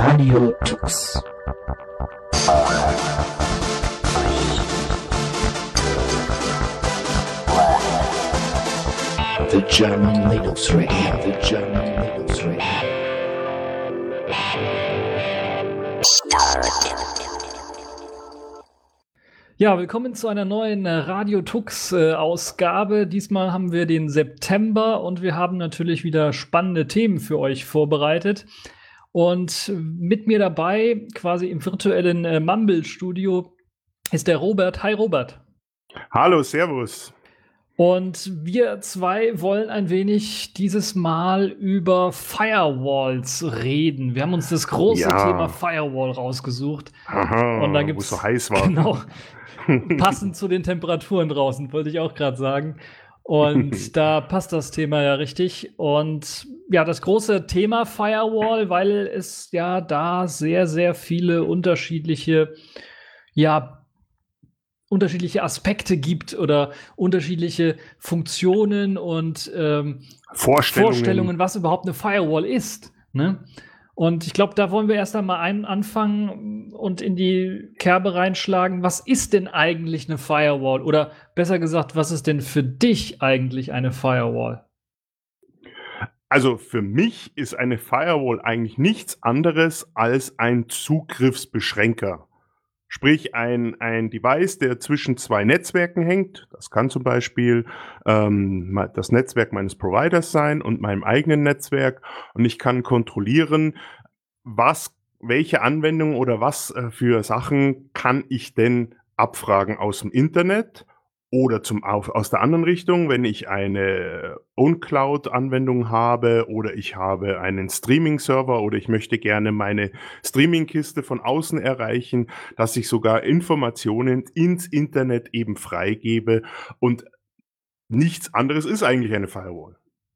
Radio Tux. The German Linux Radio, the German Linux Radio. Ja, willkommen zu einer neuen Radio Tux Ausgabe. Diesmal haben wir den September und wir haben natürlich wieder spannende Themen für euch vorbereitet. Und mit mir dabei, quasi im virtuellen Mumble-Studio, ist der Robert. Hi Robert. Hallo, servus. Und wir zwei wollen ein wenig dieses Mal über Firewalls reden. Wir haben uns das große Thema Firewall rausgesucht. Aha, und da gibt's, wo es so heiß war. Genau, passend zu den Temperaturen draußen, wollte ich auch gerade sagen. Und da passt das Thema ja richtig. Und ja, das große Thema Firewall, weil es ja da sehr, sehr viele unterschiedliche Aspekte gibt oder unterschiedliche Funktionen und Vorstellungen, was überhaupt eine Firewall ist. Ne? Und ich glaube, da wollen wir erst einmal anfangen und in die Kerbe reinschlagen. Was ist denn eigentlich eine Firewall? Oder besser gesagt, was ist denn für dich eigentlich eine Firewall? Also für mich ist eine Firewall eigentlich nichts anderes als ein Zugriffsbeschränker. Sprich, ein Device, der zwischen zwei Netzwerken hängt. Das kann zum Beispiel das Netzwerk meines Providers sein und meinem eigenen Netzwerk. Und ich kann kontrollieren, welche Anwendungen oder was für Sachen kann ich denn abfragen aus dem Internet. Oder aus der anderen Richtung, wenn ich eine OwnCloud-Anwendung habe oder ich habe einen Streaming-Server oder ich möchte gerne meine Streaming-Kiste von außen erreichen, dass ich sogar Informationen ins Internet eben freigebe und nichts anderes ist eigentlich eine Firewall.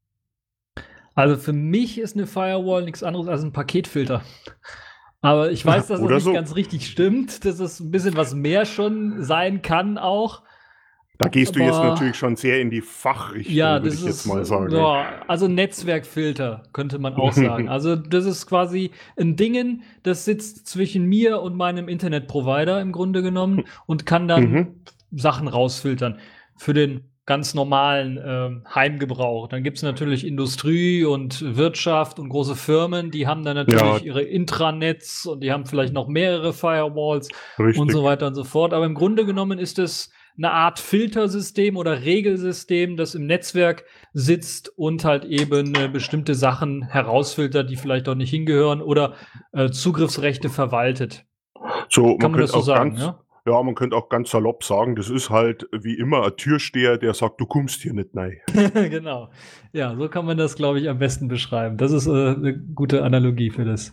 Also für mich ist eine Firewall nichts anderes als ein Paketfilter. Aber ich weiß, dass das nicht ganz richtig stimmt, dass es ein bisschen was mehr schon sein kann auch. Da gehst du jetzt natürlich schon sehr in die Fachrichtung, würde ich jetzt mal sagen. Ja, also Netzwerkfilter, könnte man auch sagen. Also das ist quasi ein Ding, das sitzt zwischen mir und meinem Internetprovider im Grunde genommen und kann dann Sachen rausfiltern für den ganz normalen Heimgebrauch. Dann gibt es natürlich Industrie und Wirtschaft und große Firmen, die haben dann natürlich ihre Intranets und die haben vielleicht noch mehrere Firewalls und so weiter und so fort. Aber im Grunde genommen ist es eine Art Filtersystem oder Regelsystem, das im Netzwerk sitzt und halt eben bestimmte Sachen herausfiltert, die vielleicht auch nicht hingehören oder Zugriffsrechte verwaltet. So, kann man das so sagen, ja? Ja, man könnte auch ganz salopp sagen, das ist halt wie immer ein Türsteher, der sagt, du kommst hier nicht rein. Genau. Ja, so kann man das, glaube ich, am besten beschreiben. Das ist eine gute Analogie für das.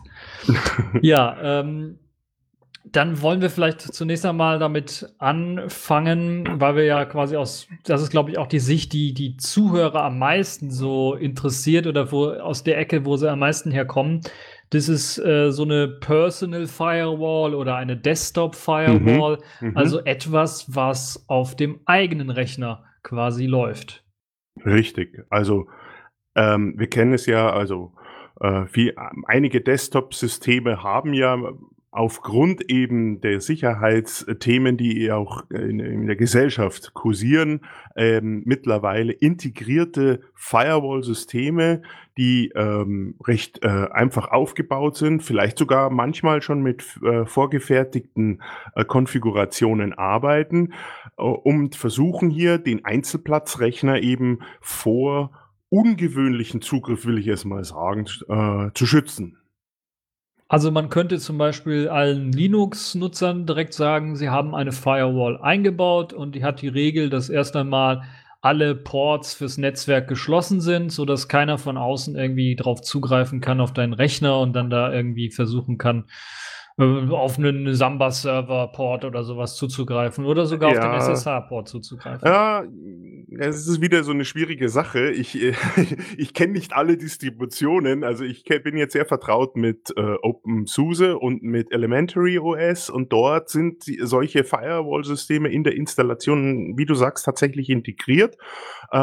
Ja, dann wollen wir vielleicht zunächst einmal damit anfangen, weil wir ja quasi das ist, glaube ich, auch die Sicht, die Zuhörer am meisten so interessiert oder aus der Ecke, wo sie am meisten herkommen. Das ist so eine Personal Firewall oder eine Desktop Firewall, also etwas, was auf dem eigenen Rechner quasi läuft. Richtig, also wir kennen es ja, also einige Desktop-Systeme haben ja aufgrund eben der Sicherheitsthemen, die auch in der Gesellschaft kursieren, mittlerweile integrierte Firewall-Systeme, die recht einfach aufgebaut sind, vielleicht sogar manchmal schon mit vorgefertigten Konfigurationen arbeiten und versuchen hier den Einzelplatzrechner eben vor ungewöhnlichen Zugriff, will ich es mal sagen, zu schützen. Also man könnte zum Beispiel allen Linux-Nutzern direkt sagen, sie haben eine Firewall eingebaut und die hat die Regel, dass erst einmal alle Ports fürs Netzwerk geschlossen sind, sodass keiner von außen irgendwie drauf zugreifen kann auf deinen Rechner und dann da irgendwie versuchen kann, auf einen Samba-Server-Port oder sowas zuzugreifen oder sogar auf den SSH-Port zuzugreifen. Ja, es ist wieder so eine schwierige Sache. Ich kenne nicht alle Distributionen. Also ich bin jetzt sehr vertraut mit OpenSUSE und mit Elementary OS und dort sind solche Firewall-Systeme in der Installation, wie du sagst, tatsächlich integriert.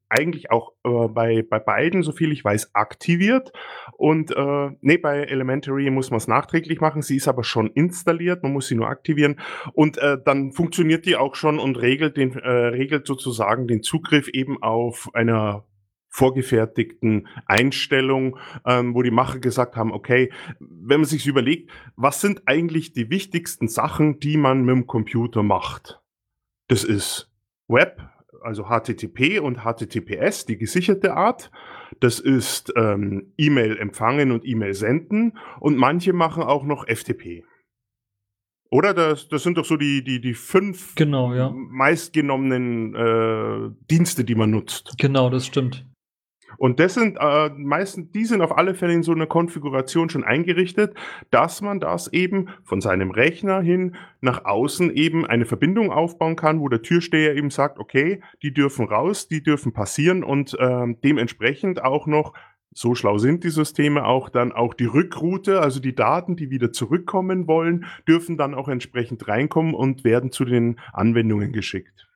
eigentlich auch bei beiden, so viel ich weiß, aktiviert. Und nee, bei Elementary muss man es nachträglich machen. Sie ist aber schon installiert, man muss sie nur aktivieren. Und dann funktioniert die auch schon und regelt sozusagen den Zugriff eben auf einer vorgefertigten Einstellung, wo die Macher gesagt haben, okay, wenn man sich überlegt, was sind eigentlich die wichtigsten Sachen, die man mit dem Computer macht? Das ist Web, also HTTP und HTTPS, die gesicherte Art. Das ist E-Mail empfangen und E-Mail senden. Und manche machen auch noch FTP. Oder? Das sind doch so die 5 Genau, ja. meistgenommenen Dienste, die man nutzt. Genau, das stimmt. Und das sind die sind auf alle Fälle in so einer Konfiguration schon eingerichtet, dass man das eben von seinem Rechner hin nach außen eben eine Verbindung aufbauen kann, wo der Türsteher eben sagt, okay, die dürfen raus, die dürfen passieren und dementsprechend auch noch, so schlau sind die Systeme auch, dann auch die Rückroute, also die Daten, die wieder zurückkommen wollen, dürfen dann auch entsprechend reinkommen und werden zu den Anwendungen geschickt.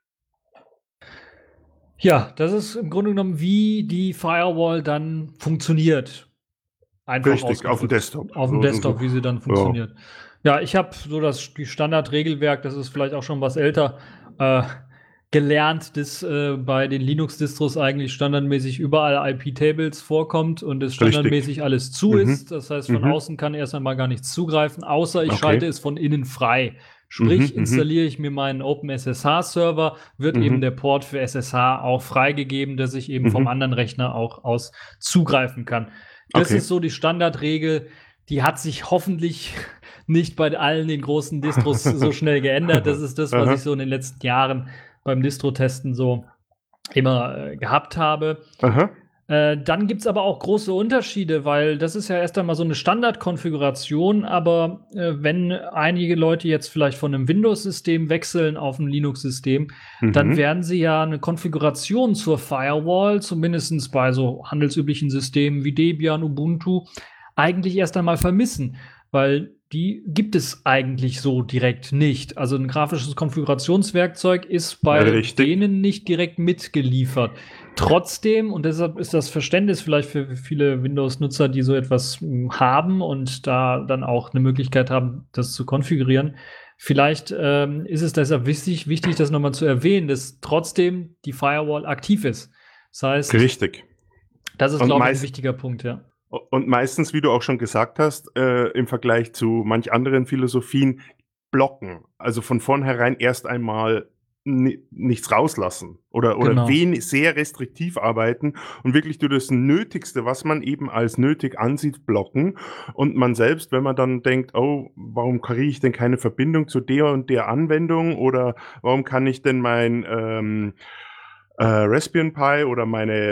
Ja, das ist im Grunde genommen, wie die Firewall dann funktioniert. Einfach Richtig, auf dem ausgedrückt. Desktop. Auf dem So, Desktop, so. wie sie dann Ja. funktioniert. Ja, ich habe so die Standardregelwerk, das ist vielleicht auch schon was älter, gelernt, dass bei den Linux-Distros eigentlich standardmäßig überall IP-Tables vorkommt und es standardmäßig alles zu ist. Das heißt, von außen kann erst einmal gar nichts zugreifen, außer ich schalte es von innen frei. Sprich, installiere ich mir meinen OpenSSH-Server, wird eben der Port für SSH auch freigegeben, dass ich eben vom anderen Rechner auch aus zugreifen kann. Das ist so die Standardregel. Die hat sich hoffentlich nicht bei allen den großen Distros so schnell geändert. Das ist das, was ich so in den letzten Jahren beim Distro-Testen so immer gehabt habe. Dann gibt es aber auch große Unterschiede, weil das ist ja erst einmal so eine Standardkonfiguration, aber wenn einige Leute jetzt vielleicht von einem Windows-System wechseln auf ein Linux-System, dann werden sie ja eine Konfiguration zur Firewall, zumindest bei so handelsüblichen Systemen wie Debian, Ubuntu, eigentlich erst einmal vermissen, weil die gibt es eigentlich so direkt nicht. Also ein grafisches Konfigurationswerkzeug ist bei denen nicht direkt mitgeliefert. Trotzdem, und deshalb ist das Verständnis vielleicht für viele Windows-Nutzer, die so etwas haben und da dann auch eine Möglichkeit haben, das zu konfigurieren, vielleicht ist es deshalb wichtig, das nochmal zu erwähnen, dass trotzdem die Firewall aktiv ist. Das heißt, das ist, glaube ich, ein wichtiger Punkt, ja. Und meistens, wie du auch schon gesagt hast, im Vergleich zu manch anderen Philosophien, blocken. Also von vornherein erst einmal nichts rauslassen oder sehr restriktiv arbeiten und wirklich nur das Nötigste, was man eben als nötig ansieht, blocken. Und man selbst, wenn man dann denkt, oh, warum kriege ich denn keine Verbindung zu der und der Anwendung oder warum kann ich denn mein Raspbian Pi oder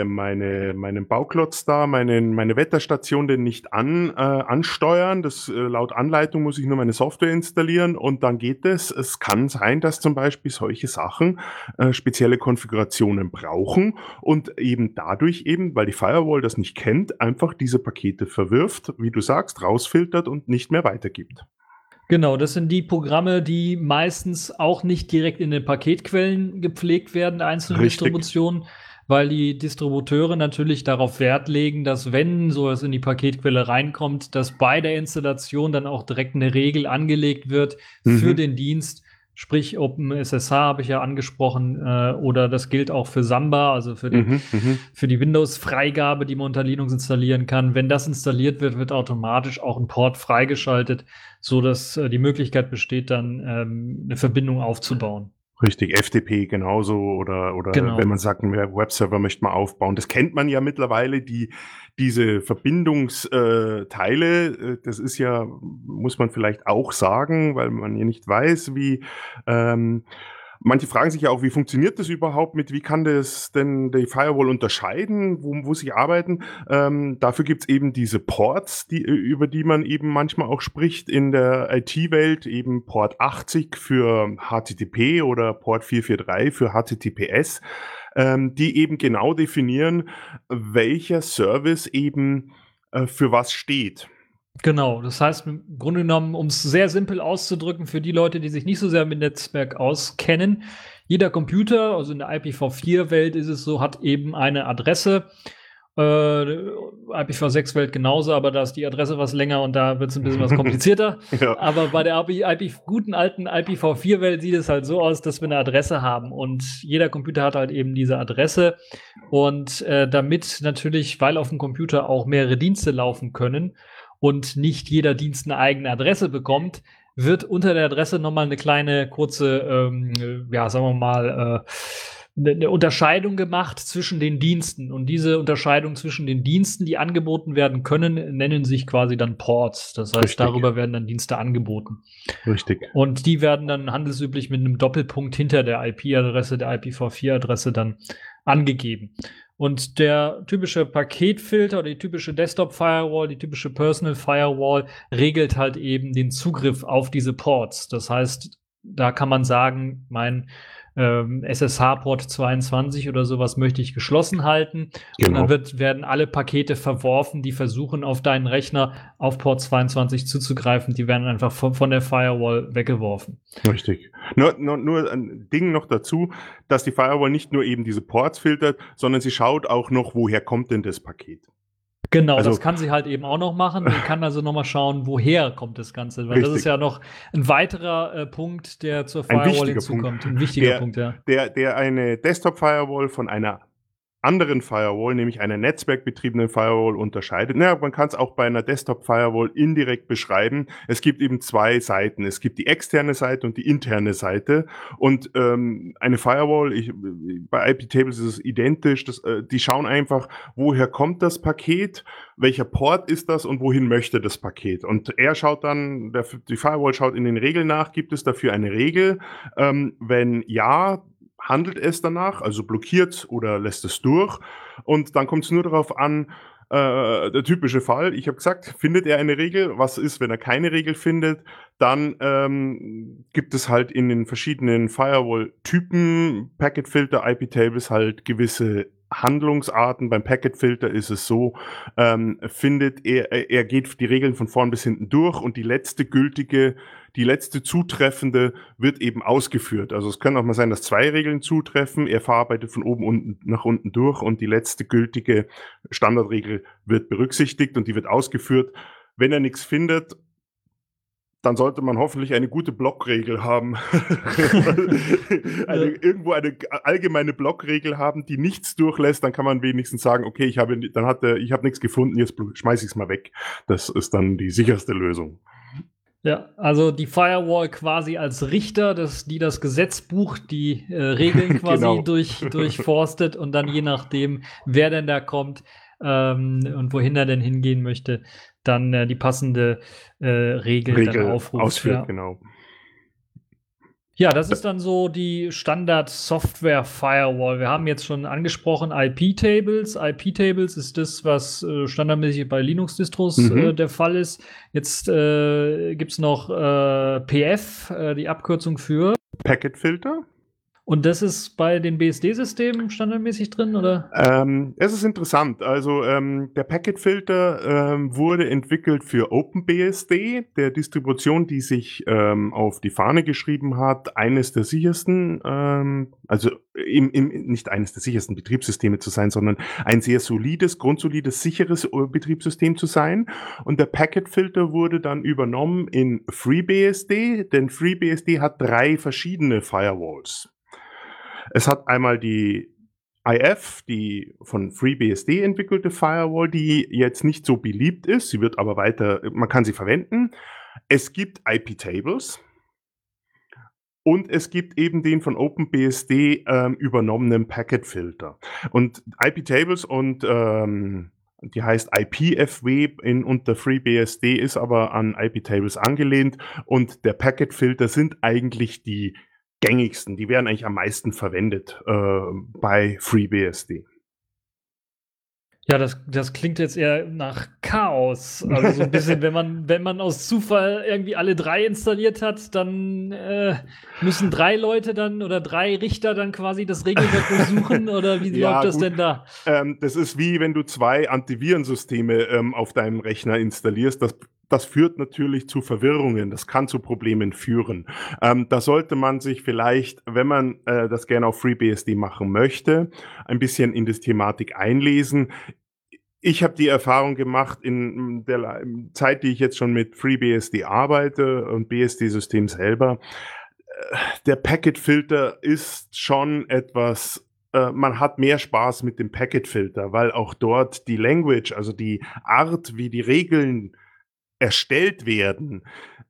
meinen Bauklotz da, meine Wetterstation denn nicht ansteuern. Laut Anleitung muss ich nur meine Software installieren und dann geht es. Es kann sein, dass zum Beispiel solche Sachen spezielle Konfigurationen brauchen und eben dadurch eben, weil die Firewall das nicht kennt, einfach diese Pakete verwirft, wie du sagst, rausfiltert und nicht mehr weitergibt. Genau, das sind die Programme, die meistens auch nicht direkt in den Paketquellen gepflegt werden, einzelne Distributionen, weil die Distributeure natürlich darauf Wert legen, dass wenn sowas in die Paketquelle reinkommt, dass bei der Installation dann auch direkt eine Regel angelegt wird für den Dienst. Sprich, OpenSSH habe ich ja angesprochen, oder das gilt auch für Samba, also für die Windows-Freigabe, die man unter Linux installieren kann. Wenn das installiert wird, wird automatisch auch ein Port freigeschaltet, so dass die Möglichkeit besteht, dann eine Verbindung aufzubauen. Richtig, FTP genauso oder wenn man sagt, einen Webserver möchte man aufbauen. Das kennt man ja mittlerweile, diese Verbindungsteile, das ist ja, muss man vielleicht auch sagen, weil man ja nicht weiß, wie manche fragen sich ja auch, wie funktioniert das überhaupt wie kann das denn die Firewall unterscheiden, wo sie arbeiten? Dafür gibt's eben diese Ports, über die man eben manchmal auch spricht in der IT-Welt, eben Port 80 für HTTP oder Port 443 für HTTPS, die eben genau definieren, welcher Service eben für was steht. Genau, das heißt im Grunde genommen, um es sehr simpel auszudrücken, für die Leute, die sich nicht so sehr mit Netzwerk auskennen, jeder Computer, also in der IPv4-Welt ist es so, hat eben eine Adresse. IPv6-Welt genauso, aber da ist die Adresse was länger und da wird es ein bisschen was komplizierter. Ja. Aber bei der guten alten IPv4-Welt sieht es halt so aus, dass wir eine Adresse haben und jeder Computer hat halt eben diese Adresse und damit natürlich, weil auf dem Computer auch mehrere Dienste laufen können und nicht jeder Dienst eine eigene Adresse bekommt, wird unter der Adresse nochmal eine kleine, kurze, sagen wir mal, eine Unterscheidung gemacht zwischen den Diensten. Und diese Unterscheidung zwischen den Diensten, die angeboten werden können, nennen sich quasi dann Ports. Das heißt, darüber werden dann Dienste angeboten. Richtig. Und die werden dann handelsüblich mit einem Doppelpunkt hinter der IP-Adresse, der IPv4-Adresse dann angegeben. Und der typische Paketfilter oder die typische Desktop-Firewall, die typische Personal-Firewall regelt halt eben den Zugriff auf diese Ports. Das heißt, da kann man sagen, mein SSH-Port 22 oder sowas möchte ich geschlossen halten. Genau. Und dann werden alle Pakete verworfen, die versuchen, auf deinen Rechner auf Port 22 zuzugreifen. Die werden einfach von der Firewall weggeworfen. Richtig. Nur ein Ding noch dazu, dass die Firewall nicht nur eben diese Ports filtert, sondern sie schaut auch noch, woher kommt denn das Paket. Genau, also, das kann sie halt eben auch noch machen. Sie kann also noch mal schauen, woher kommt das Ganze. Weil das ist ja noch ein weiterer Punkt, der zur Firewall hinzukommt. Ein wichtiger Punkt, ja. Der eine Desktop-Firewall von einer anderen Firewall, nämlich einer netzwerkbetriebenen Firewall, unterscheidet. Naja, man kann es auch bei einer Desktop-Firewall indirekt beschreiben. Es gibt eben zwei Seiten. Es gibt die externe Seite und die interne Seite. Und eine Firewall, bei IP-Tables ist es identisch, die schauen einfach, woher kommt das Paket, welcher Port ist das und wohin möchte das Paket. Und er schaut dann, die Firewall schaut in den Regeln nach, gibt es dafür eine Regel? Wenn ja, handelt es danach, also blockiert oder lässt es durch. Und dann kommt es nur darauf an, der typische Fall, ich habe gesagt, findet er eine Regel? Was ist, wenn er keine Regel findet? Dann gibt es halt in den verschiedenen Firewall-Typen, Packetfilter, IP-Tables halt gewisse Handlungsarten. Beim Packetfilter ist es so, findet er geht die Regeln von vorn bis hinten durch und die letzte zutreffende wird eben ausgeführt. Also es kann auch mal sein, dass 2 Regeln zutreffen, er verarbeitet von oben nach unten durch und die letzte gültige Standardregel wird berücksichtigt und die wird ausgeführt. Wenn er nichts findet, dann sollte man hoffentlich eine gute Blockregel haben. Irgendwo eine allgemeine Blockregel haben, die nichts durchlässt, dann kann man wenigstens sagen, okay, ich habe nichts gefunden, jetzt schmeiße ich es mal weg. Das ist dann die sicherste Lösung. Ja, also die Firewall quasi als Richter, die das Gesetzbuch, die Regeln quasi genau. durchforstet und dann je nachdem, wer denn da kommt und wohin er denn hingehen möchte, dann die passende Regel dann aufruft. Ausführt, ja. Genau. Ja, das ist dann so die Standard-Software-Firewall. Wir haben jetzt schon angesprochen IP-Tables. IP-Tables ist das, was standardmäßig bei Linux-Distros der Fall ist. Jetzt gibt's noch PF, die Abkürzung für Packetfilter. Und das ist bei den BSD-Systemen standardmäßig drin, oder? Es ist interessant. Also der Packetfilter wurde entwickelt für OpenBSD, der Distribution, die sich auf die Fahne geschrieben hat, eines der sichersten, nicht eines der sichersten Betriebssysteme zu sein, sondern ein sehr grundsolides, sicheres Betriebssystem zu sein. Und der Packetfilter wurde dann übernommen in FreeBSD, denn FreeBSD hat 3 verschiedene Firewalls. Es hat einmal die IF, die von FreeBSD entwickelte Firewall, die jetzt nicht so beliebt ist. Sie wird aber man kann sie verwenden. Es gibt IP-Tables und es gibt eben den von OpenBSD übernommenen Packetfilter. Und IP-Tables und die heißt IPFW unter FreeBSD, ist aber an IP-Tables angelehnt und der Packetfilter sind eigentlich die gängigsten, die werden eigentlich am meisten verwendet bei FreeBSD. Ja, das klingt jetzt eher nach Chaos. Also so ein bisschen, wenn man aus Zufall irgendwie alle 3 installiert hat, dann müssen 3 Leute dann oder 3 Richter dann quasi das Regelwerk besuchen oder wie läuft das denn da? Das ist wie wenn du 2 Antivirensysteme auf deinem Rechner installierst. das führt natürlich zu Verwirrungen, das kann zu Problemen führen. Da sollte man sich vielleicht, wenn man das gerne auf FreeBSD machen möchte, ein bisschen in das Thematik einlesen. Ich habe die Erfahrung gemacht in der Zeit, die ich jetzt schon mit FreeBSD arbeite und BSD-System selber, der Packet-Filter ist schon etwas, man hat mehr Spaß mit dem Packet-Filter, weil auch dort die Language, also die Art, wie die Regeln erstellt werden,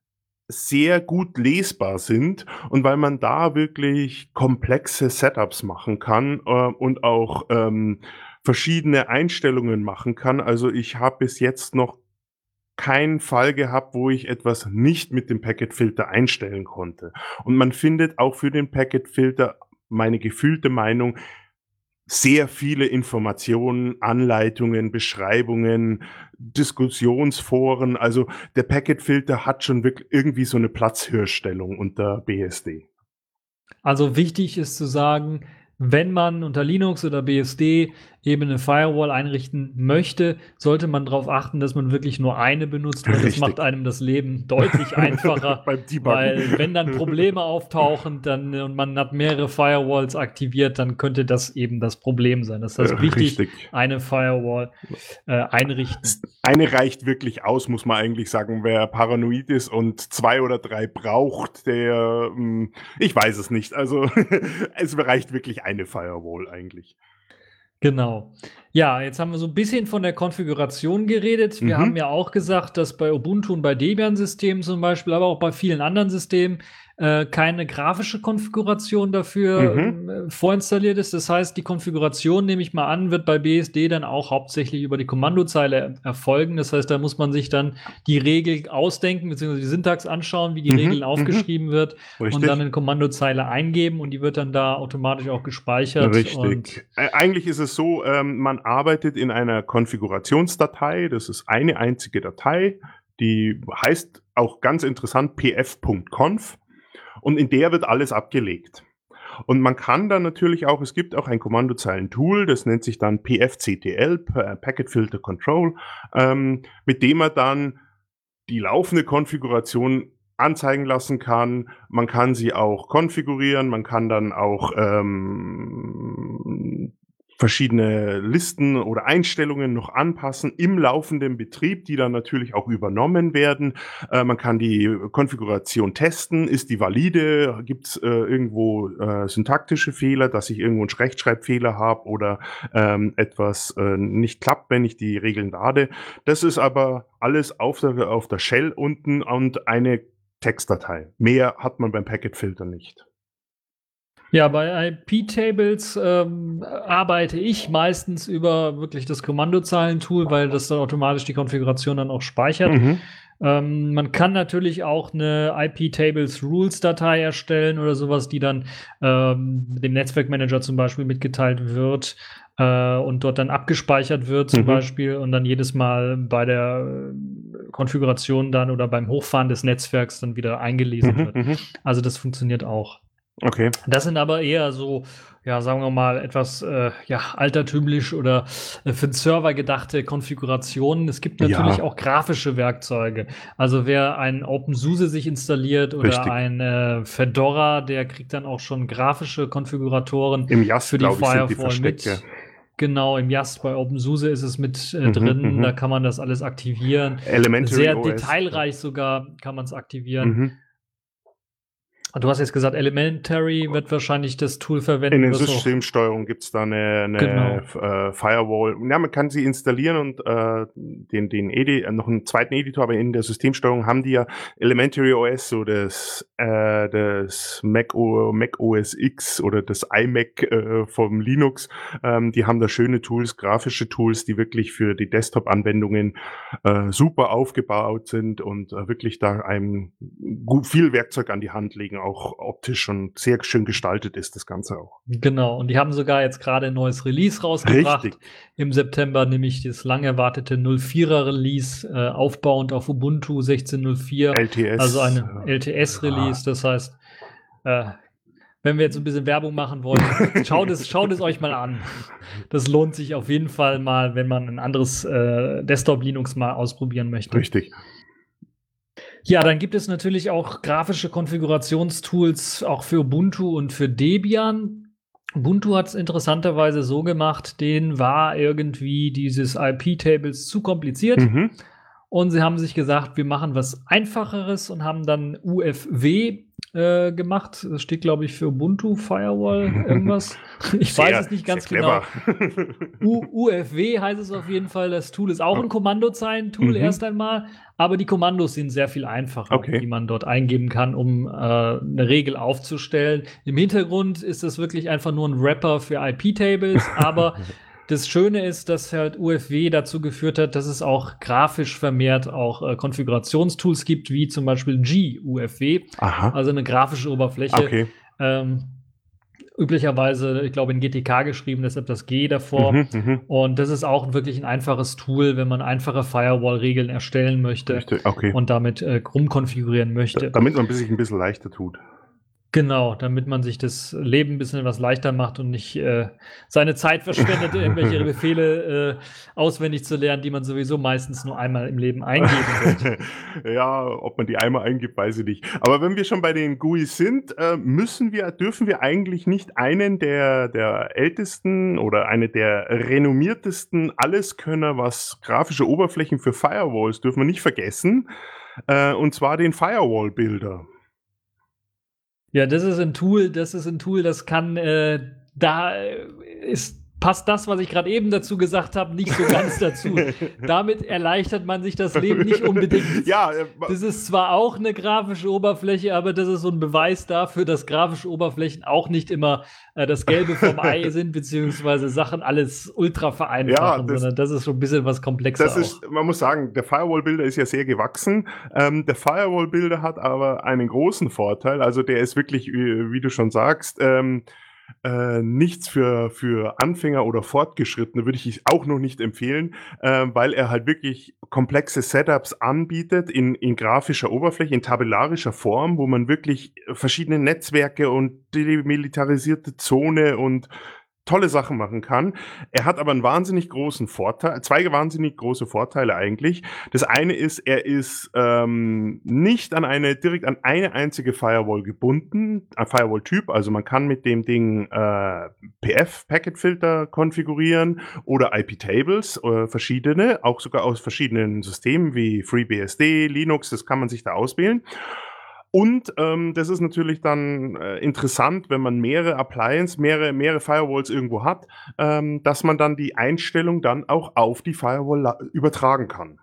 sehr gut lesbar sind und weil man da wirklich komplexe Setups machen kann und auch verschiedene Einstellungen machen kann. Also ich habe bis jetzt noch keinen Fall gehabt, wo ich etwas nicht mit dem Packet-Filter einstellen konnte. Und man findet auch für den Packet-Filter, meine gefühlte Meinung, sehr viele Informationen, Anleitungen, Beschreibungen, Diskussionsforen. Also der Packet-Filter hat schon wirklich irgendwie so eine Platzhirschstellung unter BSD. Also wichtig ist zu sagen, wenn man unter Linux oder BSD eben eine Firewall einrichten möchte, sollte man darauf achten, dass man wirklich nur eine benutzt, weil das macht einem das Leben deutlich einfacher. Beim Debuggen. Weil wenn dann Probleme auftauchen und man hat mehrere Firewalls aktiviert, dann könnte das eben das Problem sein. Das heißt, wichtig, eine Firewall einrichten. Eine reicht wirklich aus, muss man eigentlich sagen. Wer paranoid ist und 2 oder 3 braucht, der, ich weiß es nicht. Also es reicht wirklich eine Firewall eigentlich. Genau. Ja, jetzt haben wir so ein bisschen von der Konfiguration geredet. Wir haben ja auch gesagt, dass bei Ubuntu und bei Debian-Systemen zum Beispiel, aber auch bei vielen anderen Systemen keine grafische Konfiguration dafür vorinstalliert ist. Das heißt, die Konfiguration, nehme ich mal an, wird bei BSD dann auch hauptsächlich über die Kommandozeile erfolgen. Das heißt, da muss man sich dann die Regel ausdenken, beziehungsweise die Syntax anschauen, wie die Regeln aufgeschrieben wird. Richtig. Und dann eine Kommandozeile eingeben und die wird dann da automatisch auch gespeichert. Richtig. Und eigentlich ist es so, man arbeitet in einer Konfigurationsdatei. Das ist eine einzige Datei, die heißt auch ganz interessant pf.conf. Und in der wird alles abgelegt. Und man kann dann natürlich auch, es gibt auch ein Kommandozeilen-Tool, das nennt sich dann pfctl, Packet Filter Control, mit dem man dann die laufende Konfiguration anzeigen lassen kann. Man kann sie auch konfigurieren, man kann dann auch verschiedene Listen oder Einstellungen noch anpassen im laufenden Betrieb, die dann natürlich auch übernommen werden. Man kann die Konfiguration testen. Ist die valide? Gibt es irgendwo syntaktische Fehler, dass ich irgendwo einen Rechtschreibfehler habe oder etwas nicht klappt, wenn ich die Regeln lade? Das ist aber alles auf der Shell unten und eine Textdatei. Mehr hat man beim Packet-Filter nicht. Ja, bei IP-Tables arbeite ich meistens über wirklich das Kommandozeilen-Tool, weil das dann automatisch die Konfiguration dann auch speichert. Man kann natürlich auch eine IP-Tables-Rules-Datei erstellen oder sowas, die dann dem Netzwerkmanager zum Beispiel mitgeteilt wird und dort dann abgespeichert wird zum Beispiel und dann jedes Mal bei der Konfiguration dann oder beim Hochfahren des Netzwerks dann wieder eingelesen wird. Also das funktioniert auch. Okay. Das sind aber eher so, ja, sagen wir mal, etwas altertümlich oder für den Server gedachte Konfigurationen. Es gibt natürlich auch grafische Werkzeuge. Also wer ein OpenSUSE sich installiert oder ein Fedora, der kriegt dann auch schon grafische Konfiguratoren im YaST, für die Firewall mit. Genau, im YaST bei OpenSUSE ist es mit drin. Da kann man das alles aktivieren. Elementary Sehr OS, detailreich sogar kann man es aktivieren. Du hast jetzt gesagt, Elementary wird wahrscheinlich das Tool verwenden. In der Systemsteuerung gibt es da eine Firewall. Ja, man kann sie installieren und noch einen zweiten Editor, aber in der Systemsteuerung haben die ja Elementary OS, so das Mac OS X oder das iMac vom Linux. Die haben da schöne Tools, grafische Tools, die wirklich für die Desktop-Anwendungen super aufgebaut sind und wirklich da einem viel Werkzeug an die Hand legen, auch optisch und sehr schön gestaltet ist das Ganze auch. Genau, und die haben sogar jetzt gerade ein neues Release rausgebracht. Im September, nämlich das lang erwartete 04er Release, aufbauend auf Ubuntu 16.04. LTS. Also eine LTS-Release, das heißt, wenn wir jetzt ein bisschen Werbung machen wollen, schaut es euch mal an. Das lohnt sich auf jeden Fall mal, wenn man ein anderes Desktop-Linux mal ausprobieren möchte. Richtig. Ja, dann gibt es natürlich auch grafische Konfigurationstools auch für Ubuntu und für Debian. Ubuntu hat es interessanterweise so gemacht, denen war irgendwie dieses IP-Tables zu kompliziert. Mhm. Und sie haben sich gesagt, wir machen was Einfacheres und haben dann UFW gemacht. Das steht, glaube ich, für Ubuntu Firewall irgendwas. Ich weiß es nicht Sehr ganz genau. clever. UFW heißt es auf jeden Fall. Das Tool ist auch ein Kommandozeilen-Tool Mhm. erst einmal, aber die Kommandos sind sehr viel einfacher, die Okay. man dort eingeben kann, um eine Regel aufzustellen. Im Hintergrund ist das wirklich einfach nur ein Wrapper für IP-Tables, aber das Schöne ist, dass halt UFW dazu geführt hat, dass es auch grafisch vermehrt auch Konfigurationstools gibt, wie zum Beispiel GUFW, Aha. also eine grafische Oberfläche. Okay. Ähm, Üblicherweise, ich glaube, in GTK geschrieben, deshalb das G davor. Mhm, mhm. Und das ist auch wirklich ein einfaches Tool, wenn man einfache Firewall-Regeln erstellen möchte Okay. und damit rumkonfigurieren möchte. Damit man sich ein bisschen leichter tut. Genau, damit man sich das Leben ein bisschen was leichter macht und nicht seine Zeit verschwendet, irgendwelche Befehle auswendig zu lernen, die man sowieso meistens nur einmal im Leben eingeben wird. Ja, ob man die einmal eingibt, weiß ich nicht. Aber wenn wir schon bei den GUIs sind, dürfen wir eigentlich nicht einen der ältesten oder eine der renommiertesten Alleskönner, was grafische Oberflächen für Firewalls, dürfen wir nicht vergessen, und zwar den Firewall-Builder. Ja, das ist ein Tool, das kann, passt das, was ich gerade eben dazu gesagt habe, nicht so ganz dazu. Damit erleichtert man sich das Leben nicht unbedingt. Ja, Das ist zwar auch eine grafische Oberfläche, aber das ist so ein Beweis dafür, dass grafische Oberflächen auch nicht immer das Gelbe vom Ei sind, beziehungsweise Sachen alles ultra vereinfachen, sondern das ist schon ein bisschen was komplexer auch. man muss sagen, der Firewall-Builder ist ja sehr gewachsen. Der Firewall-Builder hat aber einen großen Vorteil. Also der ist wirklich, wie du schon sagst, nichts für Anfänger oder Fortgeschrittene, würde ich auch noch nicht empfehlen, weil er halt wirklich komplexe Setups anbietet in grafischer Oberfläche, in tabellarischer Form, wo man wirklich verschiedene Netzwerke und demilitarisierte Zone und tolle Sachen machen kann. Er hat aber einen wahnsinnig großen Vorteil, zwei wahnsinnig große Vorteile eigentlich. Das eine ist, er ist nicht direkt an eine einzige Firewall gebunden, ein Firewall-Typ. Also man kann mit dem Ding PF, Packet Filter, konfigurieren oder IP-Tables, verschiedene, auch sogar aus verschiedenen Systemen wie FreeBSD, Linux, das kann man sich da auswählen. Und das ist natürlich dann interessant, wenn man mehrere Firewalls irgendwo hat, dass man dann die Einstellung dann auch auf die Firewall übertragen kann.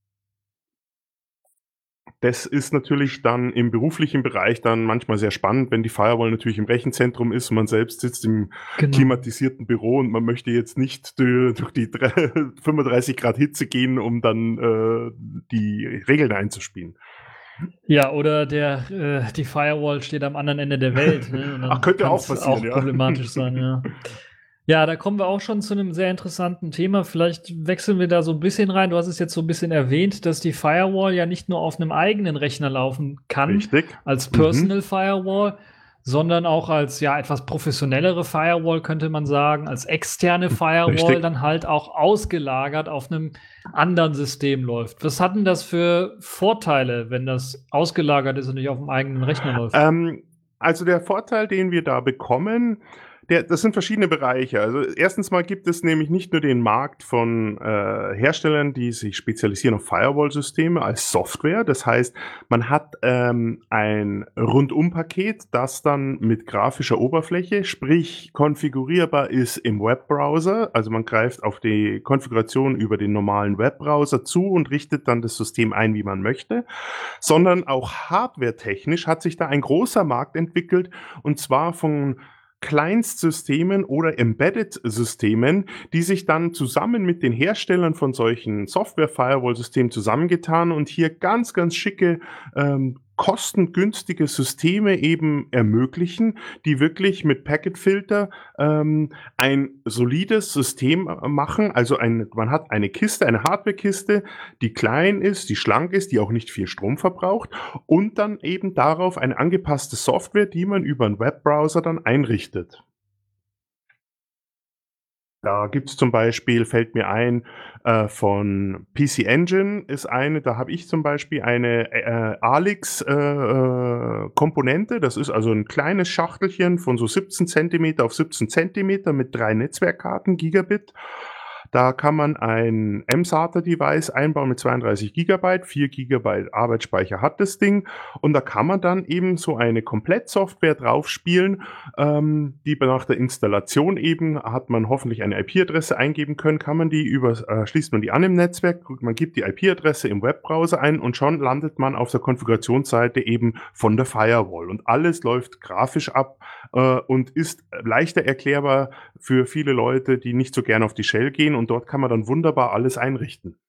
Das ist natürlich dann im beruflichen Bereich dann manchmal sehr spannend, wenn die Firewall natürlich im Rechenzentrum ist und man selbst sitzt im klimatisierten Büro und man möchte jetzt nicht durch die 35 Grad Hitze gehen, um dann die Regeln einzuspielen. Ja, oder die Firewall steht am anderen Ende der Welt. Ne? Und dann könnte auch kann's passieren, ja. problematisch sein, ja. Ja, da kommen wir auch schon zu einem sehr interessanten Thema. Vielleicht wechseln wir da so ein bisschen rein. Du hast es jetzt so ein bisschen erwähnt, dass die Firewall ja nicht nur auf einem eigenen Rechner laufen kann, Richtig. als Personal Firewall, sondern auch als ja etwas professionellere Firewall, könnte man sagen, als externe Firewall, Richtig. dann halt auch ausgelagert auf einem anderen System läuft. Was hat denn das für Vorteile, wenn das ausgelagert ist und nicht auf dem eigenen Rechner läuft? Also der Vorteil, den wir da bekommen, das sind verschiedene Bereiche. Also erstens mal gibt es nämlich nicht nur den Markt von Herstellern, die sich spezialisieren auf Firewall-Systeme als Software. Das heißt, man hat ein Rundum-Paket, das dann mit grafischer Oberfläche, sprich konfigurierbar ist im Webbrowser. Also man greift auf die Konfiguration über den normalen Webbrowser zu und richtet dann das System ein, wie man möchte. Sondern auch hardwaretechnisch hat sich da ein großer Markt entwickelt, und zwar von Kleinstsystemen oder Embedded-Systemen, die sich dann zusammen mit den Herstellern von solchen Software-Firewall-Systemen zusammengetan und hier ganz, ganz schicke, kostengünstige Systeme eben ermöglichen, die wirklich mit Packet-Filter ein solides System machen. Also man hat eine Kiste, eine Hardware-Kiste, die klein ist, die schlank ist, die auch nicht viel Strom verbraucht, und dann eben darauf eine angepasste Software, die man über einen Webbrowser dann einrichtet. Da gibt's zum Beispiel, fällt mir ein, von PC Engine ist eine, da habe ich zum Beispiel eine, ALIX, Komponente. Das ist also ein kleines Schachtelchen von so 17 Zentimeter auf 17 Zentimeter mit 3 Netzwerkkarten, Gigabit. Da kann man ein mSATA-Device einbauen mit 32 Gigabyte, 4 Gigabyte Arbeitsspeicher hat das Ding und da kann man dann eben so eine Komplettsoftware draufspielen, die nach der Installation eben hat man hoffentlich eine IP-Adresse eingeben können, kann man die schließt man die an im Netzwerk, man gibt die IP-Adresse im Webbrowser ein und schon landet man auf der Konfigurationsseite eben von der Firewall und alles läuft grafisch ab und ist leichter erklärbar für viele Leute, die nicht so gern auf die Shell gehen und dort kann man dann wunderbar alles einrichten.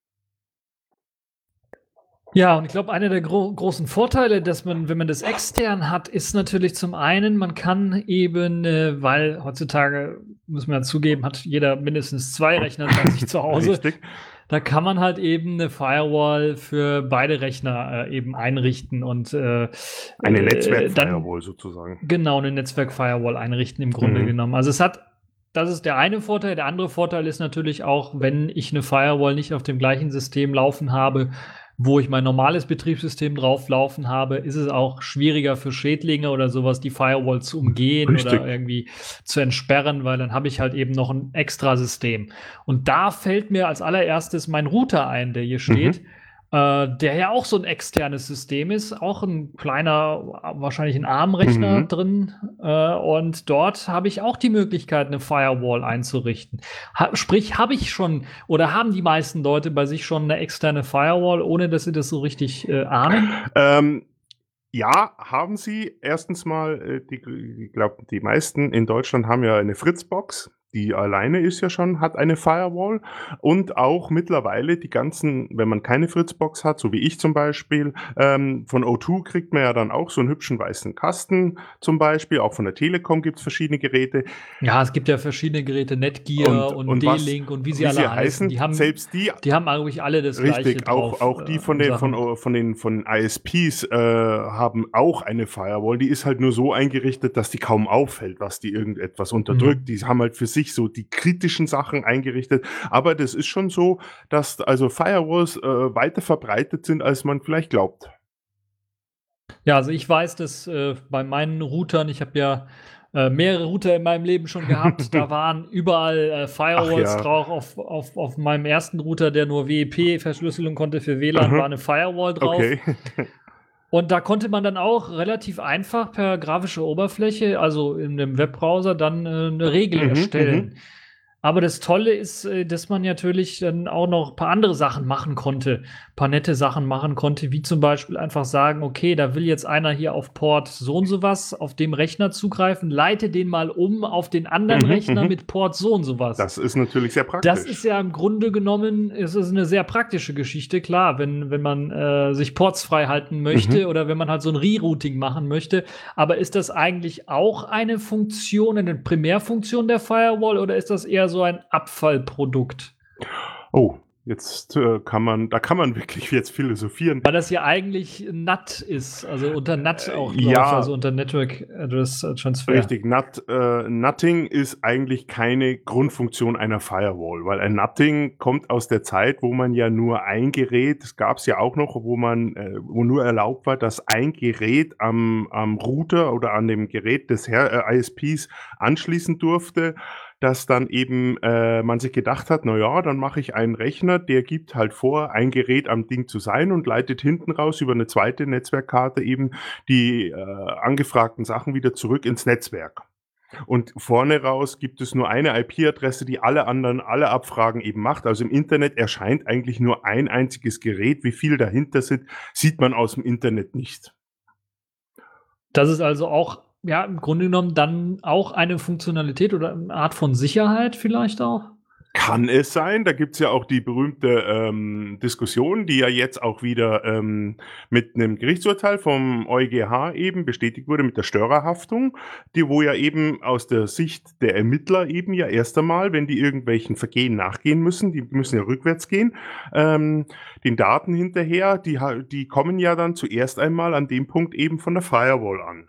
Ja, und ich glaube, einer der großen Vorteile, dass man, wenn man das extern hat, ist natürlich zum einen, man kann eben, weil heutzutage, muss man ja zugeben, hat jeder mindestens 2 Rechner bei sich zu Hause. Richtig. Da kann man halt eben eine Firewall für beide Rechner eben einrichten und Eine Netzwerk-Firewall sozusagen. Genau, eine Netzwerk-Firewall einrichten im Grunde genommen. Also das ist der eine Vorteil. Der andere Vorteil ist natürlich auch, wenn ich eine Firewall nicht auf dem gleichen System laufen habe, wo ich mein normales Betriebssystem drauf laufen habe, ist es auch schwieriger für Schädlinge oder sowas, die Firewall zu umgehen Richtig. oder irgendwie zu entsperren, weil dann habe ich halt eben noch ein extra System. Und da fällt mir als allererstes mein Router ein, der hier steht. Der ja auch so ein externes System ist, auch ein kleiner, wahrscheinlich ein ARM-Rechner drin. Und dort habe ich auch die Möglichkeit, eine Firewall einzurichten. Sprich, habe ich schon oder haben die meisten Leute bei sich schon eine externe Firewall, ohne dass sie das so richtig ahnen? Ja, haben sie. Erstens mal, ich glaube, die meisten in Deutschland haben ja eine Fritzbox. Die alleine ist ja schon hat eine Firewall und auch mittlerweile die ganzen wenn man keine Fritzbox hat, so wie ich zum Beispiel, von O2 kriegt man ja dann auch so 'n hübschen weißen Kasten zum Beispiel. Auch von der Telekom gibt's verschiedene Geräte. Ja, es gibt ja verschiedene Geräte, Netgear und D-Link und wie sie alle heißen. Die haben eigentlich alle das Gleiche richtig, drauf. auch die von den ISPs haben auch eine Firewall. Die ist halt nur so eingerichtet, dass die kaum auffällt, dass die irgendetwas unterdrückt. Die haben halt für sich so die kritischen Sachen eingerichtet. Aber das ist schon so, dass also Firewalls weiter verbreitet sind, als man vielleicht glaubt. Ja, also ich weiß, dass bei meinen Routern, ich habe ja mehrere Router in meinem Leben schon gehabt, da waren überall Firewalls drauf. Auf meinem ersten Router, der nur WEP-Verschlüsselung konnte für WLAN, war eine Firewall drauf. Okay. Und da konnte man dann auch relativ einfach per grafische Oberfläche, also in dem Webbrowser, dann eine Regel erstellen. Aber das Tolle ist, dass man natürlich dann auch noch ein paar andere Sachen machen konnte, ein paar nette Sachen machen konnte, wie zum Beispiel einfach sagen, okay, da will jetzt einer hier auf Port so und so was auf dem Rechner zugreifen, leite den mal um auf den anderen Rechner mit Port so und so was. Das ist natürlich sehr praktisch. Das ist ja im Grunde genommen, es ist eine sehr praktische Geschichte, klar, wenn man sich Ports frei halten möchte oder wenn man halt so ein Rerouting machen möchte. Aber ist das eigentlich auch eine Funktion, eine Primärfunktion der Firewall oder ist das eher so ein Abfallprodukt? Oh, jetzt kann man wirklich jetzt philosophieren. Weil das ja eigentlich NAT ist, also unter NAT auch läuft, ja. also unter Network Address Transfer. Richtig, Nutting ist eigentlich keine Grundfunktion einer Firewall, weil ein Nutting kommt aus der Zeit, wo man ja nur ein Gerät, das gab's ja auch noch, wo nur erlaubt war, dass ein Gerät am Router oder an dem Gerät des ISPs anschließen durfte, dass dann eben man sich gedacht hat, na ja, dann mache ich einen Rechner, der gibt halt vor, ein Gerät am Ding zu sein und leitet hinten raus über eine zweite Netzwerkkarte eben die angefragten Sachen wieder zurück ins Netzwerk. Und vorne raus gibt es nur eine IP-Adresse, die alle Abfragen eben macht. Also im Internet erscheint eigentlich nur ein einziges Gerät. Wie viel dahinter sind, sieht man aus dem Internet nicht. Das ist also auch ja, im Grunde genommen dann auch eine Funktionalität oder eine Art von Sicherheit vielleicht auch? Kann es sein. Da gibt's ja auch die berühmte Diskussion, die ja jetzt auch wieder mit einem Gerichtsurteil vom EuGH eben bestätigt wurde mit der Störerhaftung, wo ja eben aus der Sicht der Ermittler eben ja erst einmal, wenn die irgendwelchen Vergehen nachgehen müssen, die müssen ja rückwärts gehen, den Daten hinterher, die kommen ja dann zuerst einmal an dem Punkt eben von der Firewall an.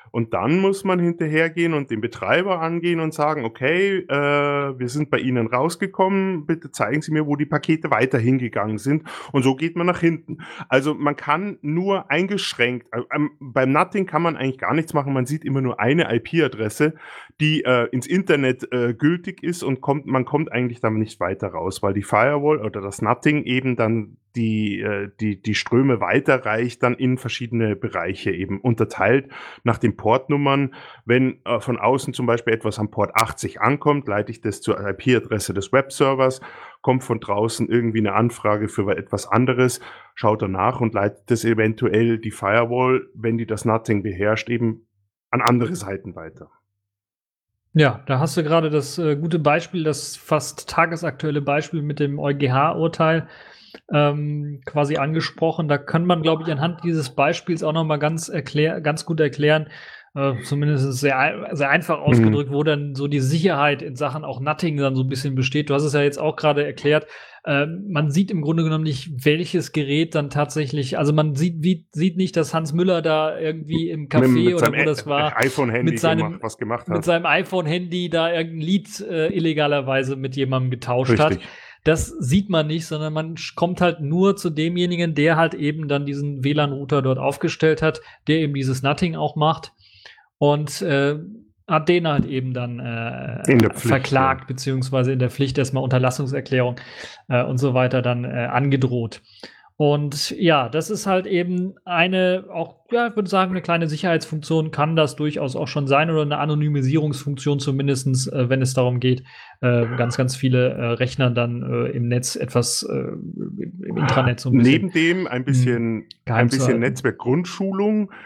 Und dann muss man hinterhergehen und den Betreiber angehen und sagen, okay, wir sind bei Ihnen rausgekommen, bitte zeigen Sie mir, wo die Pakete weiter hingegangen sind. Und so geht man nach hinten. Also man kann nur eingeschränkt, beim Nutting kann man eigentlich gar nichts machen, man sieht immer nur eine IP-Adresse, die ins Internet gültig ist und man kommt eigentlich dann nicht weiter raus, weil die Firewall oder das Nutting eben dann die Ströme weiterreicht dann in verschiedene Bereiche eben unterteilt nach den Portnummern. Wenn von außen zum Beispiel etwas am Port 80 ankommt, leite ich das zur IP-Adresse des Webservers, kommt von draußen irgendwie eine Anfrage für etwas anderes, schaut danach und leitet das eventuell die Firewall, wenn die das Nutting beherrscht, eben an andere Seiten weiter. Ja, da hast du gerade das gute Beispiel, das fast tagesaktuelle Beispiel mit dem EuGH-Urteil quasi angesprochen. Da kann man, glaube ich, anhand dieses Beispiels auch noch mal ganz gut erklären, zumindest sehr, sehr einfach ausgedrückt, wo dann so die Sicherheit in Sachen auch Nutting dann so ein bisschen besteht. Du hast es ja jetzt auch gerade erklärt. Man sieht im Grunde genommen nicht, welches Gerät dann tatsächlich, also man sieht nicht, dass Hans Müller da irgendwie im Café oder wo das war, iPhone-Handy was gemacht hat. Mit seinem iPhone-Handy da irgendein Lied illegalerweise mit jemandem getauscht hat. Das sieht man nicht, sondern man kommt halt nur zu demjenigen, der halt eben dann diesen WLAN-Router dort aufgestellt hat, der eben dieses Nutting auch macht und hat den halt eben dann verklagt, beziehungsweise in der Pflicht erstmal Unterlassungserklärung und so weiter dann angedroht. Und ja, das ist halt eben ich würde sagen, eine kleine Sicherheitsfunktion kann das durchaus auch schon sein oder eine Anonymisierungsfunktion zumindestens, wenn es darum geht, ganz, ganz viele Rechner dann im Netz etwas im Intranet so ein bisschen. Neben dem ein bisschen Netzwerkgrundschulung.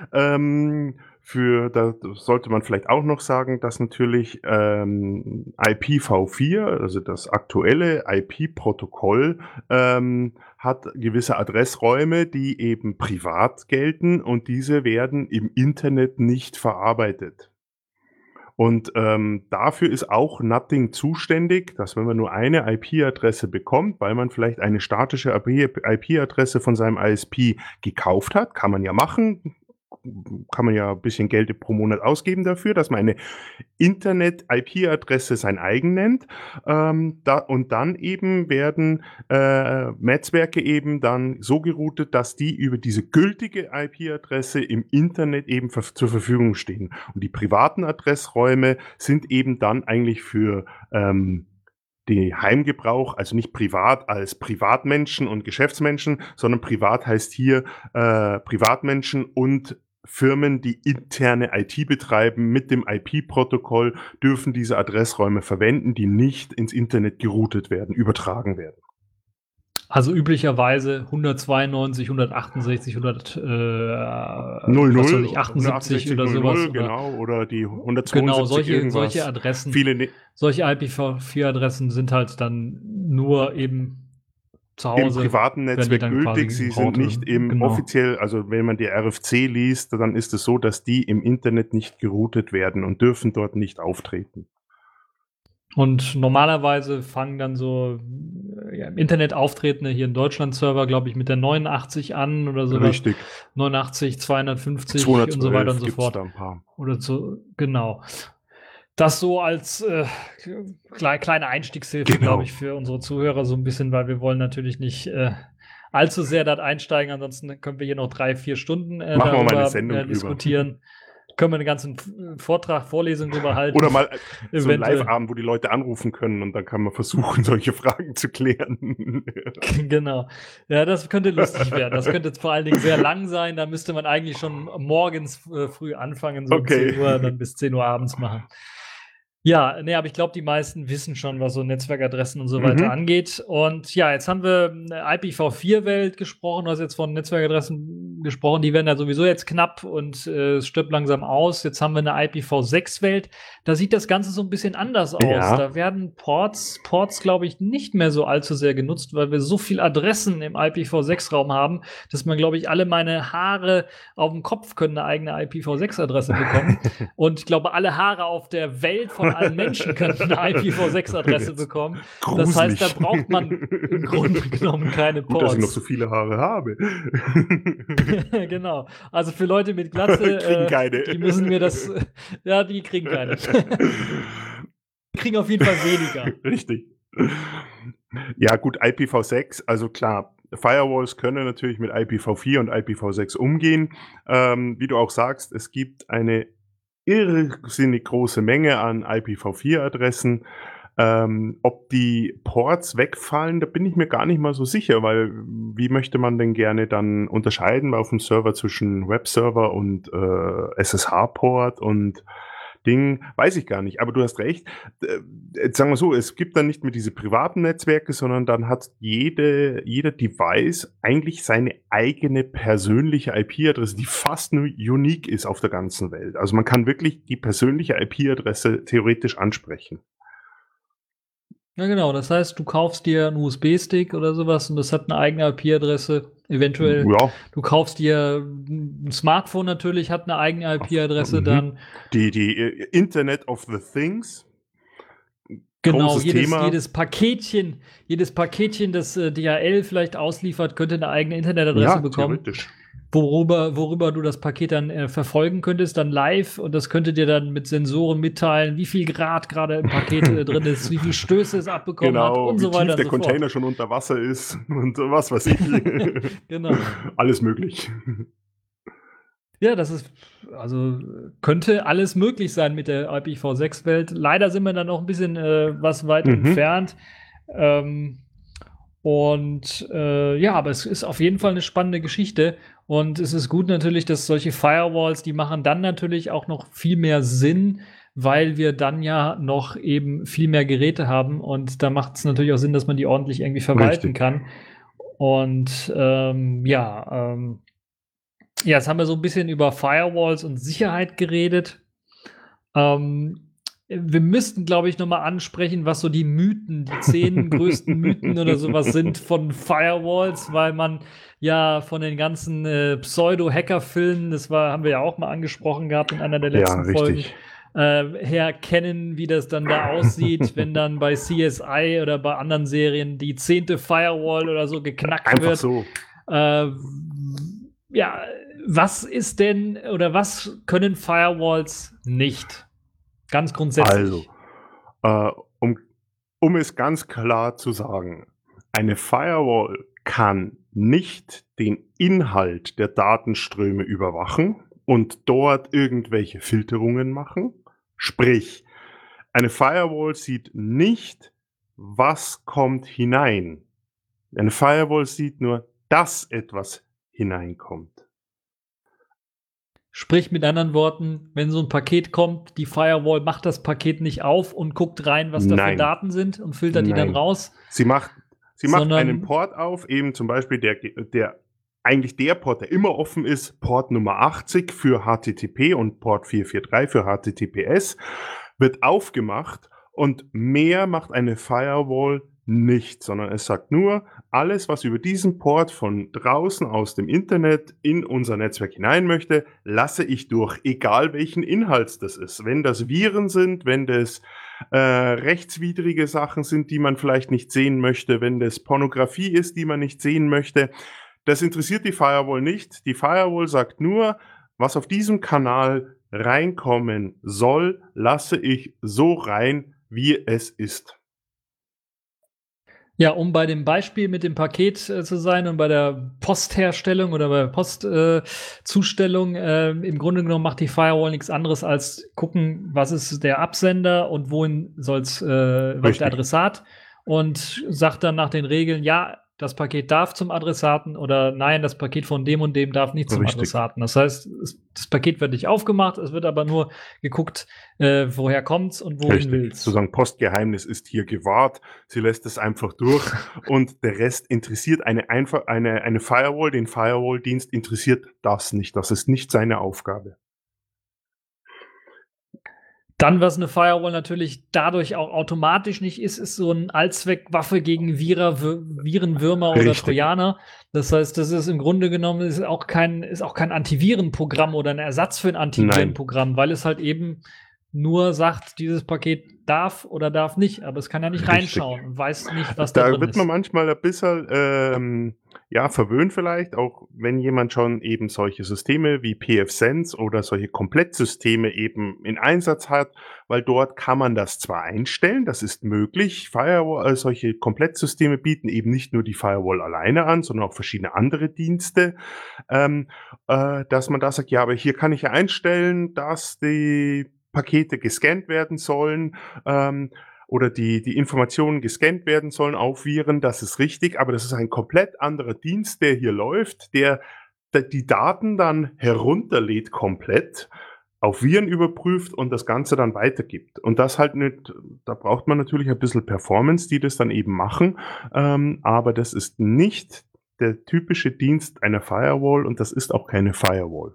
Da sollte man vielleicht auch noch sagen, dass natürlich IPv4, also das aktuelle IP-Protokoll, hat gewisse Adressräume, die eben privat gelten und diese werden im Internet nicht verarbeitet. Und dafür ist auch Nutting zuständig, dass wenn man nur eine IP-Adresse bekommt, weil man vielleicht eine statische IP-Adresse von seinem ISP gekauft hat, kann man ja machen, kann man ja ein bisschen Geld pro Monat ausgeben dafür, dass man eine Internet-IP-Adresse sein eigen nennt. Und dann eben werden Netzwerke eben dann so geroutet, dass die über diese gültige IP-Adresse im Internet eben zur Verfügung stehen. Und die privaten Adressräume sind eben dann eigentlich für die Heimgebrauch, also nicht privat als Privatmenschen und Geschäftsmenschen, sondern privat heißt hier Privatmenschen und Firmen, die interne IT betreiben mit dem IP-Protokoll, dürfen diese Adressräume verwenden, die nicht ins Internet geroutet werden, übertragen werden. Also üblicherweise 192, 168, 178 oder sowas. Genau, oder die 172 genau, solche Adressen. Solche IPv4-Adressen sind halt dann nur eben zu Hause. Im privaten Netzwerk gültig, sie sind nicht offiziell, also wenn man die RFC liest, dann ist es so, dass die im Internet nicht geroutet werden und dürfen dort nicht auftreten. Und normalerweise fangen dann so im Internet auftretende hier in Deutschland Server, glaube ich, mit der 89 an oder so. Richtig. 89, 250 und so weiter und so fort. Da ein paar. Oder so, genau. Das so als kleine Einstiegshilfe, glaube ich, für unsere Zuhörer so ein bisschen, weil wir wollen natürlich nicht allzu sehr dort einsteigen, ansonsten können wir hier noch 3-4 Stunden darüber diskutieren. Können wir einen ganzen Vortrag, Vorlesung drüber halten. Oder mal so einen Live-Abend, wo die Leute anrufen können und dann kann man versuchen, solche Fragen zu klären. Genau. Ja, das könnte lustig werden. Das könnte vor allen Dingen sehr lang sein. Da müsste man eigentlich schon morgens früh anfangen, so 10 Uhr, dann bis 10 Uhr abends machen. Ja, nee, aber ich glaube, die meisten wissen schon, was so Netzwerkadressen und so weiter angeht. Und ja, jetzt haben wir IPv4-Welt gesprochen, du hast jetzt von Netzwerkadressen gesprochen, die werden ja sowieso jetzt knapp und es stirbt langsam aus. Jetzt haben wir eine IPv6-Welt. Da sieht das Ganze so ein bisschen anders aus. Ja. Da werden Ports, glaube ich, nicht mehr so allzu sehr genutzt, weil wir so viel Adressen im IPv6-Raum haben, dass man, glaube ich, alle meine Haare auf dem Kopf können eine eigene IPv6-Adresse bekommen. Und ich glaube, alle Haare auf der Welt von allen Menschen können eine IPv6-Adresse bekommen. Gruselig. Das heißt, da braucht man im Grunde genommen keine Ports. Gut, dass ich noch so viele Haare habe. Genau. Also für Leute mit Kriegen Glatze, keine. die müssen mir das, ja, die kriegen keine. Die kriegen auf jeden Fall weniger. Richtig. Ja, gut, IPv6, also klar, Firewalls können natürlich mit IPv4 und IPv6 umgehen. Wie du auch sagst, es gibt eine irrsinnig große Menge an IPv4-Adressen. Ob die Ports wegfallen, da bin ich mir gar nicht mal so sicher, weil wie möchte man denn gerne dann unterscheiden auf dem Server zwischen Webserver und SSH-Port und Ding, weiß ich gar nicht. Aber du hast recht. Jetzt sagen wir so, es gibt dann nicht mehr diese privaten Netzwerke, sondern dann hat jeder Device eigentlich seine eigene persönliche IP-Adresse, die fast nur unique ist auf der ganzen Welt. Also man kann wirklich die persönliche IP-Adresse theoretisch ansprechen. Ja, genau. Das heißt, du kaufst dir einen USB-Stick oder sowas und das hat eine eigene IP-Adresse. Eventuell, Ja, du kaufst dir ein Smartphone natürlich, hat eine eigene IP-Adresse dann. die Internet of the Things. Genau, Großes Thema. jedes Paketchen, das DHL vielleicht ausliefert, könnte eine eigene Internetadresse bekommen, theoretisch. worüber du das Paket dann verfolgen könntest, dann live, und das könnte dir dann mit Sensoren mitteilen, wie viel Grad gerade im Paket drin ist, wie viel Stöße es abbekommen hat und so weiter. Wie tief der Container schon unter Wasser ist und was weiß ich. Genau. Alles möglich. Ja, das ist, also könnte alles möglich sein mit der IPv6-Welt. Leider sind wir da noch ein bisschen was weit entfernt. Ja, aber es ist auf jeden Fall eine spannende Geschichte. Und es ist gut natürlich, dass solche Firewalls, die machen dann natürlich auch noch viel mehr Sinn, weil wir dann ja noch eben viel mehr Geräte haben. Und da macht es natürlich auch Sinn, dass man die ordentlich irgendwie verwalten kann. Und ja, jetzt haben wir so ein bisschen über Firewalls und Sicherheit geredet. Wir müssten, glaube ich, noch mal ansprechen, was so die 10 größten Mythen oder sowas sind von Firewalls, weil man ja von den ganzen Pseudo-Hacker-Filmen, haben wir ja auch mal angesprochen gehabt in einer der letzten Folgen, kennen, wie das dann da aussieht, wenn dann bei CSI oder bei anderen Serien die 10. Firewall oder so geknackt Einfach wird. so. Ja, was ist denn oder was können Firewalls nicht? Ganz grundsätzlich. Also, um es ganz klar zu sagen, eine Firewall kann nicht den Inhalt der Datenströme überwachen und dort irgendwelche Filterungen machen. Sprich, eine Firewall sieht nicht, was kommt hinein. Eine Firewall sieht nur, dass etwas hineinkommt. Sprich mit anderen Worten, wenn so ein Paket kommt, die Firewall macht das Paket nicht auf und guckt rein, was da für Daten sind und filtert die dann raus. Sie macht einen Port auf, eben zum Beispiel der Port, der immer offen ist, Port Nummer 80 für HTTP und Port 443 für HTTPS, wird aufgemacht und mehr macht eine Firewall nicht, sondern es sagt nur, alles, was über diesen Port von draußen aus dem Internet in unser Netzwerk hinein möchte, lasse ich durch, egal welchen Inhalts das ist. Wenn das Viren sind, wenn das rechtswidrige Sachen sind, die man vielleicht nicht sehen möchte, wenn das Pornografie ist, die man nicht sehen möchte, das interessiert die Firewall nicht. Die Firewall sagt nur, was auf diesem Kanal reinkommen soll, lasse ich so rein, wie es ist. Ja, um bei dem Beispiel mit dem Paket zu sein und bei der Postherstellung oder bei der Postzustellung, im Grunde genommen macht die Firewall nichts anderes als gucken, was ist der Absender und wohin was ist der Adressat, und sagt dann nach den Regeln, ja, das Paket darf zum Adressaten oder nein, das Paket von dem und dem darf nicht zum Adressaten. Das heißt, das Paket wird nicht aufgemacht, es wird aber nur geguckt, woher kommt's und wohin will's. Sozusagen Postgeheimnis ist hier gewahrt, sie lässt es einfach durch und der Rest interessiert eine Firewall, den Firewall-Dienst interessiert das nicht. Das ist nicht seine Aufgabe. Dann, was eine Firewall natürlich dadurch auch automatisch nicht ist, ist so ein Allzweckwaffe gegen Virenwürmer oder Trojaner. Das heißt, das ist im Grunde genommen ist auch kein Antivirenprogramm oder ein Ersatz für ein Antivirenprogramm, weil es halt eben nur sagt, dieses Paket darf oder darf nicht, aber es kann ja nicht reinschauen und weiß nicht, was da drin ist. Da wird man manchmal ein bisschen ja, verwöhnt vielleicht, auch wenn jemand schon eben solche Systeme wie pfSense oder solche Komplettsysteme eben in Einsatz hat, weil dort kann man das zwar einstellen, das ist möglich. Solche Komplettsysteme bieten eben nicht nur die Firewall alleine an, sondern auch verschiedene andere Dienste, ähm, dass man da sagt, ja, aber hier kann ich ja einstellen, dass die Pakete gescannt werden sollen, oder die Informationen gescannt werden sollen auf Viren, das ist richtig, aber das ist ein komplett anderer Dienst, der hier läuft, der die Daten dann herunterlädt komplett, auf Viren überprüft und das Ganze dann weitergibt. Und das halt nicht, da braucht man natürlich ein bisschen Performance, die das dann eben machen, aber das ist nicht der typische Dienst einer Firewall und das ist auch keine Firewall.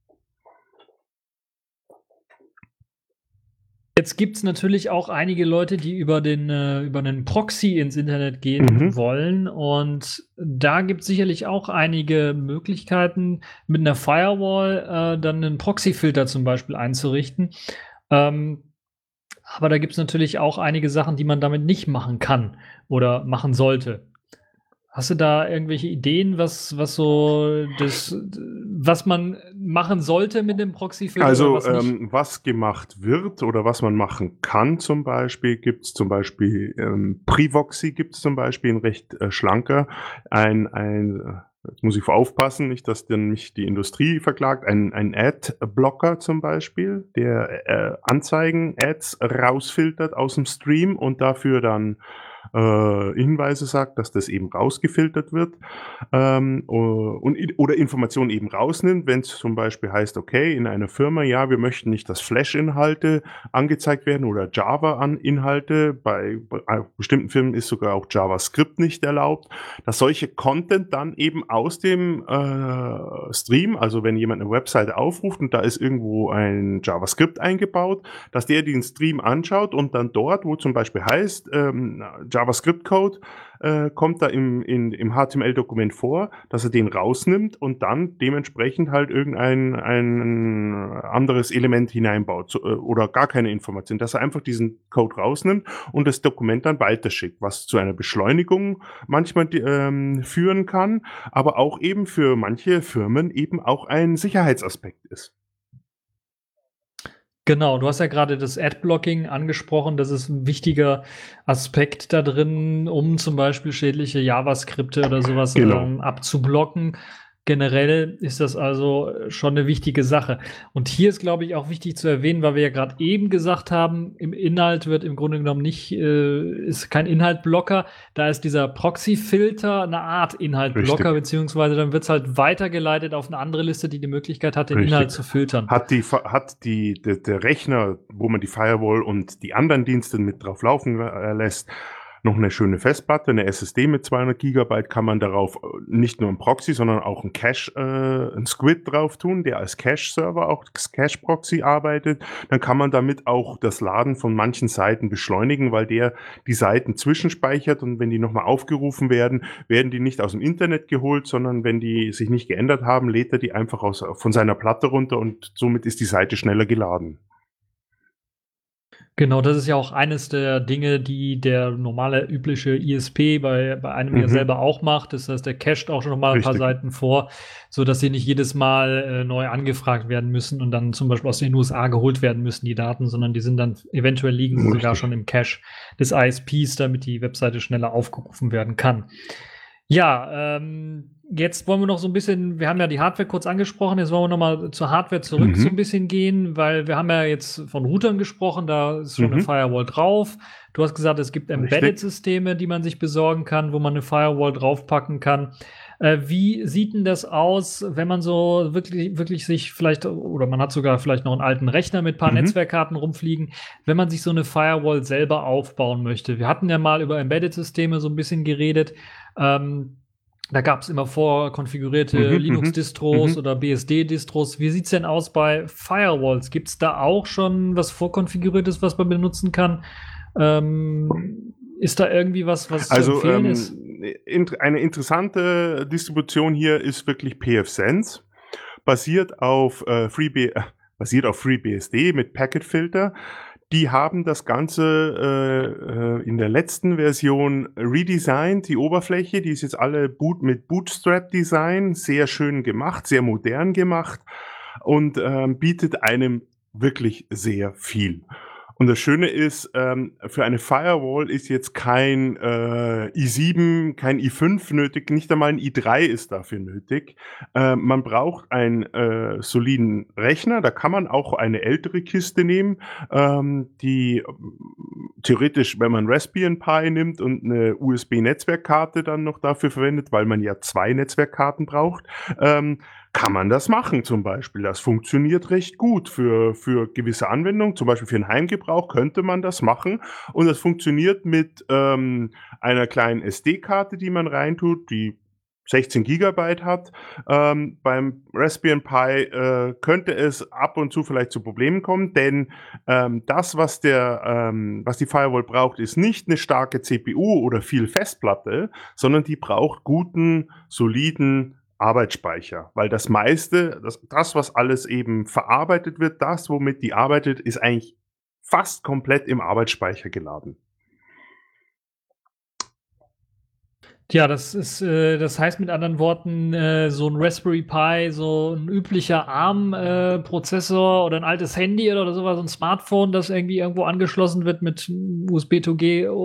Jetzt gibt es natürlich auch einige Leute, die über den Proxy ins Internet gehen wollen. Und da gibt es sicherlich auch einige Möglichkeiten, mit einer Firewall dann einen Proxy-Filter zum Beispiel einzurichten. Aber da gibt es natürlich auch einige Sachen, die man damit nicht machen kann oder machen sollte. Hast du da irgendwelche Ideen, was man machen sollte mit dem Proxy-Filter? Also, oder was nicht? was gemacht wird oder was man machen kann zum Beispiel, gibt's zum Beispiel, Privoxy gibt's zum Beispiel, 'n recht, schlanker, jetzt muss ich aufpassen, nicht, dass dann mich die Industrie verklagt, ein Ad-Blocker zum Beispiel, der, Anzeigen, Ads rausfiltert aus dem Stream und dafür dann Hinweise sagt, dass das eben rausgefiltert wird, oder Informationen eben rausnimmt, wenn es zum Beispiel heißt, okay, in einer Firma, ja, wir möchten nicht, dass Flash-Inhalte angezeigt werden oder Java-Inhalte. Bei bestimmten Firmen ist sogar auch JavaScript nicht erlaubt, dass solche Content dann eben aus dem Stream, also wenn jemand eine Webseite aufruft und da ist irgendwo ein JavaScript eingebaut, dass der den Stream anschaut und dann dort, wo zum Beispiel heißt, JavaScript-Code kommt da im HTML-Dokument vor, dass er den rausnimmt und dann dementsprechend halt ein anderes Element hineinbaut oder gar keine Information, dass er einfach diesen Code rausnimmt und das Dokument dann weiterschickt, was zu einer Beschleunigung manchmal führen kann, aber auch eben für manche Firmen eben auch ein Sicherheitsaspekt ist. Genau, du hast ja gerade das Adblocking angesprochen. Das ist ein wichtiger Aspekt da drin, um zum Beispiel schädliche JavaScripte oder sowas Genau. abzublocken. Generell ist das also schon eine wichtige Sache. Und hier ist, glaube ich, auch wichtig zu erwähnen, weil wir ja gerade eben gesagt haben, im Inhalt wird im Grunde genommen ist kein Inhaltblocker. Da ist dieser Proxy-Filter eine Art Inhaltblocker, Richtig. beziehungsweise dann wird es halt weitergeleitet auf eine andere Liste, die Möglichkeit hat, den Richtig. Inhalt zu filtern. Der Rechner, wo man die Firewall und die anderen Dienste mit drauf laufen lässt, noch eine schöne Festplatte, eine SSD mit 200 Gigabyte, kann man darauf nicht nur ein Proxy, sondern auch ein Cache, ein Squid drauf tun, der als Cache-Server, auch Cache-Proxy arbeitet. Dann kann man damit auch das Laden von manchen Seiten beschleunigen, weil der die Seiten zwischenspeichert und wenn die nochmal aufgerufen werden, werden die nicht aus dem Internet geholt, sondern wenn die sich nicht geändert haben, lädt er die einfach von seiner Platte runter und somit ist die Seite schneller geladen. Genau, das ist ja auch eines der Dinge, die der normale, übliche ISP bei einem ja selber auch macht. Das heißt, der cached auch schon noch mal ein paar Richtig. Seiten vor, sodass sie nicht jedes Mal neu angefragt werden müssen und dann zum Beispiel aus den USA geholt werden müssen, die Daten, sondern die sind dann, eventuell liegen sie sogar schon im Cache des ISPs, damit die Webseite schneller aufgerufen werden kann. Ja, jetzt wollen wir noch so ein bisschen, wir haben ja die Hardware kurz angesprochen, jetzt wollen wir noch mal zur Hardware zurück so ein bisschen gehen, weil wir haben ja jetzt von Routern gesprochen, da ist schon eine Firewall drauf. Du hast gesagt, es gibt Embedded-Systeme, die man sich besorgen kann, wo man eine Firewall draufpacken kann. Wie sieht denn das aus, wenn man so wirklich sich vielleicht, oder man hat sogar vielleicht noch einen alten Rechner mit ein paar Netzwerkkarten rumfliegen, wenn man sich so eine Firewall selber aufbauen möchte? Wir hatten ja mal über Embedded-Systeme so ein bisschen geredet. Da gab es immer vorkonfigurierte Linux-Distros oder BSD-Distros. Wie sieht's denn aus bei Firewalls? Gibt es da auch schon was vorkonfiguriertes, was man benutzen kann? Ist da irgendwie was zu empfehlen ist? Eine interessante Distribution hier ist wirklich pfSense, basiert auf FreeBSD mit Packetfilter. Die haben das Ganze in der letzten Version redesigned, die Oberfläche, die ist jetzt alle mit Bootstrap-Design, sehr schön gemacht, sehr modern gemacht und bietet einem wirklich sehr viel. Und das Schöne ist, für eine Firewall ist jetzt kein i7, kein i5 nötig, nicht einmal ein i3 ist dafür nötig. Man braucht einen soliden Rechner, da kann man auch eine ältere Kiste nehmen, die theoretisch, wenn man Raspbian Pi nimmt und eine USB-Netzwerkkarte dann noch dafür verwendet, weil man ja 2 Netzwerkkarten braucht, kann man das machen zum Beispiel. Das funktioniert recht gut für gewisse Anwendungen, zum Beispiel für den Heimgebrauch könnte man das machen und das funktioniert mit einer kleinen SD-Karte, die man reintut, die 16 Gigabyte hat. Beim Raspbian Pi könnte es ab und zu vielleicht zu Problemen kommen, denn das, was die Firewall braucht, ist nicht eine starke CPU oder viel Festplatte, sondern die braucht guten, soliden Arbeitsspeicher, weil das meiste, das, was alles eben verarbeitet wird, das, womit die arbeitet, ist eigentlich fast komplett im Arbeitsspeicher geladen. Ja, das heißt mit anderen Worten, so ein Raspberry Pi, so ein üblicher ARM-Prozessor oder ein altes Handy oder sowas, so ein Smartphone, das irgendwie irgendwo angeschlossen wird mit USB to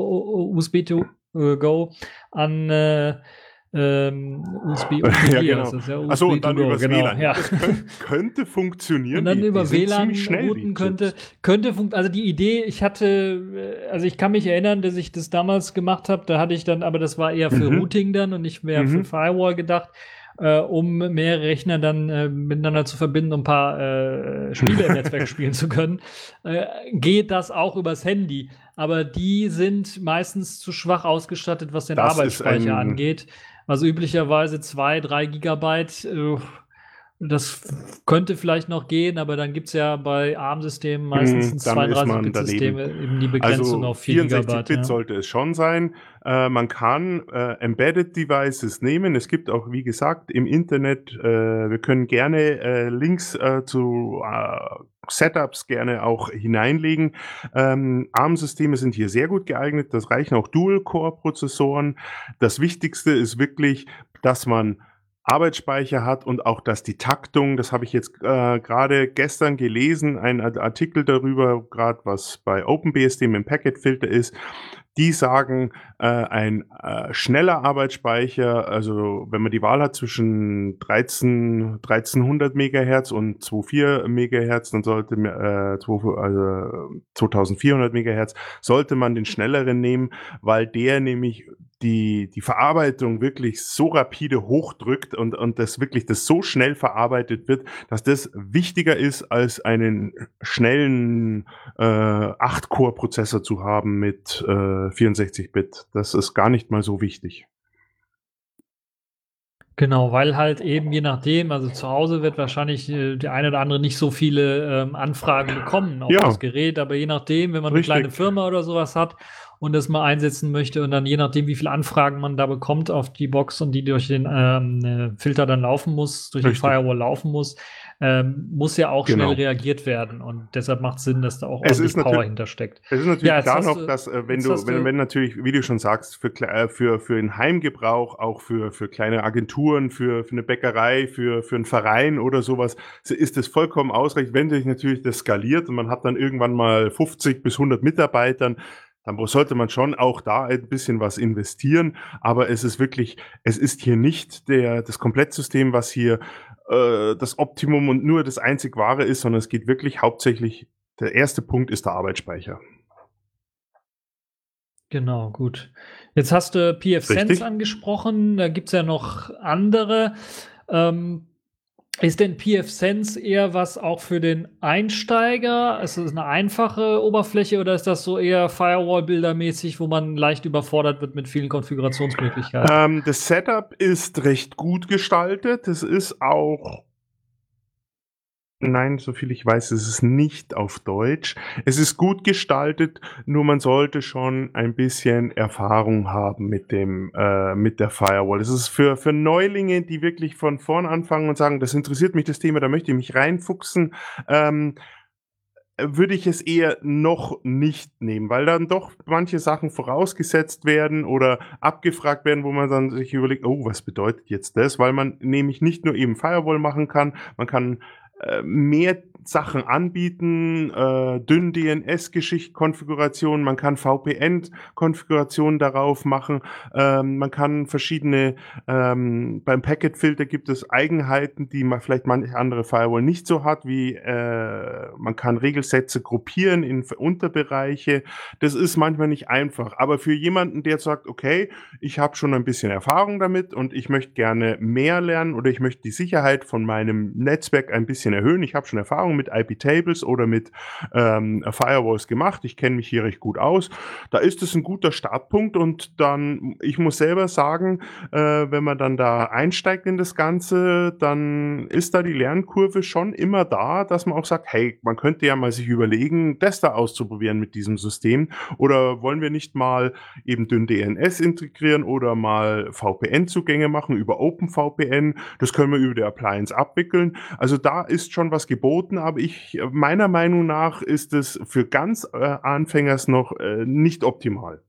Go an USB Ja, UPG, genau. das ist ja USB Achso, und to dann go, übers genau, WLAN. ja. Das könnte funktionieren. Und dann Die über sind WLAN ziemlich schnell, die routen Chips. also die Idee, also ich kann mich erinnern, dass ich das damals gemacht habe, da hatte ich dann, aber das war eher für Routing dann und nicht mehr für Firewall gedacht, um mehrere Rechner dann miteinander zu verbinden, um ein paar Spiele im Netzwerk spielen zu können. Geht das auch übers Handy, aber die sind meistens zu schwach ausgestattet, was den Das ist Arbeitsspeicher angeht. Also üblicherweise 2-3 Gigabyte, das könnte vielleicht noch gehen, aber dann gibt es ja bei ARM-Systemen meistens dann ist man 32-Bit-Systeme daneben. eben die Begrenzung Also auf 4 Gigabyte. 64-Bit Ja. sollte es schon sein. Man kann Embedded Devices nehmen. Es gibt auch, wie gesagt, im Internet, wir können gerne Links zu Setups gerne auch hineinlegen. ARM-Systeme sind hier sehr gut geeignet. Das reichen auch Dual-Core-Prozessoren. Das Wichtigste ist wirklich, dass man Arbeitsspeicher hat und auch, dass die Taktung, das habe ich jetzt gerade gestern gelesen, ein Artikel darüber, gerade was bei OpenBSD mit dem Packet-Filter ist, die sagen, ein schneller Arbeitsspeicher, also wenn man die Wahl hat zwischen 1300 Megahertz und 24 Megahertz, dann sollte also 2400 Megahertz, sollte man den schnelleren nehmen, weil der nämlich die Verarbeitung wirklich so rapide hochdrückt und das so schnell verarbeitet wird, dass das wichtiger ist, als einen schnellen 8-Core-Prozessor zu haben mit 64-Bit. Das ist gar nicht mal so wichtig. Genau, weil halt eben je nachdem, also zu Hause wird wahrscheinlich der eine oder andere nicht so viele Anfragen bekommen auf das Gerät, aber je nachdem, wenn man eine kleine Firma oder sowas hat und das mal einsetzen möchte und dann je nachdem, wie viele Anfragen man da bekommt auf die Box und die durch den Filter dann laufen muss, durch die Firewall laufen muss, muss ja auch schnell reagiert werden und deshalb macht es Sinn, dass da auch ordentlich Power hintersteckt. Es ist natürlich klar noch, dass wenn natürlich, wie du schon sagst, für den Heimgebrauch, auch für kleine Agenturen, für eine Bäckerei, für einen Verein oder sowas, ist es vollkommen ausreichend, wenn sich natürlich das skaliert und man hat dann irgendwann mal 50 bis 100 Mitarbeitern, dann sollte man schon auch da ein bisschen was investieren, aber es ist hier nicht das Komplettsystem, was hier das Optimum und nur das einzig Wahre ist, sondern es geht wirklich hauptsächlich, der erste Punkt ist der Arbeitsspeicher. Genau, gut. Jetzt hast du pfSense angesprochen, da gibt es ja noch andere. Ist denn pfSense eher was auch für den Einsteiger? Ist das eine einfache Oberfläche oder ist das so eher Firewall-Bildermäßig, wo man leicht überfordert wird mit vielen Konfigurationsmöglichkeiten? Das Setup ist recht gut gestaltet. Es ist auch Nein, soviel ich weiß, ist es nicht auf Deutsch. Es ist gut gestaltet, nur man sollte schon ein bisschen Erfahrung haben mit der Firewall. Es ist für Neulinge, die wirklich von vorn anfangen und sagen: „Das interessiert mich, das Thema, da möchte ich mich reinfuchsen“, würde ich es eher noch nicht nehmen, weil dann doch manche Sachen vorausgesetzt werden oder abgefragt werden, wo man dann sich überlegt: „Oh, was bedeutet jetzt das?“ Weil man nämlich nicht nur eben Firewall machen kann, man kann, mehr Sachen anbieten, dünn DNS-Konfigurationen, man kann VPN-Konfigurationen darauf machen, man kann verschiedene beim Packet-Filter gibt es Eigenheiten, die vielleicht manche andere Firewall nicht so hat, wie man kann Regelsätze gruppieren in Unterbereiche. Das ist manchmal nicht einfach. Aber für jemanden, der sagt, okay, ich habe schon ein bisschen Erfahrung damit und ich möchte gerne mehr lernen oder ich möchte die Sicherheit von meinem Netzwerk ein bisschen erhöhen. Ich habe schon Erfahrung mit IP-Tables oder mit Firewalls gemacht. Ich kenne mich hier recht gut aus. Da ist es ein guter Startpunkt und dann, ich muss selber sagen, wenn man dann da einsteigt in das Ganze, dann ist da die Lernkurve schon immer da, dass man auch sagt, hey, man könnte ja mal sich überlegen, das da auszuprobieren mit diesem System. Oder wollen wir nicht mal eben dünn DNS integrieren oder mal VPN-Zugänge machen über OpenVPN? Das können wir über die Appliance abwickeln. Also da ist schon was geboten, aber meiner Meinung nach ist es für ganz Anfängers noch nicht optimal.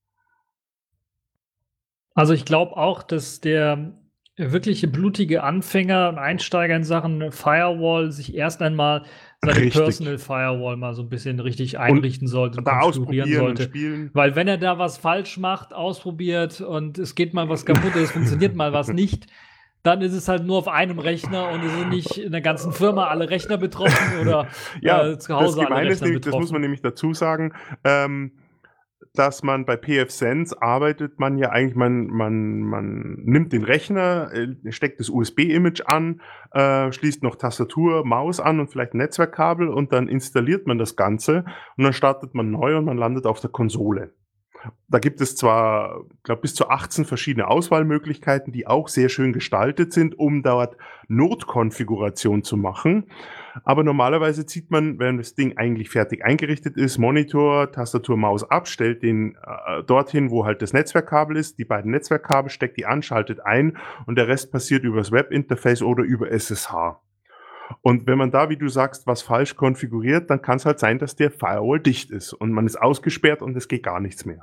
Also ich glaube auch, dass der wirkliche blutige Anfänger und Einsteiger in Sachen Firewall sich erst einmal seine Richtig. Personal Firewall mal so ein bisschen richtig einrichten sollte und Da konfigurieren ausprobieren und sollte. spielen. Weil wenn er da was falsch macht, ausprobiert und es geht mal was kaputt, es funktioniert mal was nicht, dann ist es halt nur auf einem Rechner und es sind nicht in der ganzen Firma alle Rechner betroffen oder Ja, zu das Hause alle Gemeine ist Rechner nämlich, das muss man betroffen. nämlich dazu sagen, dass man bei pfSense arbeitet man ja eigentlich, man nimmt den Rechner, steckt das USB-Image an, schließt noch Tastatur, Maus an und vielleicht ein Netzwerkkabel und dann installiert man das Ganze und dann startet man neu und man landet auf der Konsole. Da gibt es zwar, glaube bis zu 18 verschiedene Auswahlmöglichkeiten, die auch sehr schön gestaltet sind, um dort Notkonfiguration zu machen. Aber normalerweise zieht man, wenn das Ding eigentlich fertig eingerichtet ist, Monitor, Tastatur, Maus ab, stellt den dorthin, wo halt das Netzwerkkabel ist, die beiden Netzwerkkabel, steckt die an, schaltet ein und der Rest passiert über das Webinterface oder über SSH. Und wenn man da, wie du sagst, was falsch konfiguriert, dann kann es halt sein, dass der Firewall dicht ist und man ist ausgesperrt und es geht gar nichts mehr.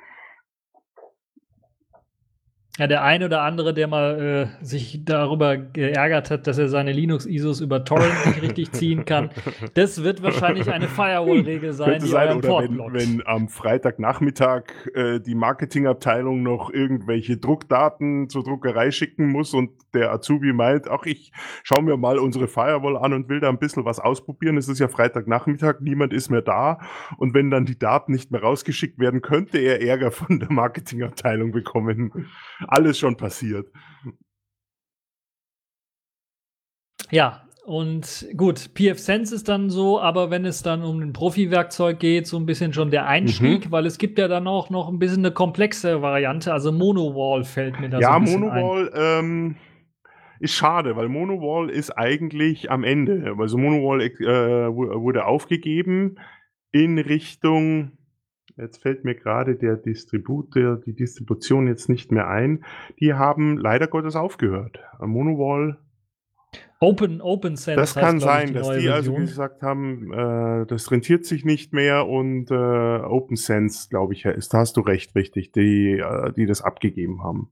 Ja, der eine oder andere, der mal sich darüber geärgert hat, dass er seine Linux-ISOs über Torrent nicht richtig ziehen kann, das wird wahrscheinlich eine Firewall-Regel sein, Könnte die sein, euren oder Port blockt. wenn am Freitagnachmittag die Marketingabteilung noch irgendwelche Druckdaten zur Druckerei schicken muss und der Azubi meint, ach, ich schaue mir mal unsere Firewall an und will da ein bisschen was ausprobieren. Es ist ja Freitagnachmittag, niemand ist mehr da. Und wenn dann die Daten nicht mehr rausgeschickt werden, könnte er Ärger von der Marketingabteilung bekommen. Alles schon passiert. Ja, und gut, pfSense ist dann so, aber wenn es dann um ein Profi-Werkzeug geht, so ein bisschen schon der Einstieg, weil es gibt ja dann auch noch ein bisschen eine komplexe Variante, also Monowall fällt mir da so Ja, ein bisschen ein. Monowall ist schade, weil Monowall ist eigentlich am Ende. Also Monowall wurde aufgegeben in Richtung, jetzt fällt mir gerade die Distribution jetzt nicht mehr ein. Die haben leider Gottes aufgehört. Monowall, OpenSense das heißt, kann glaube ich, sein, die dass neue die also Version. gesagt haben, das rentiert sich nicht mehr und OpenSense, glaube ich, ist, da hast du recht, richtig, die das abgegeben haben.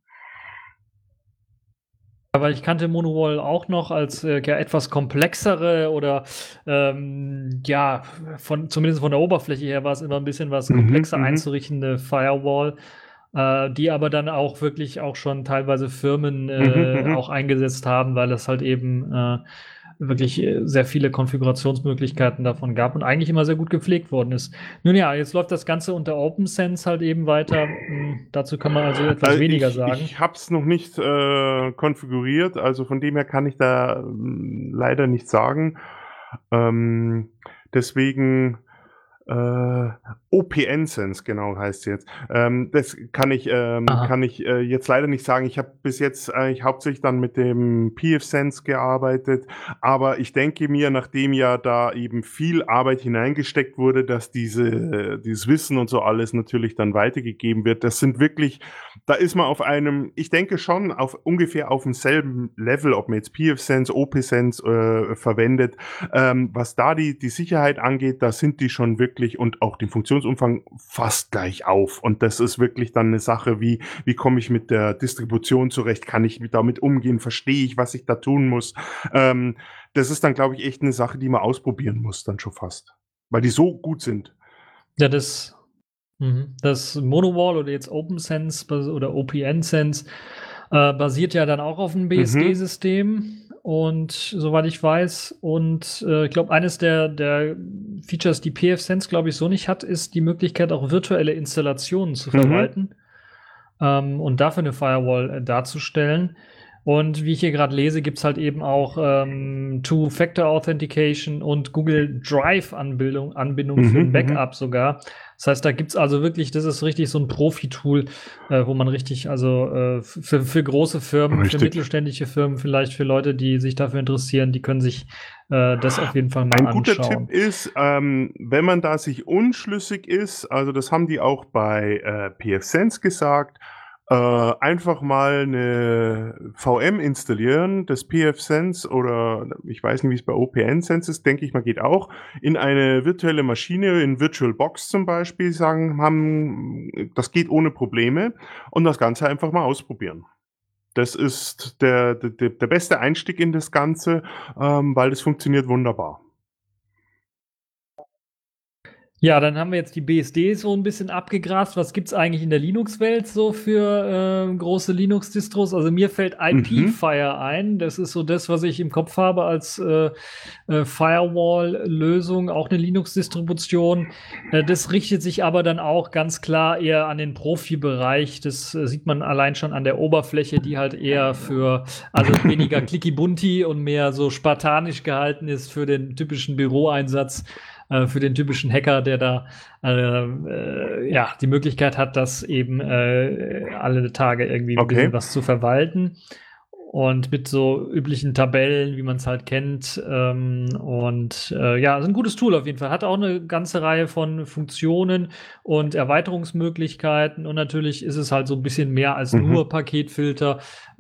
Aber ich kannte Monowall auch noch als ja, etwas komplexere oder ja, zumindest von der Oberfläche her war es immer ein bisschen was komplexer einzurichtende Firewall, die aber dann auch wirklich auch schon teilweise Firmen auch eingesetzt haben, weil es halt eben wirklich sehr viele Konfigurationsmöglichkeiten davon gab und eigentlich immer sehr gut gepflegt worden ist. Nun ja, jetzt läuft das Ganze unter OpenSense halt eben weiter. Dazu kann man also etwas weniger sagen. Ich habe es noch nicht konfiguriert, also von dem her kann ich da leider nicht sagen. Deswegen OPN-Sense, genau heißt es jetzt. Das kann ich jetzt leider nicht sagen. Ich habe bis jetzt eigentlich hauptsächlich dann mit dem pfSense gearbeitet, aber ich denke mir, nachdem ja da eben viel Arbeit hineingesteckt wurde, dass dieses Wissen und so alles natürlich dann weitergegeben wird. Das sind wirklich Da ist man auf einem, ich denke schon, ungefähr auf demselben Level, ob man jetzt pfSense, OP-Sense verwendet. Was da die Sicherheit angeht, da sind die schon wirklich und auch den Funktionsumfang fast gleich auf. Und das ist wirklich dann eine Sache, wie komme ich mit der Distribution zurecht? Kann ich damit umgehen? Verstehe ich, was ich da tun muss? Das ist dann, glaube ich, echt eine Sache, die man ausprobieren muss, dann schon fast. Weil die so gut sind. Ja, das Monowall oder jetzt OpenSense oder OPNSense basiert ja dann auch auf einem BSD-System und soweit ich weiß und ich glaube, eines der Features, die pfSense, glaube ich, so nicht hat, ist die Möglichkeit, auch virtuelle Installationen zu verwalten und dafür eine Firewall darzustellen. Und wie ich hier gerade lese, gibt es halt eben auch Two-Factor Authentication und Google Drive-Anbindung für ein Backup sogar. Das heißt, da gibt es also wirklich, das ist richtig so ein Profi-Tool, wo man richtig, also für große Firmen, für mittelständische Firmen, vielleicht für Leute, die sich dafür interessieren, die können sich das auf jeden Fall mal anschauen. Ein guter Tipp ist, wenn man da sich unschlüssig ist, also das haben die auch bei pfSense gesagt, einfach mal eine VM installieren, das pfSense oder ich weiß nicht, wie es bei OPNSense ist, denke ich mal, geht auch, in eine virtuelle Maschine, in VirtualBox zum Beispiel, das geht ohne Probleme und das Ganze einfach mal ausprobieren. Das ist der beste Einstieg in das Ganze, weil das funktioniert wunderbar. Ja, dann haben wir jetzt die BSD so ein bisschen abgegrast. Was gibt's eigentlich in der Linux-Welt so für große Linux-Distros? Also mir fällt IP-Fire ein. Das ist so das, was ich im Kopf habe als Firewall-Lösung, auch eine Linux-Distribution. Das richtet sich aber dann auch ganz klar eher an den Profi-Bereich. Das sieht man allein schon an der Oberfläche, die halt eher also weniger clicky-bunti und mehr so spartanisch gehalten ist für den typischen Büroeinsatz. Für den typischen Hacker, der da die Möglichkeit hat, das eben alle Tage irgendwie ein bisschen was zu verwalten. Und mit so üblichen Tabellen, wie man es halt kennt. Ist ein gutes Tool auf jeden Fall. Hat auch eine ganze Reihe von Funktionen und Erweiterungsmöglichkeiten. Und natürlich ist es halt so ein bisschen mehr als nur Paketfilter.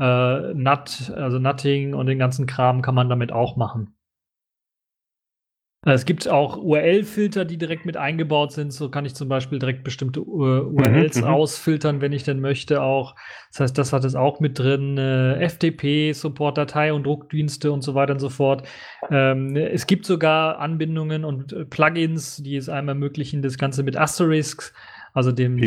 Nutting und den ganzen Kram kann man damit auch machen. Es gibt auch URL-Filter, die direkt mit eingebaut sind. So kann ich zum Beispiel direkt bestimmte URLs ausfiltern, wenn ich denn möchte auch. Das heißt, das hat es auch mit drin. FTP, Support, Datei- und Druckdienste und so weiter und so fort. Es gibt sogar Anbindungen und Plugins, die es einem ermöglichen, das Ganze mit Asterisk, also dem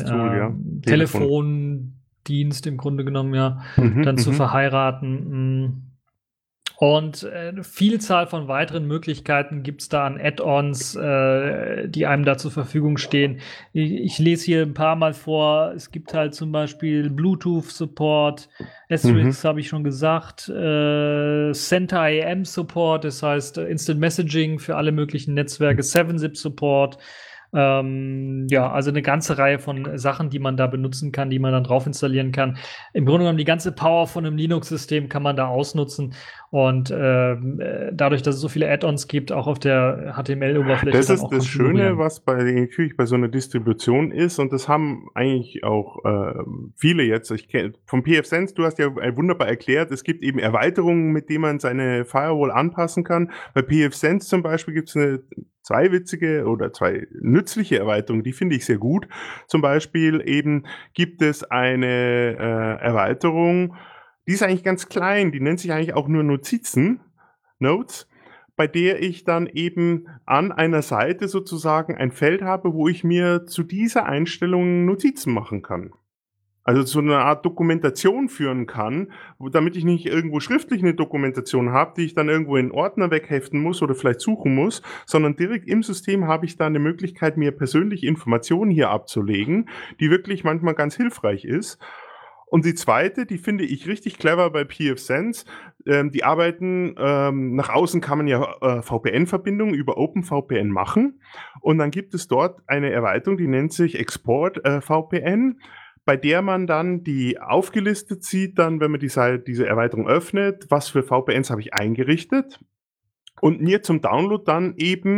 Telefondienst im Grunde genommen, dann zu verheiraten. Und eine Vielzahl von weiteren Möglichkeiten gibt es da an Add-ons, die einem da zur Verfügung stehen. Ich lese hier ein paar Mal vor. Es gibt halt zum Beispiel Bluetooth-Support, Asterisk habe ich schon gesagt, Center IAM-Support, das heißt Instant Messaging für alle möglichen Netzwerke, 7-Zip-Support. Also eine ganze Reihe von Sachen, die man da benutzen kann, die man dann drauf installieren kann. Im Grunde genommen die ganze Power von einem Linux-System kann man da ausnutzen. Und dadurch, dass es so viele Add-ons gibt, auch auf der HTML-Oberfläche. Das ist das Schöne, was natürlich bei so einer Distribution ist, und das haben eigentlich auch viele jetzt. Ich kenne vom pfSense, du hast ja wunderbar erklärt, es gibt eben Erweiterungen, mit denen man seine Firewall anpassen kann. Bei pfSense zum Beispiel gibt es zwei nützliche Erweiterungen, die finde ich sehr gut. Zum Beispiel eben gibt es eine Erweiterung, die ist eigentlich ganz klein, die nennt sich eigentlich auch nur Notes, bei der ich dann eben an einer Seite sozusagen ein Feld habe, wo ich mir zu dieser Einstellung Notizen machen kann. Also so eine Art Dokumentation führen kann, damit ich nicht irgendwo schriftlich eine Dokumentation habe, die ich dann irgendwo in einen Ordner wegheften muss oder vielleicht suchen muss, sondern direkt im System habe ich da eine Möglichkeit, mir persönlich Informationen hier abzulegen, die wirklich manchmal ganz hilfreich ist. Und die zweite, die finde ich richtig clever bei pfSense. Die arbeiten, nach außen kann man ja VPN-Verbindungen über OpenVPN machen. Und dann gibt es dort eine Erweiterung, die nennt sich Export VPN, bei der man dann die aufgelistet sieht, dann, wenn man diese Erweiterung öffnet, was für VPNs habe ich eingerichtet. Und mir zum Download dann eben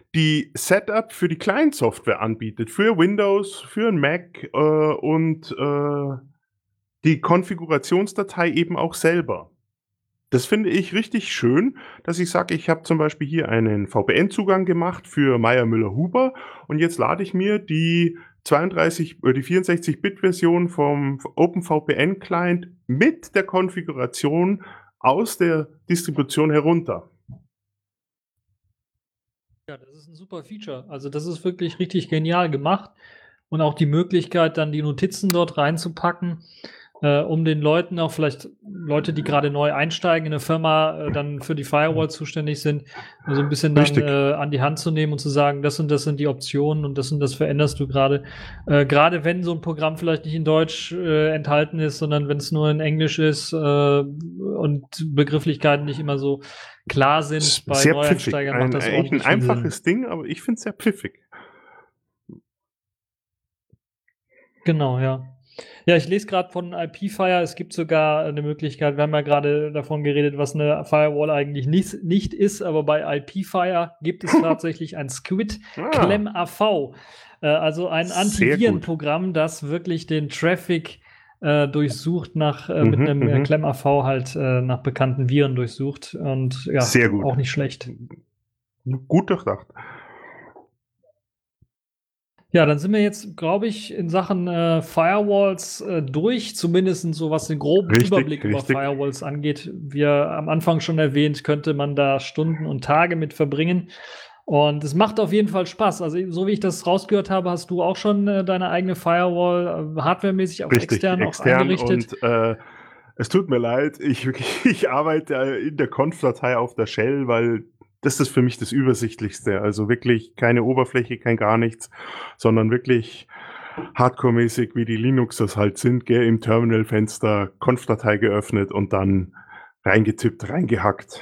die Setup für die Client-Software anbietet, für Windows, für 'n Mac, und die Konfigurationsdatei eben auch selber. Das finde ich richtig schön, dass ich sage, ich habe zum Beispiel hier einen VPN-Zugang gemacht für Mayr-Müller-Huber und jetzt lade ich mir die 64-Bit-Version vom OpenVPN-Client mit der Konfiguration aus der Distribution herunter. Ja, das ist ein super Feature. Also, das ist wirklich richtig genial gemacht und auch die Möglichkeit, dann die Notizen dort reinzupacken, um den Leuten auch vielleicht Leute, die gerade neu einsteigen in 'ne Firma, dann für die Firewall zuständig sind, so ein bisschen dann, Richtig. an die Hand zu nehmen und zu sagen: „Das und das sind die Optionen und das veränderst du gerade.“ Grade wenn so ein Programm vielleicht nicht in Deutsch, enthalten ist, sondern wenn es nur in Englisch ist, und Begrifflichkeiten nicht immer so klar sind, bei Sehr pfiffig. Neueinsteigern macht das Eigentlich 'n ordentlich viel Sinn. einfaches Ding, aber ich finde es sehr pfiffig. Genau, ja. Ja, ich lese gerade von IP-Fire, es gibt sogar eine Möglichkeit, wir haben ja gerade davon geredet, was eine Firewall eigentlich nicht ist, aber bei IP-Fire gibt es tatsächlich ein Squid Ah, ClamAV, also ein sehr gut. Antivirenprogramm, das wirklich den Traffic, durchsucht mit einem Mhm. ClamAV halt, nach bekannten Viren durchsucht und ja, Sehr gut. auch nicht schlecht. Gut durchdacht. Ja, dann sind wir jetzt, glaube ich, in Sachen, Firewalls, durch, zumindest so was den groben Überblick über Richtig. Firewalls angeht. Wie am Anfang schon erwähnt, könnte man da Stunden und Tage mit verbringen. Und es macht auf jeden Fall Spaß. Also, so wie ich das rausgehört habe, hast du auch schon, deine eigene Firewall, hardwaremäßig auch Richtig, extern auch extern eingerichtet? und es tut mir leid, ich arbeite in der Conf-Datei auf der Shell, weil das ist für mich das Übersichtlichste. Also wirklich keine Oberfläche, kein gar nichts, sondern wirklich hardcore-mäßig, wie die Linuxers halt sind, gell, im Terminalfenster Conf-Datei geöffnet und dann reingetippt, reingehackt.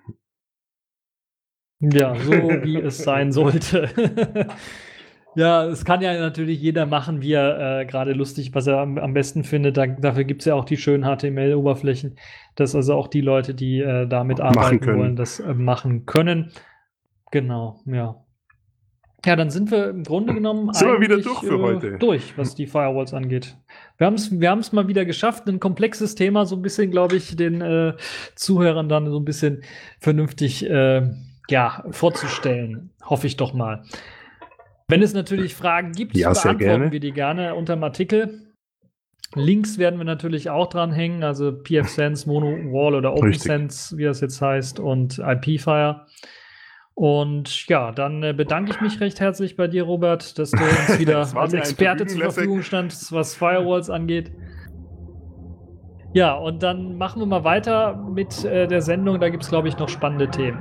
Ja, so wie es sein sollte. Ja, es kann ja natürlich jeder machen, wie er, grade lustig was er am besten findet. Dafür gibt's ja auch die schönen HTML-Oberflächen, dass also auch die Leute, die, damit Machen arbeiten können. wollen, das, machen können. Genau, ja. Ja, dann sind wir im Grunde genommen Sind wir wieder eigentlich, durch für heute? durch, was die Firewalls angeht. Wir haben's mal wieder geschafft, ein komplexes Thema so ein bisschen, glaube ich, den, Zuhörern dann so ein bisschen vernünftig, ja, vorzustellen. Hoffe ich doch mal. Wenn es natürlich Fragen gibt, Ja, sehr beantworten gerne. wir die gerne unterm Artikel. Links werden wir natürlich auch dranhängen, also pfSense, MonoWall oder Richtig. OpenSense, wie das jetzt heißt, und IP-Fire. Und ja, dann bedanke ich mich recht herzlich bei dir, Robert, dass du uns wieder Es war als mir ein Experte Vergnügen, zur Lessig. Verfügung standst, was Firewalls angeht. Ja, und dann machen wir mal weiter mit der Sendung. Da gibt es, glaube ich, noch spannende Themen.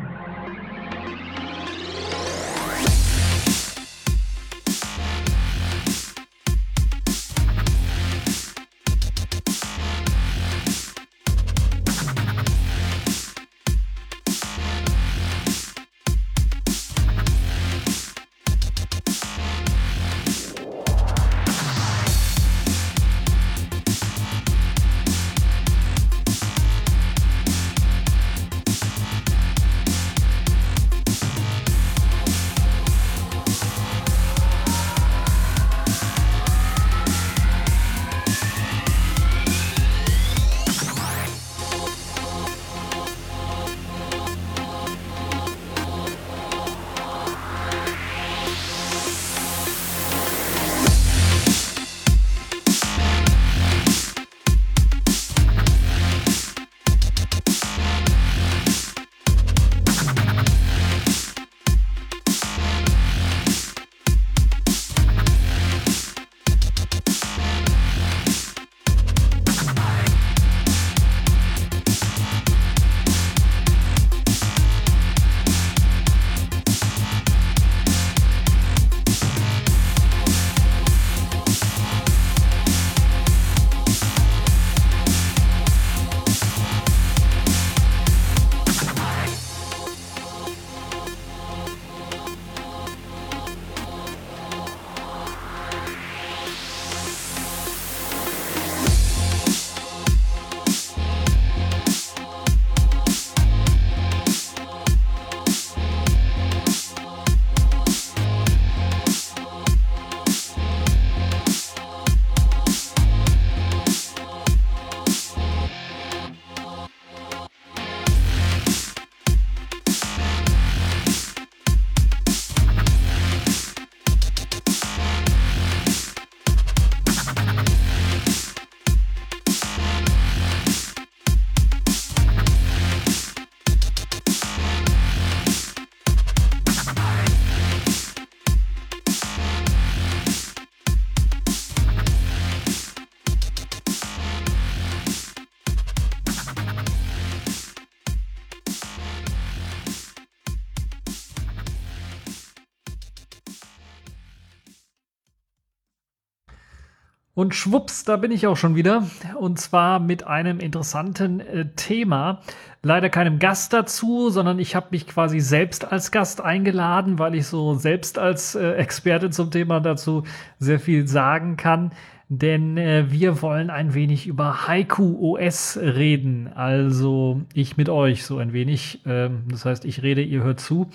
Und schwupps, da bin ich auch schon wieder. Und zwar mit einem interessanten Thema. Leider keinem Gast dazu, sondern ich habe mich quasi selbst als Gast eingeladen, weil ich so selbst als Experte zum Thema dazu sehr viel sagen kann. Denn wir wollen ein wenig über Haiku OS reden. Also ich mit euch so ein wenig. Das heißt, ich rede, ihr hört zu.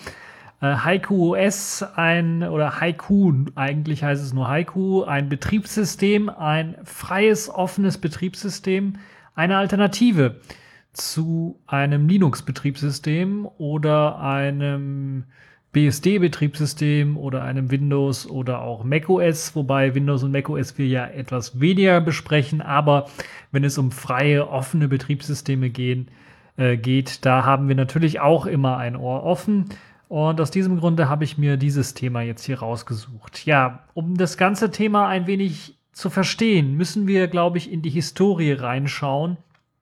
Haiku OS, oder Haiku, eigentlich heißt es nur Haiku, ein Betriebssystem, ein freies, offenes Betriebssystem, eine Alternative zu einem Linux-Betriebssystem oder einem BSD-Betriebssystem oder einem Windows oder auch macOS, wobei Windows und macOS wir ja etwas weniger besprechen, aber wenn es um freie, offene Betriebssysteme geht, da haben wir natürlich auch immer ein Ohr offen. Und aus diesem Grunde habe ich mir dieses Thema jetzt hier rausgesucht. Ja, um das ganze Thema ein wenig zu verstehen, müssen wir, glaube ich, in die Historie reinschauen.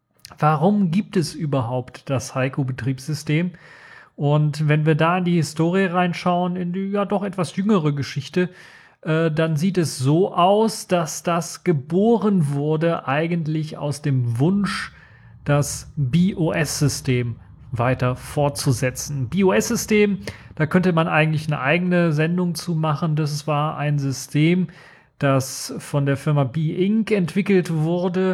Warum gibt es überhaupt das Haiku-Betriebssystem? Und wenn wir da in die Historie reinschauen, in die ja doch etwas jüngere Geschichte, dann sieht es so aus, dass das geboren wurde eigentlich aus dem Wunsch, das BIOS-System weiter fortzusetzen. BIOS-System, da könnte man eigentlich eine eigene Sendung zu machen. Das war ein System, das von der Firma B-Inc. entwickelt wurde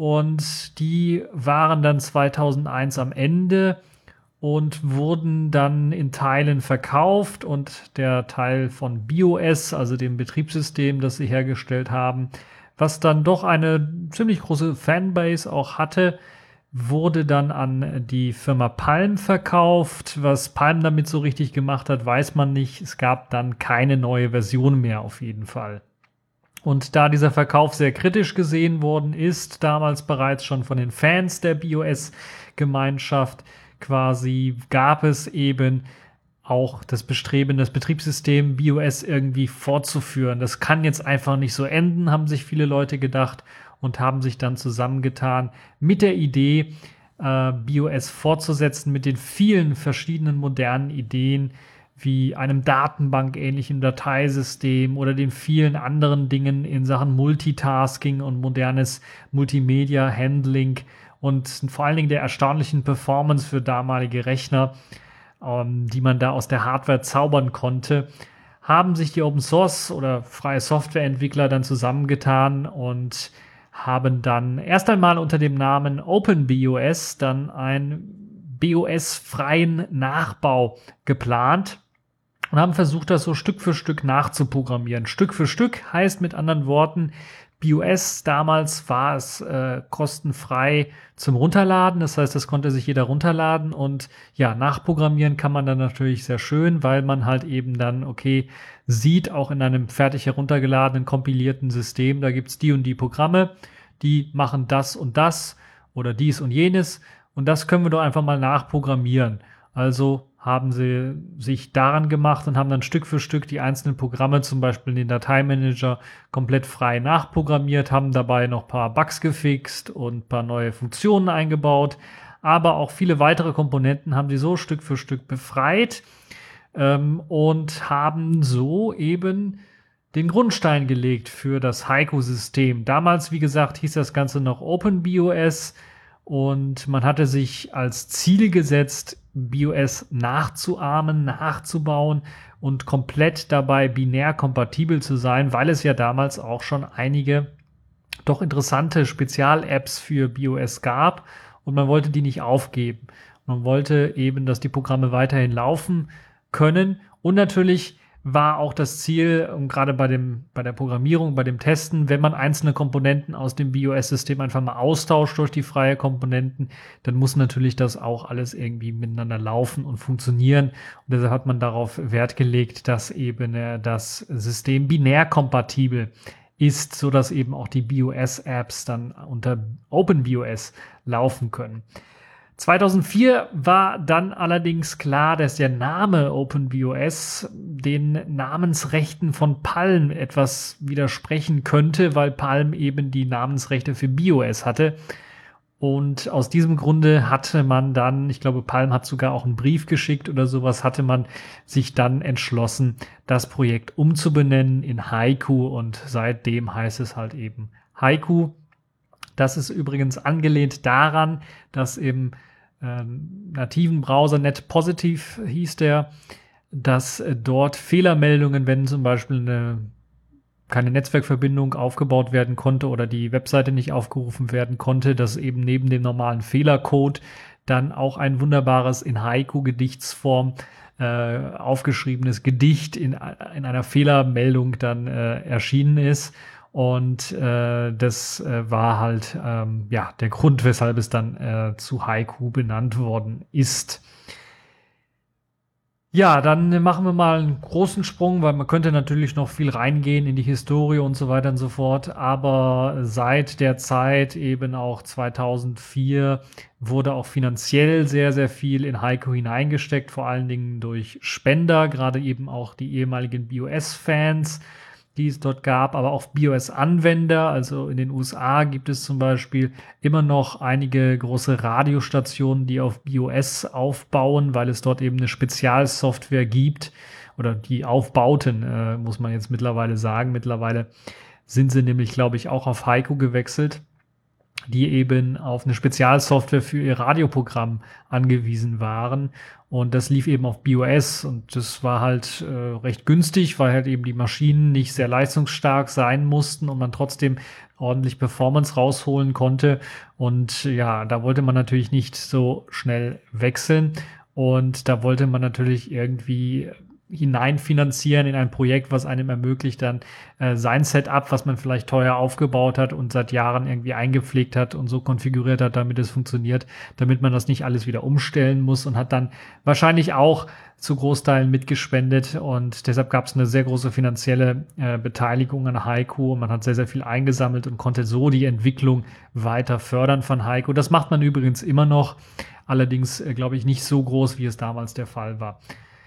und die waren dann 2001 am Ende und wurden dann in Teilen verkauft und der Teil von BIOS, also dem Betriebssystem, das sie hergestellt haben, was dann doch eine ziemlich große Fanbase auch hatte, wurde dann an die Firma Palm verkauft. Was Palm damit so richtig gemacht hat, weiß man nicht. Es gab dann keine neue Version mehr auf jeden Fall. Und da dieser Verkauf sehr kritisch gesehen worden ist, damals bereits schon von den Fans der BIOS-Gemeinschaft quasi, gab es eben auch das Bestreben, das Betriebssystem BIOS irgendwie fortzuführen. Das kann jetzt einfach nicht so enden, haben sich viele Leute gedacht und haben sich dann zusammengetan mit der Idee, BIOS fortzusetzen mit den vielen verschiedenen modernen Ideen wie einem Datenbank-ähnlichen Dateisystem oder den vielen anderen Dingen in Sachen Multitasking und modernes Multimedia-Handling und vor allen Dingen der erstaunlichen Performance für damalige Rechner, die man da aus der Hardware zaubern konnte, haben sich die Open Source oder freie Softwareentwickler dann zusammengetan und haben dann erst einmal unter dem Namen OpenBIOS dann einen BIOS-freien Nachbau geplant und haben versucht, das so Stück für Stück nachzuprogrammieren. Stück für Stück heißt mit anderen Worten, BIOS damals war es kostenfrei zum Runterladen. Das heißt, das konnte sich jeder runterladen und ja, nachprogrammieren kann man dann natürlich sehr schön, weil man halt eben dann, sieht auch in einem fertig heruntergeladenen, kompilierten System, da gibt's die und die Programme, die machen das und das oder dies und jenes und das können wir doch einfach mal nachprogrammieren. Also haben sie sich daran gemacht und haben dann Stück für Stück die einzelnen Programme, zum Beispiel den Dateimanager, komplett frei nachprogrammiert, haben dabei noch ein paar Bugs gefixt und ein paar neue Funktionen eingebaut, aber auch viele weitere Komponenten haben sie so Stück für Stück befreit und haben so eben den Grundstein gelegt für das Haiku-System. Damals, wie gesagt, hieß das Ganze noch OpenBIOS und man hatte sich als Ziel gesetzt, BIOS nachzuahmen, nachzubauen und komplett dabei binär kompatibel zu sein, weil es ja damals auch schon einige doch interessante Spezial-Apps für BIOS gab und man wollte die nicht aufgeben. Man wollte eben, dass die Programme weiterhin laufen können und natürlich war auch das Ziel, gerade bei der Programmierung, bei dem Testen, wenn man einzelne Komponenten aus dem BIOS-System einfach mal austauscht durch die freie Komponenten, dann muss natürlich das auch alles irgendwie miteinander laufen und funktionieren. Und deshalb hat man darauf Wert gelegt, dass eben das System binär kompatibel ist, sodass eben auch die BIOS-Apps dann unter OpenBIOS laufen können. 2004 war dann allerdings klar, dass der Name OpenBIOS den Namensrechten von Palm etwas widersprechen könnte, weil Palm eben die Namensrechte für BIOS hatte. Und aus diesem Grunde hatte man dann, ich glaube, Palm hat sogar auch einen Brief geschickt oder sowas, hatte man sich dann entschlossen, das Projekt umzubenennen in Haiku, und seitdem heißt es halt eben Haiku. Das ist übrigens angelehnt daran, dass im nativen Browser NetPositive hieß der, dass dort Fehlermeldungen, wenn zum Beispiel keine Netzwerkverbindung aufgebaut werden konnte oder die Webseite nicht aufgerufen werden konnte, dass eben neben dem normalen Fehlercode dann auch ein wunderbares in Haiku-Gedichtsform aufgeschriebenes Gedicht in einer Fehlermeldung dann erschienen ist. Und das war halt der Grund, weshalb es dann zu Haiku benannt worden ist. Ja, dann machen wir mal einen großen Sprung, weil man könnte natürlich noch viel reingehen in die Historie und so weiter und so fort. Aber seit der Zeit, eben auch 2004, wurde auch finanziell sehr, sehr viel in Haiku hineingesteckt, vor allen Dingen durch Spender, gerade eben auch die ehemaligen BOS-Fans, die es dort gab, aber auch BOS-Anwender. Also in den USA gibt es zum Beispiel immer noch einige große Radiostationen, die auf BOS aufbauen, weil es dort eben eine Spezialsoftware gibt, oder die aufbauten, muss man jetzt mittlerweile sagen. Mittlerweile sind sie nämlich, glaube ich, auch auf Haiku gewechselt, die eben auf eine Spezialsoftware für ihr Radioprogramm angewiesen waren. Und das lief eben auf BOS, und das war halt recht günstig, weil halt eben die Maschinen nicht sehr leistungsstark sein mussten und man trotzdem ordentlich Performance rausholen konnte. Und ja, da wollte man natürlich nicht so schnell wechseln, und da wollte man natürlich irgendwie hineinfinanzieren in ein Projekt, was einem ermöglicht, dann sein Setup, was man vielleicht teuer aufgebaut hat und seit Jahren irgendwie eingepflegt hat und so konfiguriert hat, damit es funktioniert, damit man das nicht alles wieder umstellen muss, und hat dann wahrscheinlich auch zu Großteilen mitgespendet, und deshalb gab es eine sehr große finanzielle Beteiligung an Haiku, und man hat sehr, sehr viel eingesammelt und konnte so die Entwicklung weiter fördern von Haiku. Das macht man übrigens immer noch, allerdings glaube ich nicht so groß, wie es damals der Fall war.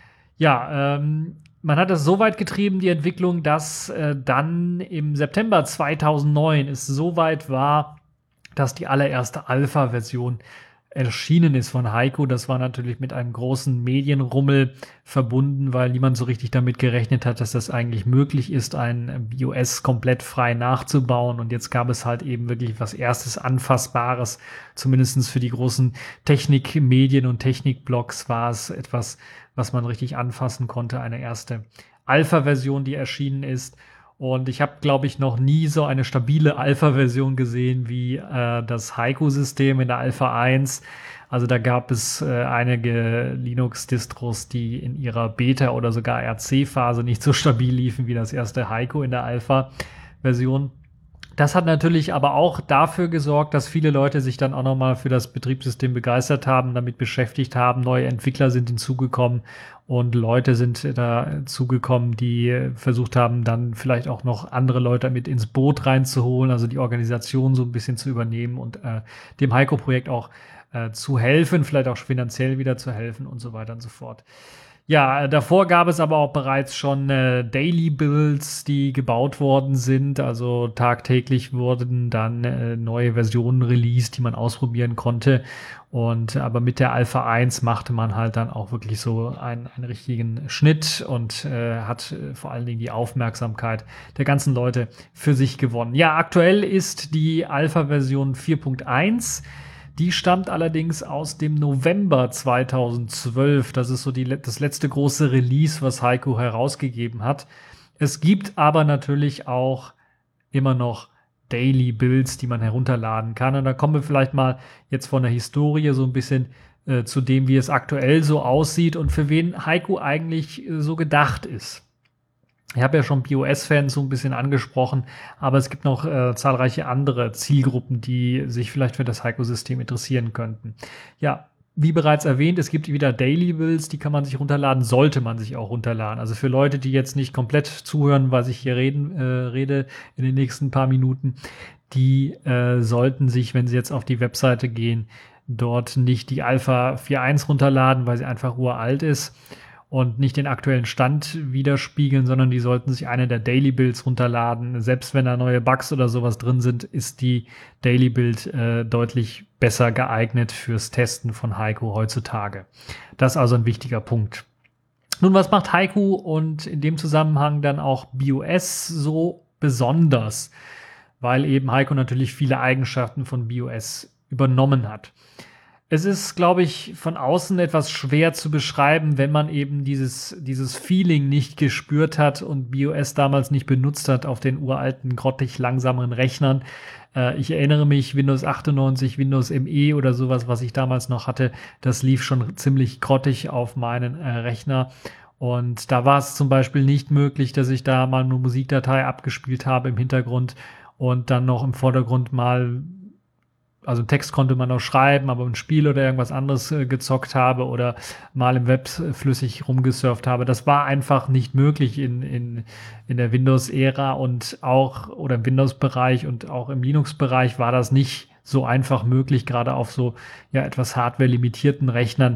Ja, man hat das so weit getrieben, die Entwicklung, dass dann im September 2009 es so weit war, dass die allererste Alpha-Version erschienen ist von Haiku. Das war natürlich mit einem großen Medienrummel verbunden, weil niemand so richtig damit gerechnet hat, dass das eigentlich möglich ist, ein BOS komplett frei nachzubauen. Und jetzt gab es halt eben wirklich was erstes Anfassbares, zumindest für die großen Technik-Medien und Technik-Blogs war es etwas, was man richtig anfassen konnte, eine erste Alpha-Version, die erschienen ist. Und ich habe, glaube ich, noch nie so eine stabile Alpha-Version gesehen wie das Haiku-System in der Alpha 1. Also da gab es einige Linux-Distros, die in ihrer Beta- oder sogar RC-Phase nicht so stabil liefen wie das erste Haiku in der Alpha-Version. Das hat natürlich aber auch dafür gesorgt, dass viele Leute sich dann auch nochmal für das Betriebssystem begeistert haben, damit beschäftigt haben. Neue Entwickler sind hinzugekommen und Leute sind dazugekommen, die versucht haben, dann vielleicht auch noch andere Leute mit ins Boot reinzuholen, also die Organisation so ein bisschen zu übernehmen und dem Haiku-Projekt auch zu helfen, vielleicht auch finanziell wieder zu helfen und so weiter und so fort. Ja, davor gab es aber auch bereits schon Daily Builds, die gebaut worden sind. Also tagtäglich wurden dann neue Versionen released, die man ausprobieren konnte. Und aber mit der Alpha 1 machte man halt dann auch wirklich so einen richtigen Schnitt und hat vor allen Dingen die Aufmerksamkeit der ganzen Leute für sich gewonnen. Ja, aktuell ist die Alpha-Version 4.1. Die stammt allerdings aus dem November 2012. Das ist so das letzte große Release, was Haiku herausgegeben hat. Es gibt aber natürlich auch immer noch Daily Builds, die man herunterladen kann. Und da kommen wir vielleicht mal jetzt von der Historie so ein bisschen zu dem, wie es aktuell so aussieht und für wen Haiku eigentlich so gedacht ist. Ich habe ja schon BOS-Fans so ein bisschen angesprochen, aber es gibt noch zahlreiche andere Zielgruppen, die sich vielleicht für das Haiku-System interessieren könnten. Ja, wie bereits erwähnt, es gibt wieder Daily Builds, die kann man sich runterladen, sollte man sich auch runterladen. Also für Leute, die jetzt nicht komplett zuhören, was ich hier rede in den nächsten paar Minuten, die sollten sich, wenn sie jetzt auf die Webseite gehen, dort nicht die Alpha 4.1 runterladen, weil sie einfach uralt ist. und nicht den aktuellen Stand widerspiegeln, sondern die sollten sich eine der Daily Builds runterladen. Selbst wenn da neue Bugs oder sowas drin sind, ist die Daily Build deutlich besser geeignet fürs Testen von Haiku heutzutage. Das ist also ein wichtiger Punkt. Nun, was macht Haiku und in dem Zusammenhang dann auch BIOS so besonders? Weil eben Haiku natürlich viele Eigenschaften von BIOS übernommen hat. Es ist, glaube ich, von außen etwas schwer zu beschreiben, wenn man eben dieses Feeling nicht gespürt hat und BIOS damals nicht benutzt hat auf den uralten, grottig langsamen Rechnern. Ich erinnere mich, Windows 98, Windows ME oder sowas, was ich damals noch hatte, das lief schon ziemlich grottig auf meinen Rechner. Und da war es zum Beispiel nicht möglich, dass ich da mal eine Musikdatei abgespielt habe im Hintergrund und dann noch im Vordergrund mal, also einen Text konnte man noch schreiben, aber ein Spiel oder irgendwas anderes gezockt habe oder mal im Web flüssig rumgesurft habe. Das war einfach nicht möglich in der Windows-Ära und auch, oder im Windows-Bereich und auch im Linux-Bereich war das nicht so einfach möglich, gerade auf so etwas hardware-limitierten Rechnern.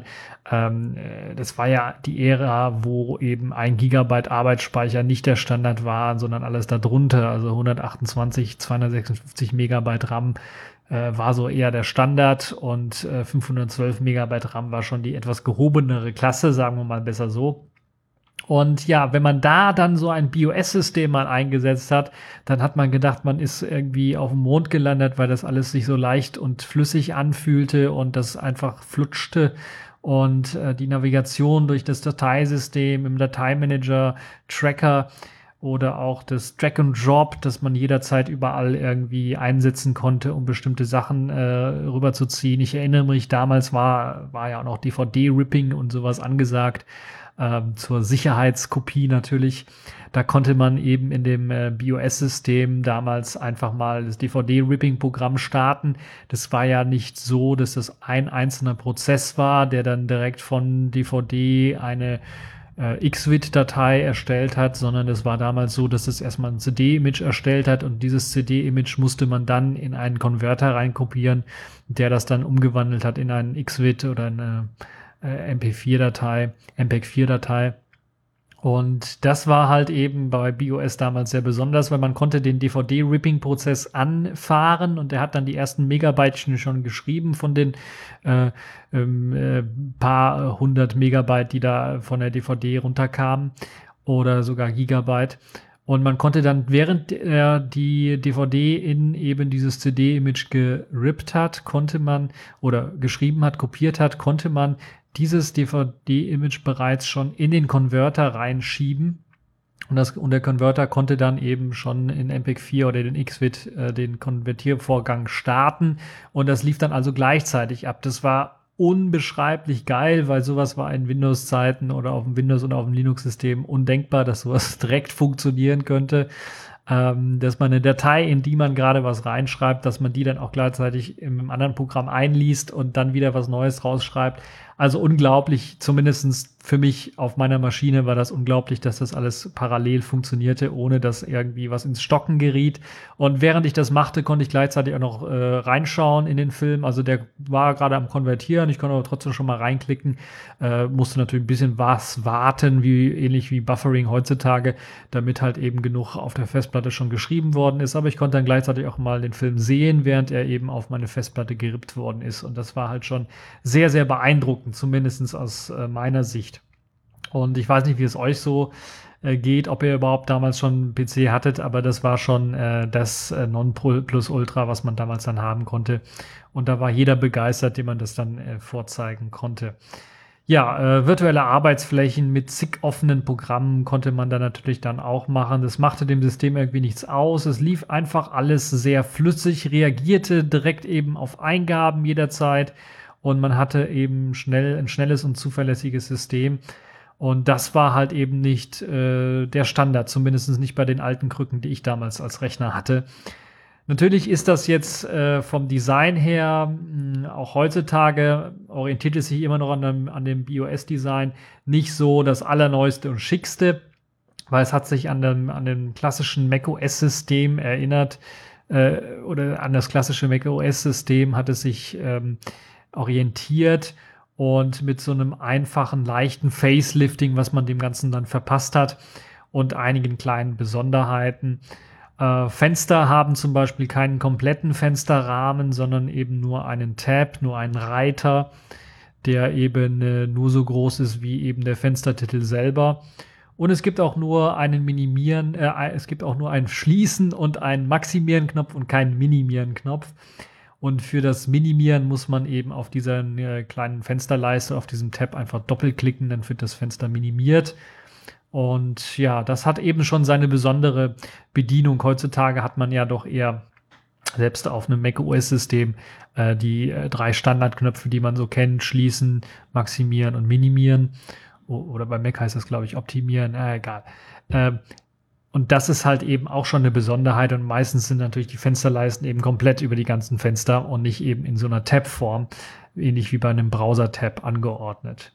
Das war ja die Ära, wo eben 1 Gigabyte Arbeitsspeicher nicht der Standard war, sondern alles darunter, also 128, 256 Megabyte RAM war so eher der Standard und 512 Megabyte RAM war schon die etwas gehobenere Klasse, sagen wir mal besser so. Und ja, wenn man da dann so ein BIOS-System mal eingesetzt hat, dann hat man gedacht, man ist irgendwie auf dem Mond gelandet, weil das alles sich so leicht und flüssig anfühlte und das einfach flutschte. Und die Navigation durch das Dateisystem im Dateimanager, Tracker oder auch das Drag and Drop, das man jederzeit überall irgendwie einsetzen konnte, um bestimmte Sachen rüberzuziehen. Ich erinnere mich, damals war ja auch noch DVD-Ripping und sowas angesagt, zur Sicherheitskopie natürlich. Da konnte man eben in dem BIOS-System damals einfach mal das DVD-Ripping-Programm starten. Das war ja nicht so, dass das ein einzelner Prozess war, der dann direkt von DVD eine XVID-Datei erstellt hat, sondern es war damals so, dass es erstmal ein CD-Image erstellt hat und dieses CD-Image musste man dann in einen Konverter reinkopieren, der das dann umgewandelt hat in einen XVID oder eine MP4-Datei, MPEG-4-Datei. Und das war halt eben bei BIOS damals sehr besonders, weil man konnte den DVD-Ripping-Prozess anfahren und der hat dann die ersten Megabyte schon geschrieben von den paar hundert Megabyte, die da von der DVD runterkamen oder sogar Gigabyte. Und man konnte dann, während er die DVD in eben dieses CD-Image gerippt hat, konnte man, oder geschrieben hat, kopiert hat, konnte man dieses DVD-Image bereits schon in den Konverter reinschieben. Und der Konverter konnte dann eben schon in MPEG-4 oder den XVID den Konvertiervorgang starten. Und das lief dann also gleichzeitig ab. Das war unbeschreiblich geil, weil sowas war in Windows-Zeiten oder auf dem Windows- oder auf dem Linux-System undenkbar, dass sowas direkt funktionieren könnte. Dass man eine Datei, in die man gerade was reinschreibt, dass man die dann auch gleichzeitig im anderen Programm einliest und dann wieder was Neues rausschreibt. Also unglaublich, zumindest für mich auf meiner Maschine war das unglaublich, dass das alles parallel funktionierte, ohne dass irgendwie was ins Stocken geriet. Und während ich das machte, konnte ich gleichzeitig auch noch reinschauen in den Film. Also der war gerade am Konvertieren, ich konnte aber trotzdem schon mal reinklicken, musste natürlich ein bisschen was warten, ähnlich wie Buffering heutzutage, damit halt eben genug auf der Festplatte schon geschrieben worden ist. Aber ich konnte dann gleichzeitig auch mal den Film sehen, während er eben auf meine Festplatte gerippt worden ist. Und das war halt schon sehr, sehr beeindruckend, zumindest aus meiner Sicht. Und ich weiß nicht, wie es euch so geht, ob ihr überhaupt damals schon einen PC hattet, aber das war schon das Nonplusultra, was man damals dann haben konnte. Und da war jeder begeistert, dem man das dann vorzeigen konnte. Ja, virtuelle Arbeitsflächen mit zig offenen Programmen konnte man da natürlich dann auch machen. Das machte dem System irgendwie nichts aus. Es lief einfach alles sehr flüssig, reagierte direkt eben auf Eingaben jederzeit. Und man hatte eben ein schnelles und zuverlässiges System. Und das war halt eben nicht der Standard, zumindest nicht bei den alten Krücken, die ich damals als Rechner hatte. Natürlich ist das jetzt vom Design her, auch heutzutage orientiert es sich immer noch an dem BIOS-Design, nicht so das allerneueste und schickste, weil es hat sich an dem klassischen macOS-System erinnert, oder an das klassische macOS-System hat es sich orientiert und mit so einem einfachen, leichten Facelifting, was man dem Ganzen dann verpasst hat und einigen kleinen Besonderheiten. Fenster haben zum Beispiel keinen kompletten Fensterrahmen, sondern eben nur einen Tab, nur einen Reiter, der eben nur so groß ist wie eben der Fenstertitel selber. Und es gibt auch nur einen es gibt auch nur ein Schließen und einen Maximieren-Knopf und keinen Minimieren-Knopf. Und für das Minimieren muss man eben auf dieser kleinen Fensterleiste, auf diesem Tab einfach doppelklicken, dann wird das Fenster minimiert. Und ja, das hat eben schon seine besondere Bedienung. Heutzutage hat man ja doch eher, selbst auf einem macOS-System, die 3 Standardknöpfe, die man so kennt: Schließen, Maximieren und Minimieren. Oder bei Mac heißt das, glaube ich, Optimieren. Egal. Und das ist halt eben auch schon eine Besonderheit. Und meistens sind natürlich die Fensterleisten eben komplett über die ganzen Fenster und nicht eben in so einer Tab-Form, ähnlich wie bei einem Browser-Tab angeordnet.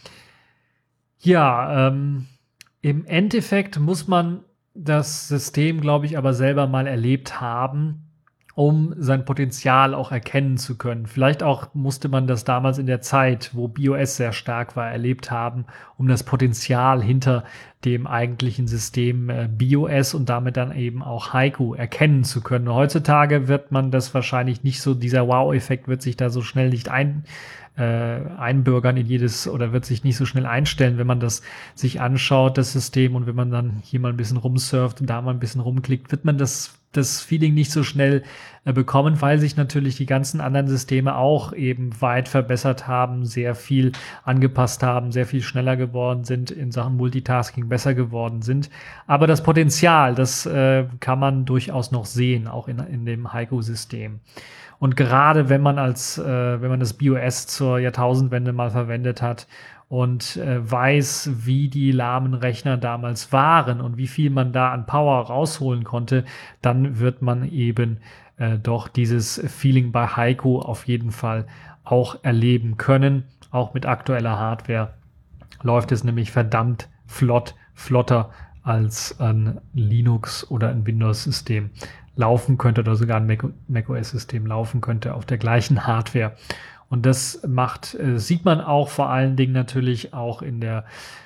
Ja, im Endeffekt muss man das System, glaube ich, aber selber mal erlebt haben, um sein Potenzial auch erkennen zu können. Vielleicht auch musste man das damals in der Zeit, wo BIOS sehr stark war, erlebt haben, um das Potenzial hinter dem eigentlichen System BIOS und damit dann eben auch Haiku erkennen zu können. Heutzutage wird man das wahrscheinlich nicht so, dieser Wow-Effekt wird sich da so schnell nicht einbürgern in jedes, oder wird sich nicht so schnell einstellen, wenn man das sich anschaut, das System, und wenn man dann hier mal ein bisschen rumsurft und da mal ein bisschen rumklickt, wird man das Feeling nicht so schnell bekommen, weil sich natürlich die ganzen anderen Systeme auch eben weit verbessert haben, sehr viel angepasst haben, sehr viel schneller geworden sind, in Sachen Multitasking besser geworden sind. Aber das Potenzial, das kann man durchaus noch sehen, auch in dem Haiku-System. Und gerade wenn man wenn man das BIOS zur Jahrtausendwende mal verwendet hat und weiß, wie die lahmen Rechner damals waren und wie viel man da an Power rausholen konnte, dann wird man eben doch dieses Feeling bei Haiku auf jeden Fall auch erleben können. Auch mit aktueller Hardware läuft es nämlich verdammt flotter als ein Linux oder ein Windows-System laufen könnte oder sogar ein macOS-System laufen könnte auf der gleichen Hardware. Und das sieht man auch vor allen Dingen natürlich auch in der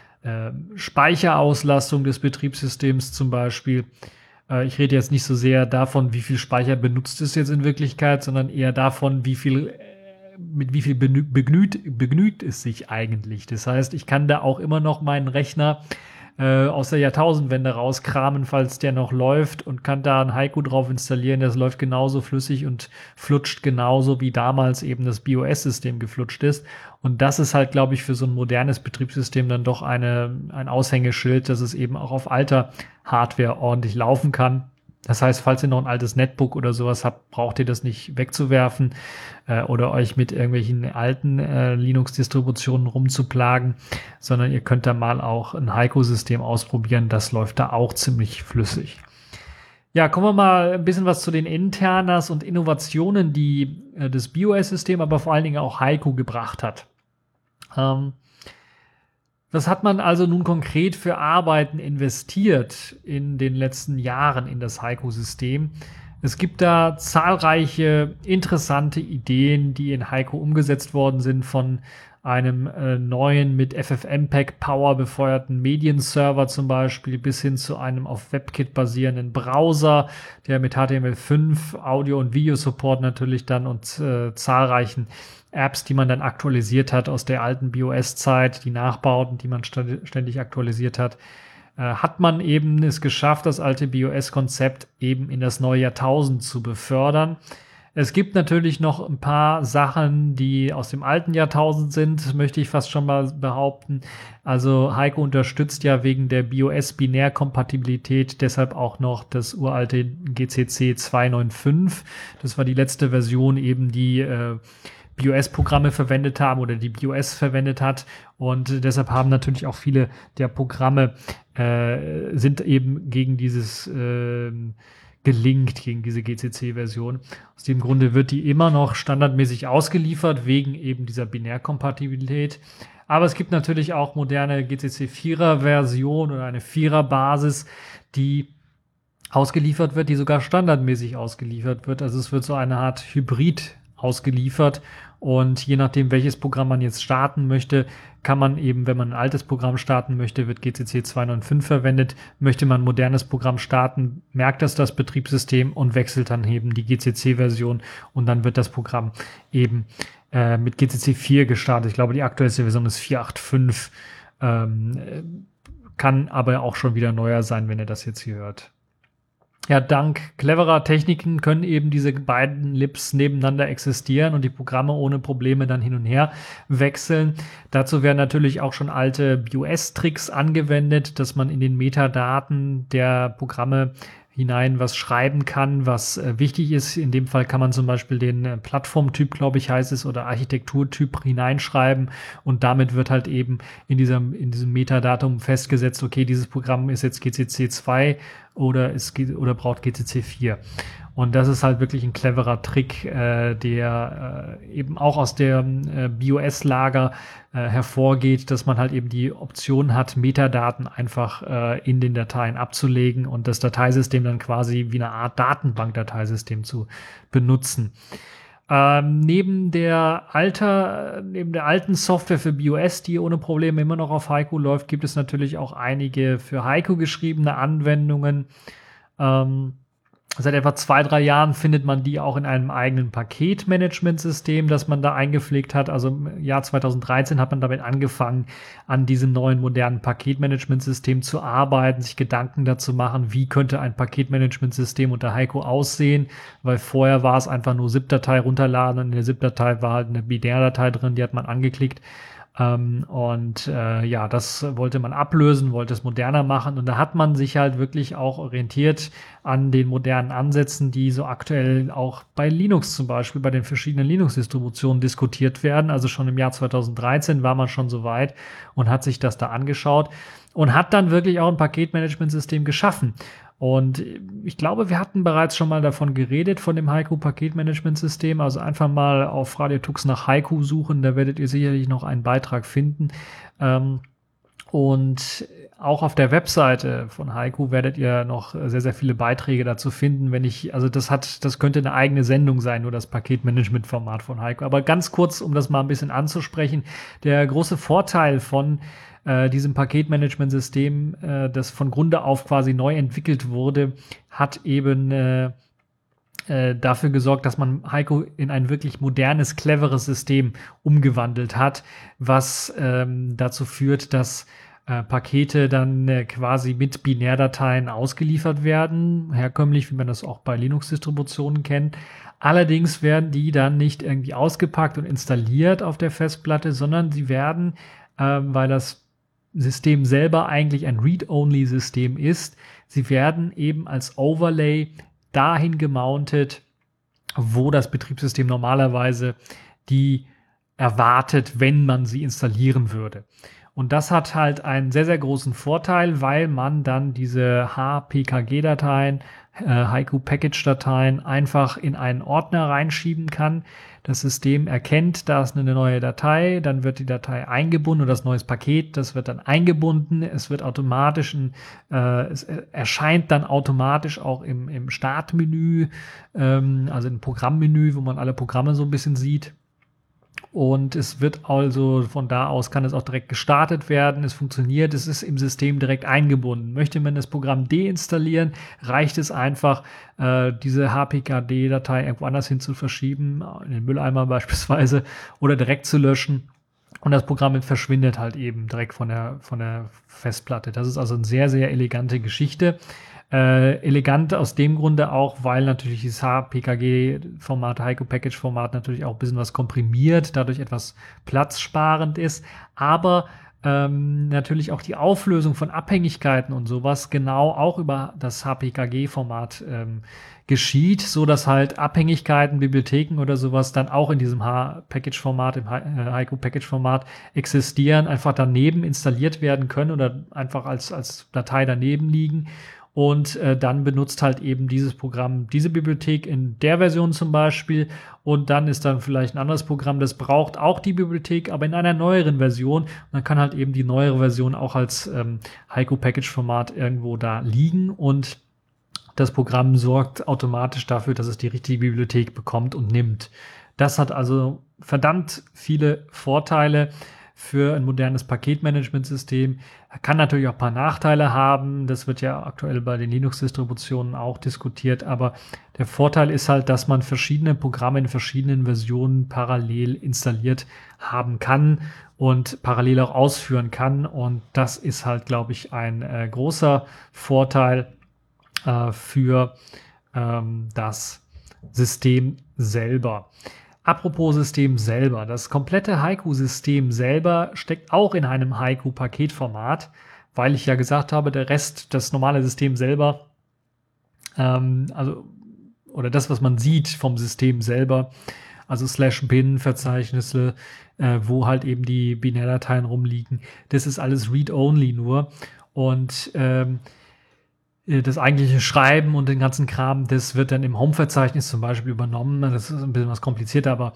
Speicherauslastung des Betriebssystems zum Beispiel. Ich rede jetzt nicht so sehr davon, wie viel Speicher benutzt es jetzt in Wirklichkeit, sondern eher davon, mit wie viel begnügt es sich eigentlich. Das heißt, ich kann da auch immer noch meinen Rechner aus der Jahrtausendwende rauskramen, falls der noch läuft, und kann da ein Haiku drauf installieren. Das läuft genauso flüssig und flutscht genauso, wie damals eben das BIOS-System geflutscht ist. Und das ist halt, glaube ich, für so ein modernes Betriebssystem dann doch ein Aushängeschild, dass es eben auch auf alter Hardware ordentlich laufen kann. Das heißt, falls ihr noch ein altes Netbook oder sowas habt, braucht ihr das nicht wegzuwerfen oder euch mit irgendwelchen alten Linux-Distributionen rumzuplagen, sondern ihr könnt da mal auch ein Haiku-System ausprobieren. Das läuft da auch ziemlich flüssig. Ja, kommen wir mal ein bisschen was zu den Internas und Innovationen, die das BIOS-System, aber vor allen Dingen auch Haiku gebracht hat. Was hat man also nun konkret für Arbeiten investiert in den letzten Jahren in das Haiku-System? Es gibt da zahlreiche interessante Ideen, die in Haiku umgesetzt worden sind, von einem neuen mit FFmpeg Power befeuerten Medienserver zum Beispiel bis hin zu einem auf WebKit basierenden Browser, der mit HTML5 Audio- und Videosupport natürlich dann und zahlreichen Apps, die man dann aktualisiert hat aus der alten BIOS-Zeit, die Nachbauten, die man ständig aktualisiert hat, hat man eben es geschafft, das alte BIOS-Konzept eben in das neue Jahrtausend zu befördern. Es gibt natürlich noch ein paar Sachen, die aus dem alten Jahrtausend sind, möchte ich fast schon mal behaupten. Also Haiku unterstützt ja wegen der BIOS-Binärkompatibilität deshalb auch noch das uralte GCC 295. Das war die letzte Version eben, die BIOS-Programme verwendet haben oder die BIOS verwendet hat, und deshalb haben natürlich auch viele der Programme sind eben gegen dieses gelinkt, gegen diese GCC-Version. Aus dem Grunde wird die immer noch standardmäßig ausgeliefert, wegen eben dieser Binärkompatibilität. Aber es gibt natürlich auch moderne GCC 4er-Version oder eine 4er-Basis, die ausgeliefert wird, die sogar standardmäßig ausgeliefert wird. Also es wird so eine Art Hybrid ausgeliefert. Und je nachdem, welches Programm man jetzt starten möchte, kann man eben, wenn man ein altes Programm starten möchte, wird GCC 2.9.5 verwendet. Möchte man ein modernes Programm starten, merkt das Betriebssystem und wechselt dann eben die GCC-Version und dann wird das Programm eben mit GCC 4 gestartet. Ich glaube, die aktuellste Version ist 4.8.5. Kann aber auch schon wieder neuer sein, wenn ihr das jetzt hier hört. Ja, dank cleverer Techniken können eben diese beiden Libs nebeneinander existieren und die Programme ohne Probleme dann hin und her wechseln. Dazu werden natürlich auch schon alte BIOS-Tricks angewendet, dass man in den Metadaten der Programme hinein was schreiben kann, was wichtig ist. In dem Fall kann man zum Beispiel den Plattformtyp, glaube ich, heißt es, oder Architekturtyp hineinschreiben und damit wird halt eben in diesem Metadatum festgesetzt, okay, dieses Programm ist jetzt GCC 2 oder braucht GCC 4. Und das ist halt wirklich ein cleverer Trick, der eben auch aus der BIOS-Lager hervorgeht, dass man halt eben die Option hat, Metadaten einfach in den Dateien abzulegen und das Dateisystem dann quasi wie eine Art Datenbank-Dateisystem zu benutzen. Neben der alten Software für BIOS, die ohne Probleme immer noch auf Haiku läuft, gibt es natürlich auch einige für Haiku geschriebene Anwendungen. Seit etwa 2-3 Jahren findet man die auch in einem eigenen Paketmanagementsystem, das man da eingepflegt hat. Also im Jahr 2013 hat man damit angefangen, an diesem neuen modernen Paketmanagementsystem zu arbeiten, sich Gedanken dazu machen, wie könnte ein Paketmanagementsystem unter Haiku aussehen, weil vorher war es einfach nur ZIP-Datei runterladen und in der ZIP-Datei war halt eine Binärdatei drin, die hat man angeklickt. Das wollte man ablösen, wollte es moderner machen und da hat man sich halt wirklich auch orientiert an den modernen Ansätzen, die so aktuell auch bei Linux zum Beispiel, bei den verschiedenen Linux-Distributionen diskutiert werden. Also schon im Jahr 2013 war man schon so weit und hat sich das da angeschaut und hat dann wirklich auch ein Paketmanagementsystem geschaffen. Und ich glaube, wir hatten bereits schon mal davon geredet, von dem Haiku-Paketmanagementsystem. Also einfach mal auf Radio Tux nach Haiku suchen, da werdet ihr sicherlich noch einen Beitrag finden. Und auch auf der Webseite von Haiku werdet ihr noch sehr, sehr viele Beiträge dazu finden. Das könnte eine eigene Sendung sein, nur das Paketmanagement-Format von Haiku. Aber ganz kurz, um das mal ein bisschen anzusprechen, der große Vorteil von diesem Paketmanagementsystem, das von Grunde auf quasi neu entwickelt wurde, hat eben dafür gesorgt, dass man Haiku in ein wirklich modernes, cleveres System umgewandelt hat, was dazu führt, dass Pakete dann quasi mit Binärdateien ausgeliefert werden, herkömmlich, wie man das auch bei Linux-Distributionen kennt. Allerdings werden die dann nicht irgendwie ausgepackt und installiert auf der Festplatte, sondern sie werden, weil das System selber eigentlich ein Read-Only-System ist, sie werden eben als Overlay dahin gemountet, wo das Betriebssystem normalerweise die erwartet, wenn man sie installieren würde. Und das hat halt einen sehr, sehr großen Vorteil, weil man dann diese HPKG-Dateien, Haiku-Package-Dateien einfach in einen Ordner reinschieben kann. Das System erkennt, da ist eine neue Datei, dann wird die Datei eingebunden oder das neues Paket, das wird dann eingebunden. Es wird automatisch, es erscheint dann automatisch auch im Startmenü, also im Programmmenü, wo man alle Programme so ein bisschen sieht. Und es wird also von da aus kann es auch direkt gestartet werden. Es funktioniert, es ist im System direkt eingebunden. Möchte man das Programm deinstallieren, reicht es einfach, diese HPKD-Datei irgendwo anders hin zu verschieben, in den Mülleimer beispielsweise, oder direkt zu löschen. Und das Programm verschwindet halt eben direkt von der Festplatte. Das ist also eine sehr, sehr elegante Geschichte. Elegant aus dem Grunde auch, weil natürlich dieses HPKG-Format, Haiku-Package-Format natürlich auch ein bisschen was komprimiert, dadurch etwas platzsparend ist, aber natürlich auch die Auflösung von Abhängigkeiten und sowas genau auch über das HPKG-Format geschieht, so dass halt Abhängigkeiten, Bibliotheken oder sowas dann auch in diesem Package-Format, im Haiku-Package-Format existieren, einfach daneben installiert werden können oder einfach als Datei daneben liegen. Und dann benutzt halt eben dieses Programm diese Bibliothek in der Version zum Beispiel und dann ist dann vielleicht ein anderes Programm, das braucht auch die Bibliothek, aber in einer neueren Version. Und dann kann halt eben die neuere Version auch als Haiku-Package-Format irgendwo da liegen und Das Programm sorgt automatisch dafür, dass es die richtige Bibliothek bekommt und nimmt. Das hat also verdammt viele Vorteile für ein modernes Paketmanagementsystem. Kann natürlich auch ein paar Nachteile haben. Das wird ja aktuell bei den Linux-Distributionen auch diskutiert. Aber der Vorteil ist halt, dass man verschiedene Programme in verschiedenen Versionen parallel installiert haben kann und parallel auch ausführen kann. Und das ist halt, glaube ich, ein großer Vorteil für das System selber. Apropos System selber, das komplette Haiku-System selber steckt auch in einem Haiku-Paketformat, weil ich ja gesagt habe, der Rest, das normale System selber, oder das, was man sieht vom System selber, also /bin, Verzeichnisse, wo halt eben die Binärdateien rumliegen, das ist alles Read-Only nur und das eigentliche Schreiben und den ganzen Kram, das wird dann im Home-Verzeichnis zum Beispiel übernommen. Das ist ein bisschen was komplizierter, aber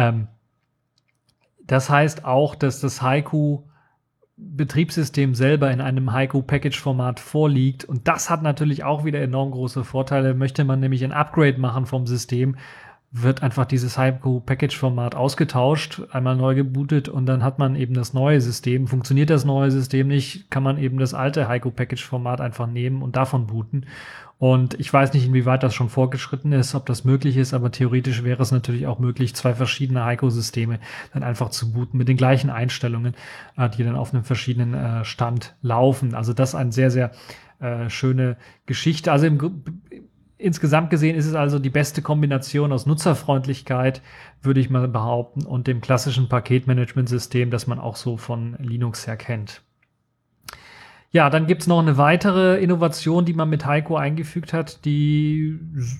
das heißt auch, dass das Haiku-Betriebssystem selber in einem Haiku-Package-Format vorliegt. Und das hat natürlich auch wieder enorm große Vorteile. Möchte man nämlich ein Upgrade machen vom System, wird einfach dieses Haiku-Package-Format ausgetauscht, einmal neu gebootet und dann hat man eben das neue System. Funktioniert das neue System nicht, kann man eben das alte Haiku-Package-Format einfach nehmen und davon booten. Und ich weiß nicht, inwieweit das schon vorgeschritten ist, ob das möglich ist, aber theoretisch wäre es natürlich auch möglich, 2 verschiedene Haiku-Systeme dann einfach zu booten mit den gleichen Einstellungen, die dann auf einem verschiedenen Stand laufen. Also das ist eine sehr, sehr schöne Geschichte. Also insgesamt gesehen ist es also die beste Kombination aus Nutzerfreundlichkeit, würde ich mal behaupten, und dem klassischen Paketmanagementsystem, das man auch so von Linux her kennt. Ja, dann gibt's noch eine weitere Innovation, die man mit Haiku eingeführt hat, die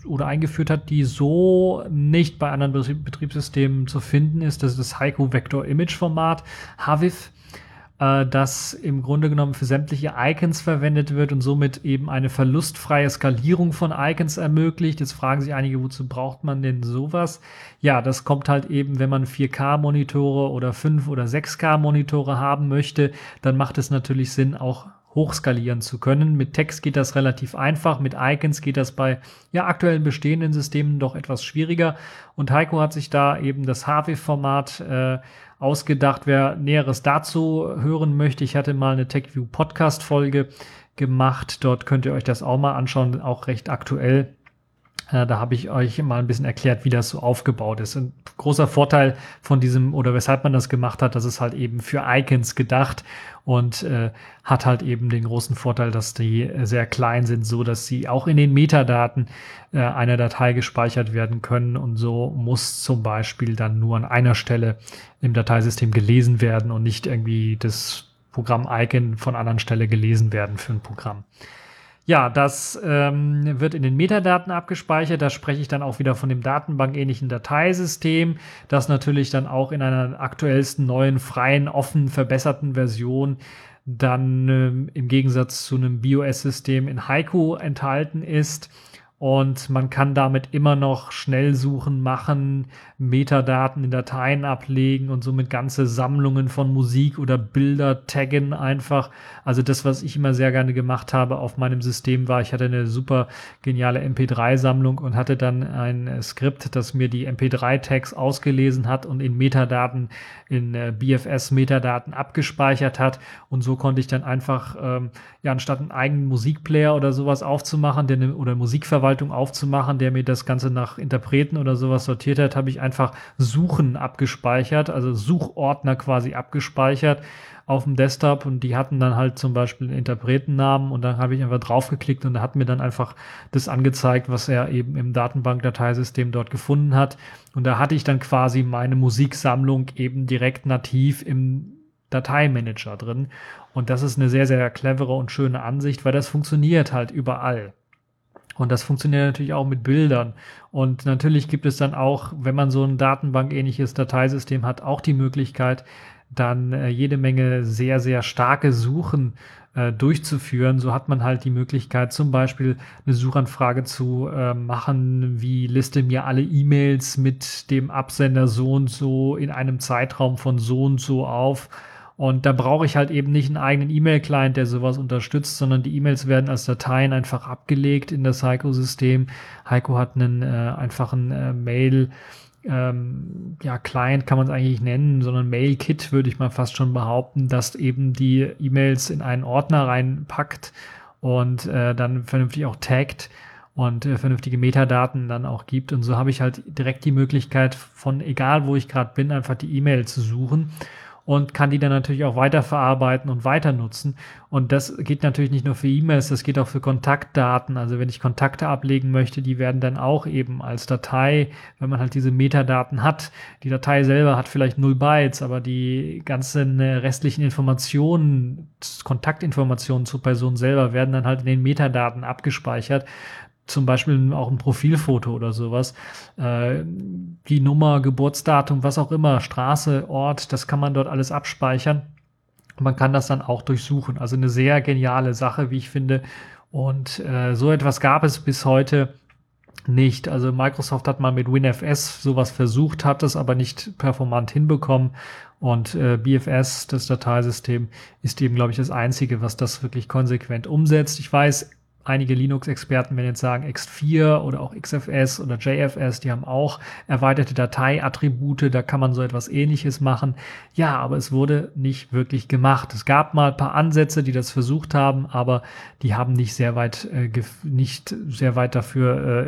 so nicht bei anderen Betriebssystemen zu finden ist. Das ist das Haiku Vector Image Format, HVIF, das im Grunde genommen für sämtliche Icons verwendet wird und somit eben eine verlustfreie Skalierung von Icons ermöglicht. Jetzt fragen sich einige, wozu braucht man denn sowas? Ja, das kommt halt eben, wenn man 4K-Monitore oder 5 oder 6K-Monitore haben möchte, dann macht es natürlich Sinn, auch hochskalieren zu können. Mit Text geht das relativ einfach, mit Icons geht das bei aktuellen bestehenden Systemen doch etwas schwieriger. Und Haiku hat sich da eben das HVIF-Format ausgedacht. Wer Näheres dazu hören möchte, ich hatte mal eine TechView Podcast-Folge gemacht. Dort könnt ihr euch das auch mal anschauen, auch recht aktuell. Da habe ich euch mal ein bisschen erklärt, wie das so aufgebaut ist. Ein großer Vorteil von diesem, oder weshalb man das gemacht hat, das ist halt eben für Icons gedacht und hat halt eben den großen Vorteil, dass die sehr klein sind, so dass sie auch in den Metadaten einer Datei gespeichert werden können. Und so muss zum Beispiel dann nur an einer Stelle im Dateisystem gelesen werden und nicht irgendwie das Programm-Icon von anderen Stelle gelesen werden für ein Programm. Ja, das wird in den Metadaten abgespeichert. Da spreche ich dann auch wieder von dem datenbankähnlichen Dateisystem, das natürlich dann auch in einer aktuellsten, neuen, freien, offen verbesserten Version dann im Gegensatz zu einem BIOS-System in Haiku enthalten ist. Und man kann damit immer noch Schnellsuchen machen, Metadaten in Dateien ablegen und somit ganze Sammlungen von Musik oder Bilder taggen einfach. Also das, was ich immer sehr gerne gemacht habe auf meinem System war, ich hatte eine super geniale MP3-Sammlung und hatte dann ein Skript, das mir die MP3-Tags ausgelesen hat und in Metadaten, in BFS-Metadaten abgespeichert hat. Und so konnte ich dann einfach, anstatt einen eigenen Musikplayer oder sowas aufzumachen, oder Musikverwaltung aufzumachen, der mir das Ganze nach Interpreten oder sowas sortiert hat, habe ich einfach Suchen abgespeichert, also Suchordner quasi abgespeichert auf dem Desktop und die hatten dann halt zum Beispiel einen Interpretennamen und dann habe ich einfach draufgeklickt und er hat mir dann einfach das angezeigt, was er eben im Datenbank-Dateisystem dort gefunden hat und da hatte ich dann quasi meine Musiksammlung eben direkt nativ im Dateimanager drin und das ist eine sehr, sehr clevere und schöne Ansicht, weil das funktioniert halt überall. Und das funktioniert natürlich auch mit Bildern. Und natürlich gibt es dann auch, wenn man so ein datenbankähnliches Dateisystem hat, auch die Möglichkeit, dann jede Menge sehr, sehr starke Suchen durchzuführen. So hat man halt die Möglichkeit, zum Beispiel eine Suchanfrage zu machen, wie liste mir alle E-Mails mit dem Absender so und so in einem Zeitraum von so und so auf. Und da brauche ich halt eben nicht einen eigenen E-Mail-Client, der sowas unterstützt, sondern die E-Mails werden als Dateien einfach abgelegt in das Heiko-System. Heiko hat einen einfachen Mail, Client kann man es eigentlich nennen, sondern Mail-Kit würde ich mal fast schon behaupten, dass eben die E-Mails in einen Ordner reinpackt und dann vernünftig auch taggt und vernünftige Metadaten dann auch gibt. Und so habe ich halt direkt die Möglichkeit von, egal wo ich gerade bin, einfach die E-Mail zu suchen und kann die dann natürlich auch weiterverarbeiten und weiter nutzen. Und das geht natürlich nicht nur für E-Mails, das geht auch für Kontaktdaten. Also wenn ich Kontakte ablegen möchte, die werden dann auch eben als Datei, wenn man halt diese Metadaten hat. Die Datei selber hat vielleicht 0 Bytes, aber die ganzen restlichen Informationen, Kontaktinformationen zur Person selber werden dann halt in den Metadaten abgespeichert. Zum Beispiel auch ein Profilfoto oder sowas, die Nummer, Geburtsdatum, was auch immer, Straße, Ort, das kann man dort alles abspeichern. Man kann das dann auch durchsuchen. Also eine sehr geniale Sache, wie ich finde. Und so etwas gab es bis heute nicht. Also Microsoft hat mal mit WinFS sowas versucht, hat es aber nicht performant hinbekommen. Und BFS, das Dateisystem, ist eben, glaube ich, das Einzige, was das wirklich konsequent umsetzt. Ich weiß, einige Linux-Experten werden jetzt sagen, X4 oder auch XFS oder JFS, die haben auch erweiterte Dateiattribute, da kann man so etwas Ähnliches machen. Ja, aber es wurde nicht wirklich gemacht. Es gab mal ein paar Ansätze, die das versucht haben, aber die haben nicht sehr weit dafür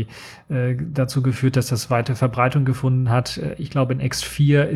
dazu geführt, dass das weite Verbreitung gefunden hat. Ich glaube, in X4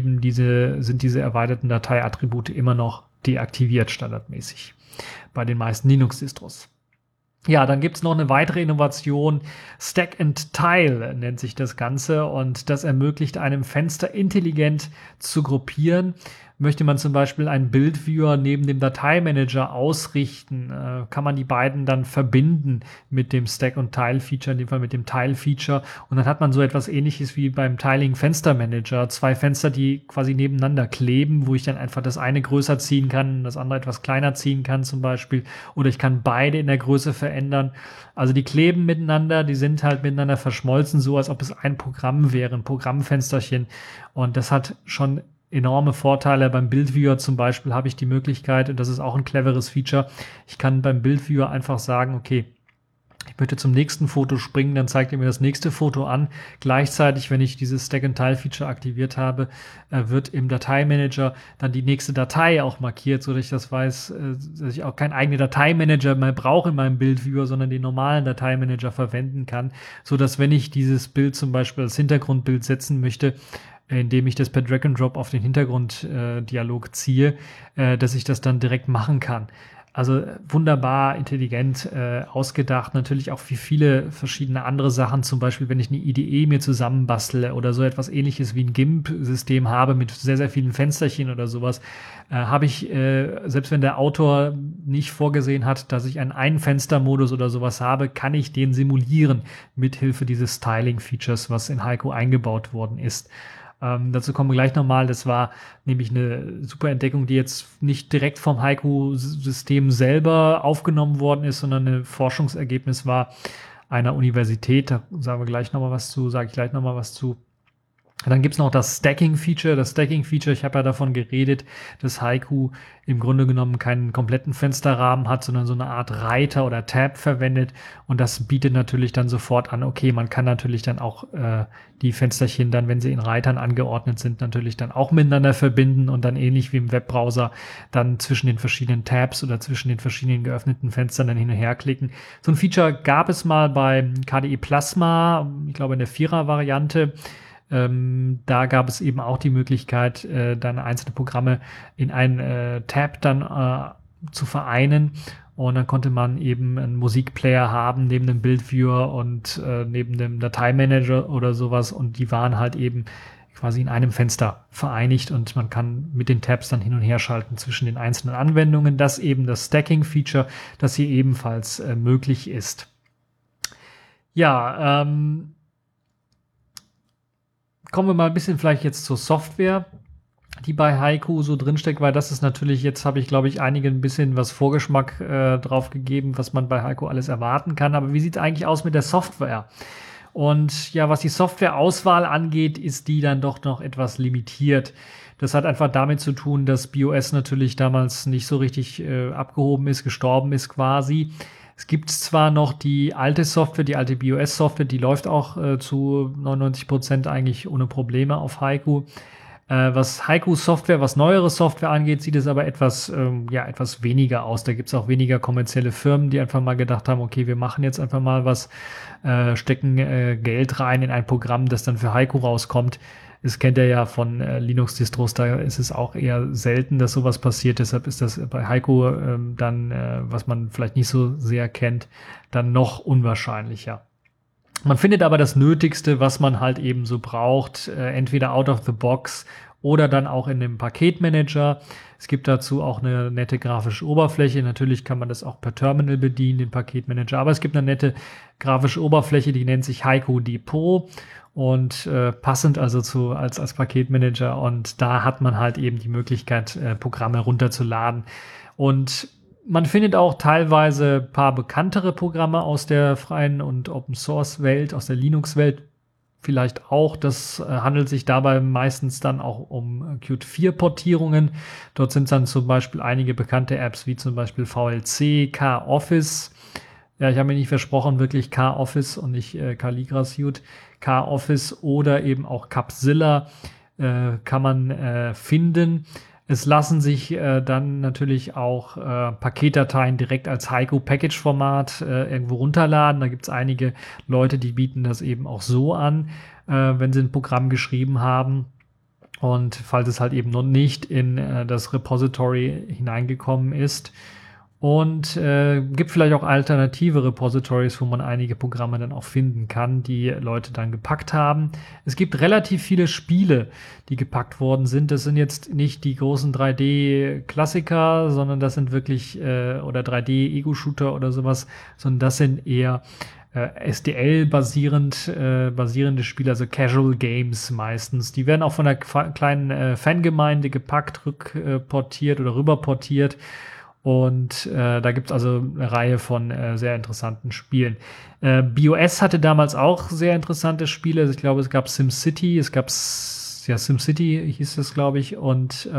sind diese erweiterten Dateiattribute immer noch deaktiviert standardmäßig bei den meisten Linux-Distros. Ja, dann gibt's noch eine weitere Innovation. Stack and Tile nennt sich das Ganze und das ermöglicht einem Fenster intelligent zu gruppieren. Möchte man zum Beispiel einen Bildviewer neben dem Dateimanager ausrichten, kann man die beiden dann verbinden mit dem Stack- und Tile-Feature, in dem Fall mit dem Tile-Feature. Und dann hat man so etwas Ähnliches wie beim Tiling-Fenstermanager. 2 Fenster, die quasi nebeneinander kleben, wo ich dann einfach das eine größer ziehen kann, das andere etwas kleiner ziehen kann zum Beispiel. Oder ich kann beide in der Größe verändern. Also die kleben miteinander, die sind halt miteinander verschmolzen, so als ob es ein Programm wäre, ein Programmfensterchen. Und das hat schon enorme Vorteile. Beim Bildviewer zum Beispiel habe ich die Möglichkeit, und das ist auch ein cleveres Feature, ich kann beim Bildviewer einfach sagen, okay, ich möchte zum nächsten Foto springen, dann zeigt er mir das nächste Foto an. Gleichzeitig, wenn ich dieses Stack-and-Tile-Feature aktiviert habe, wird im Dateimanager dann die nächste Datei auch markiert, sodass ich das weiß, dass ich auch keinen eigenen Dateimanager mehr brauche in meinem Bildviewer, sondern den normalen Dateimanager verwenden kann, sodass, wenn ich dieses Bild zum Beispiel als Hintergrundbild setzen möchte, indem ich das per Drag and Drop auf den Hintergrunddialog ziehe, dass ich das dann direkt machen kann. Also wunderbar intelligent ausgedacht, natürlich auch wie viele verschiedene andere Sachen, zum Beispiel wenn ich eine IDE mir zusammenbastele oder so etwas Ähnliches wie ein GIMP-System habe mit sehr, sehr vielen Fensterchen oder sowas, habe ich, selbst wenn der Autor nicht vorgesehen hat, dass ich einen Ein-Fenster-Modus oder sowas habe, kann ich den simulieren mit Hilfe dieses Styling-Features, was in Heiko eingebaut worden ist. Dazu kommen wir gleich nochmal. Das war nämlich eine super Entdeckung, die jetzt nicht direkt vom Heiko-System selber aufgenommen worden ist, sondern ein Forschungsergebnis war einer Universität. Da sage ich gleich nochmal was zu. Dann gibt's noch das Stacking-Feature. Das Stacking-Feature, ich habe ja davon geredet, dass Heiko im Grunde genommen keinen kompletten Fensterrahmen hat, sondern so eine Art Reiter oder Tab verwendet. Und das bietet natürlich dann sofort an, okay, man kann natürlich dann auch die Fensterchen dann, wenn sie in Reitern angeordnet sind, natürlich dann auch miteinander verbinden und dann ähnlich wie im Webbrowser dann zwischen den verschiedenen Tabs oder zwischen den verschiedenen geöffneten Fenstern dann hin und her klicken. So ein Feature gab es mal bei KDE Plasma, ich glaube in der 4er-Variante. Da gab es eben auch die Möglichkeit, dann einzelne Programme in einen Tab dann zu vereinen. Und dann konnte man eben einen Musikplayer haben neben dem Bildviewer und neben dem Dateimanager oder sowas. Und die waren halt eben quasi in einem Fenster vereinigt und man kann mit den Tabs dann hin und her schalten zwischen den einzelnen Anwendungen. Das eben das Stacking-Feature, das hier ebenfalls möglich ist. Ja, kommen wir mal ein bisschen vielleicht jetzt zur Software, die bei Heiko so drinsteckt, weil das ist natürlich, jetzt habe ich, glaube ich, einigen ein bisschen was Vorgeschmack drauf gegeben, was man bei Heiko alles erwarten kann. Aber wie sieht es eigentlich aus mit der Software? Und ja, was die Softwareauswahl angeht, ist die dann doch noch etwas limitiert. Das hat einfach damit zu tun, dass BeOS natürlich damals nicht so richtig abgehoben ist, gestorben ist quasi. Es gibt zwar noch die alte Software, die alte BeOS-Software, die läuft auch zu 99% eigentlich ohne Probleme auf Haiku. Was Haiku-Software, was neuere Software angeht, sieht es aber etwas weniger aus. Da gibt es auch weniger kommerzielle Firmen, die einfach mal gedacht haben, okay, wir machen jetzt einfach mal was, stecken Geld rein in ein Programm, das dann für Haiku rauskommt. Das kennt ihr ja von Linux-Distros, da ist es auch eher selten, dass sowas passiert. Deshalb ist das bei Haiku was man vielleicht nicht so sehr kennt, dann noch unwahrscheinlicher. Man findet aber das Nötigste, was man halt eben so braucht, entweder out of the box oder dann auch in dem Paketmanager. Es gibt dazu auch eine nette grafische Oberfläche. Natürlich kann man das auch per Terminal bedienen, den Paketmanager. Aber es gibt eine nette grafische Oberfläche, die nennt sich Haiku Depot. Und passend also als Paketmanager, und da hat man halt eben die Möglichkeit, Programme runterzuladen. Und man findet auch teilweise ein paar bekanntere Programme aus der freien und Open-Source-Welt, aus der Linux-Welt vielleicht auch. Das handelt sich dabei meistens dann auch um Qt 4-Portierungen. Dort sind dann zum Beispiel einige bekannte Apps wie zum Beispiel VLC, K-Office. Ja, ich habe mir nicht versprochen, wirklich K-Office und nicht Calligra Suite. K-Office oder eben auch Capzilla kann man finden. Es lassen sich dann natürlich auch Paketdateien direkt als Haiku-Package-Format irgendwo runterladen. Da gibt es einige Leute, die bieten das eben auch so an, wenn sie ein Programm geschrieben haben. Und falls es halt eben noch nicht in das Repository hineingekommen ist. Und gibt vielleicht auch alternative Repositories, wo man einige Programme dann auch finden kann, die Leute dann gepackt haben. Es gibt relativ viele Spiele, die gepackt worden sind. Das sind jetzt nicht die großen 3D-Klassiker, sondern das sind wirklich oder 3D-Ego-Shooter oder sowas, sondern das sind eher SDL-basierende Spiele, also Casual Games meistens. Die werden auch von einer kleinen Fangemeinde gepackt, rückportiert oder rüberportiert. Und da gibt es also eine Reihe von sehr interessanten Spielen. BeOS hatte damals auch sehr interessante Spiele. Ich glaube, es gab SimCity, SimCity hieß es, glaube ich. Und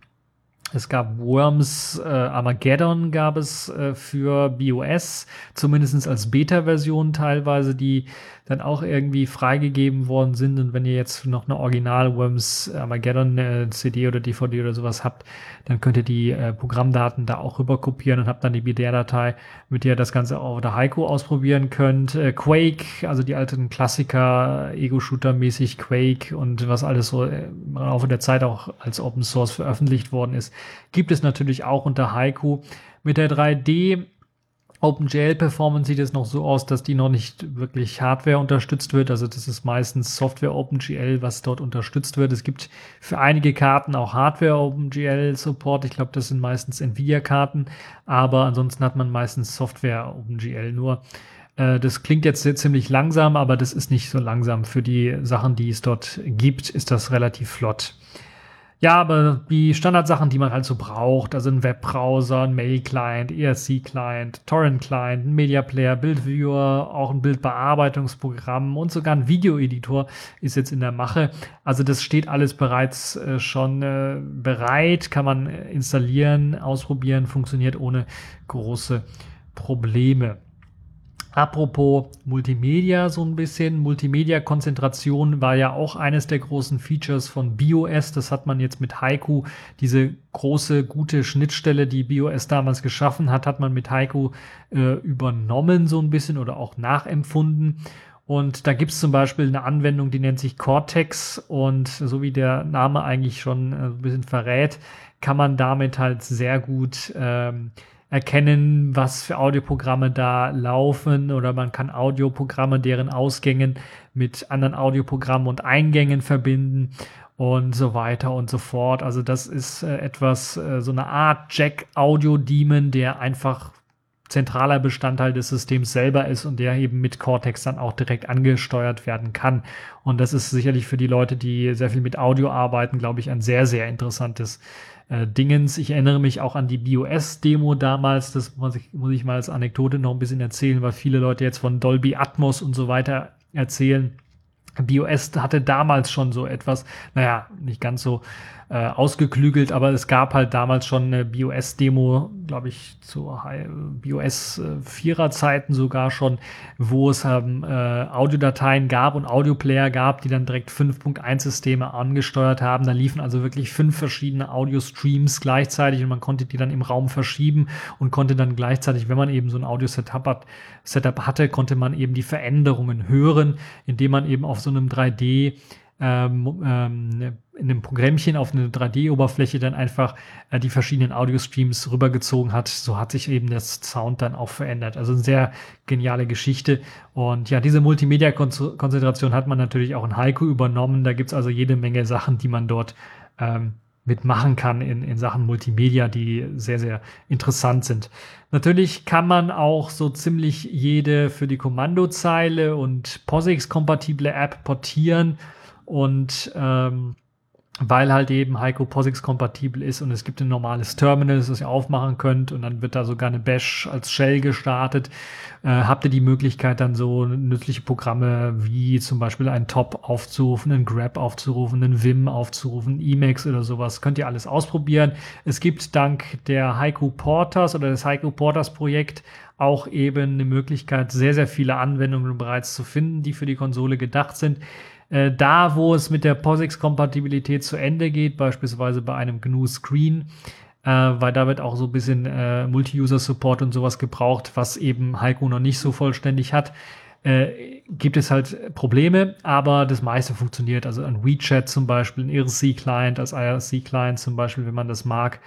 es gab Worms Armageddon gab es für BeOS, zumindest als Beta-Version teilweise, die dann auch irgendwie freigegeben worden sind. Und wenn ihr jetzt noch eine Original Worms Armageddon CD oder DVD oder sowas habt, dann könnt ihr die Programmdaten da auch rüber kopieren und habt dann die BDR-Datei, mit der ihr das Ganze auch unter Haiku ausprobieren könnt. Quake, also die alten Klassiker, Ego-Shooter-mäßig Quake und was alles so im Laufe der Zeit auch als Open Source veröffentlicht worden ist, gibt es natürlich auch unter Haiku. Mit der 3D OpenGL-Performance sieht es noch so aus, dass die noch nicht wirklich Hardware unterstützt wird. Also das ist meistens Software OpenGL, was dort unterstützt wird. Es gibt für einige Karten auch Hardware OpenGL-Support. Ich glaube, das sind meistens Nvidia-Karten. Aber ansonsten hat man meistens Software OpenGL nur. Das klingt jetzt ziemlich langsam, aber das ist nicht so langsam. Für die Sachen, die es dort gibt, ist das relativ flott. Ja, aber die Standardsachen, die man halt so braucht, also ein Webbrowser, ein Mail-Client, ESC-Client, Torrent-Client, ein Media-Player, Bildviewer, auch ein Bildbearbeitungsprogramm und sogar ein Videoeditor ist jetzt in der Mache. Also das steht alles bereits schon bereit, kann man installieren, ausprobieren, funktioniert ohne große Probleme. Apropos Multimedia so ein bisschen. Multimedia-Konzentration war ja auch eines der großen Features von BeOS. Das hat man jetzt mit Haiku, diese große, gute Schnittstelle, die BeOS damals geschaffen hat, hat man mit Haiku übernommen so ein bisschen oder auch nachempfunden. Und da gibt es zum Beispiel eine Anwendung, die nennt sich Cortex. Und so wie der Name eigentlich schon ein bisschen verrät, kann man damit halt sehr gut erkennen, was für Audioprogramme da laufen, oder man kann Audioprogramme, deren Ausgängen mit anderen Audioprogrammen und Eingängen verbinden und so weiter und so fort. Also das ist so eine Art Jack-Audio-Daemon, der einfach zentraler Bestandteil des Systems selber ist und der eben mit Cortex dann auch direkt angesteuert werden kann. Und das ist sicherlich für die Leute, die sehr viel mit Audio arbeiten, glaube ich, ein sehr, sehr interessantes Dingens. Ich erinnere mich auch an die BeOS-Demo damals, das muss ich mal als Anekdote noch ein bisschen erzählen, weil viele Leute jetzt von Dolby Atmos und so weiter erzählen. BOS hatte damals schon so etwas, naja, nicht ganz so ausgeklügelt, aber es gab halt damals schon eine BOS-Demo, glaube ich, zu BOS 4er Zeiten sogar schon, wo es Audiodateien gab und Audioplayer gab, die dann direkt 5.1-Systeme angesteuert haben. Da liefen also wirklich 5 verschiedene Audio-Streams gleichzeitig und man konnte die dann im Raum verschieben und konnte dann gleichzeitig, wenn man eben so ein Audio-Setup hatte, konnte man eben die Veränderungen hören, indem man eben auf so einem 3D in einem Programmchen auf eine 3D-Oberfläche dann einfach die verschiedenen Audio-Streams rübergezogen hat. So hat sich eben das Sound dann auch verändert. Also eine sehr geniale Geschichte. Und ja, diese Multimedia-Konzentration hat man natürlich auch in Heiko übernommen. Da gibt's also jede Menge Sachen, die man dort mitmachen kann in Sachen Multimedia, die sehr, sehr interessant sind. Natürlich kann man auch so ziemlich jede für die Kommandozeile und POSIX-kompatible App portieren. Und weil halt eben Heiko POSIX-kompatibel ist und es gibt ein normales Terminal, das ihr aufmachen könnt und dann wird da sogar eine Bash als Shell gestartet, habt ihr die Möglichkeit dann so nützliche Programme wie zum Beispiel einen Top aufzurufen, einen Grab aufzurufen, einen Vim aufzurufen, Emacs oder sowas, könnt ihr alles ausprobieren. Es gibt dank der Heiko Porters oder des Heiko Porters Projekt auch eben eine Möglichkeit, sehr, sehr viele Anwendungen bereits zu finden, die für die Konsole gedacht sind. Da, wo es mit der POSIX-Kompatibilität zu Ende geht, beispielsweise bei einem GNU Screen, weil da wird auch so ein bisschen Multi-User-Support und sowas gebraucht, was eben Heiko noch nicht so vollständig hat, gibt es halt Probleme, aber das meiste funktioniert. Also ein WeChat zum Beispiel, ein IRC-Client als IRC-Client zum Beispiel, wenn man das mag,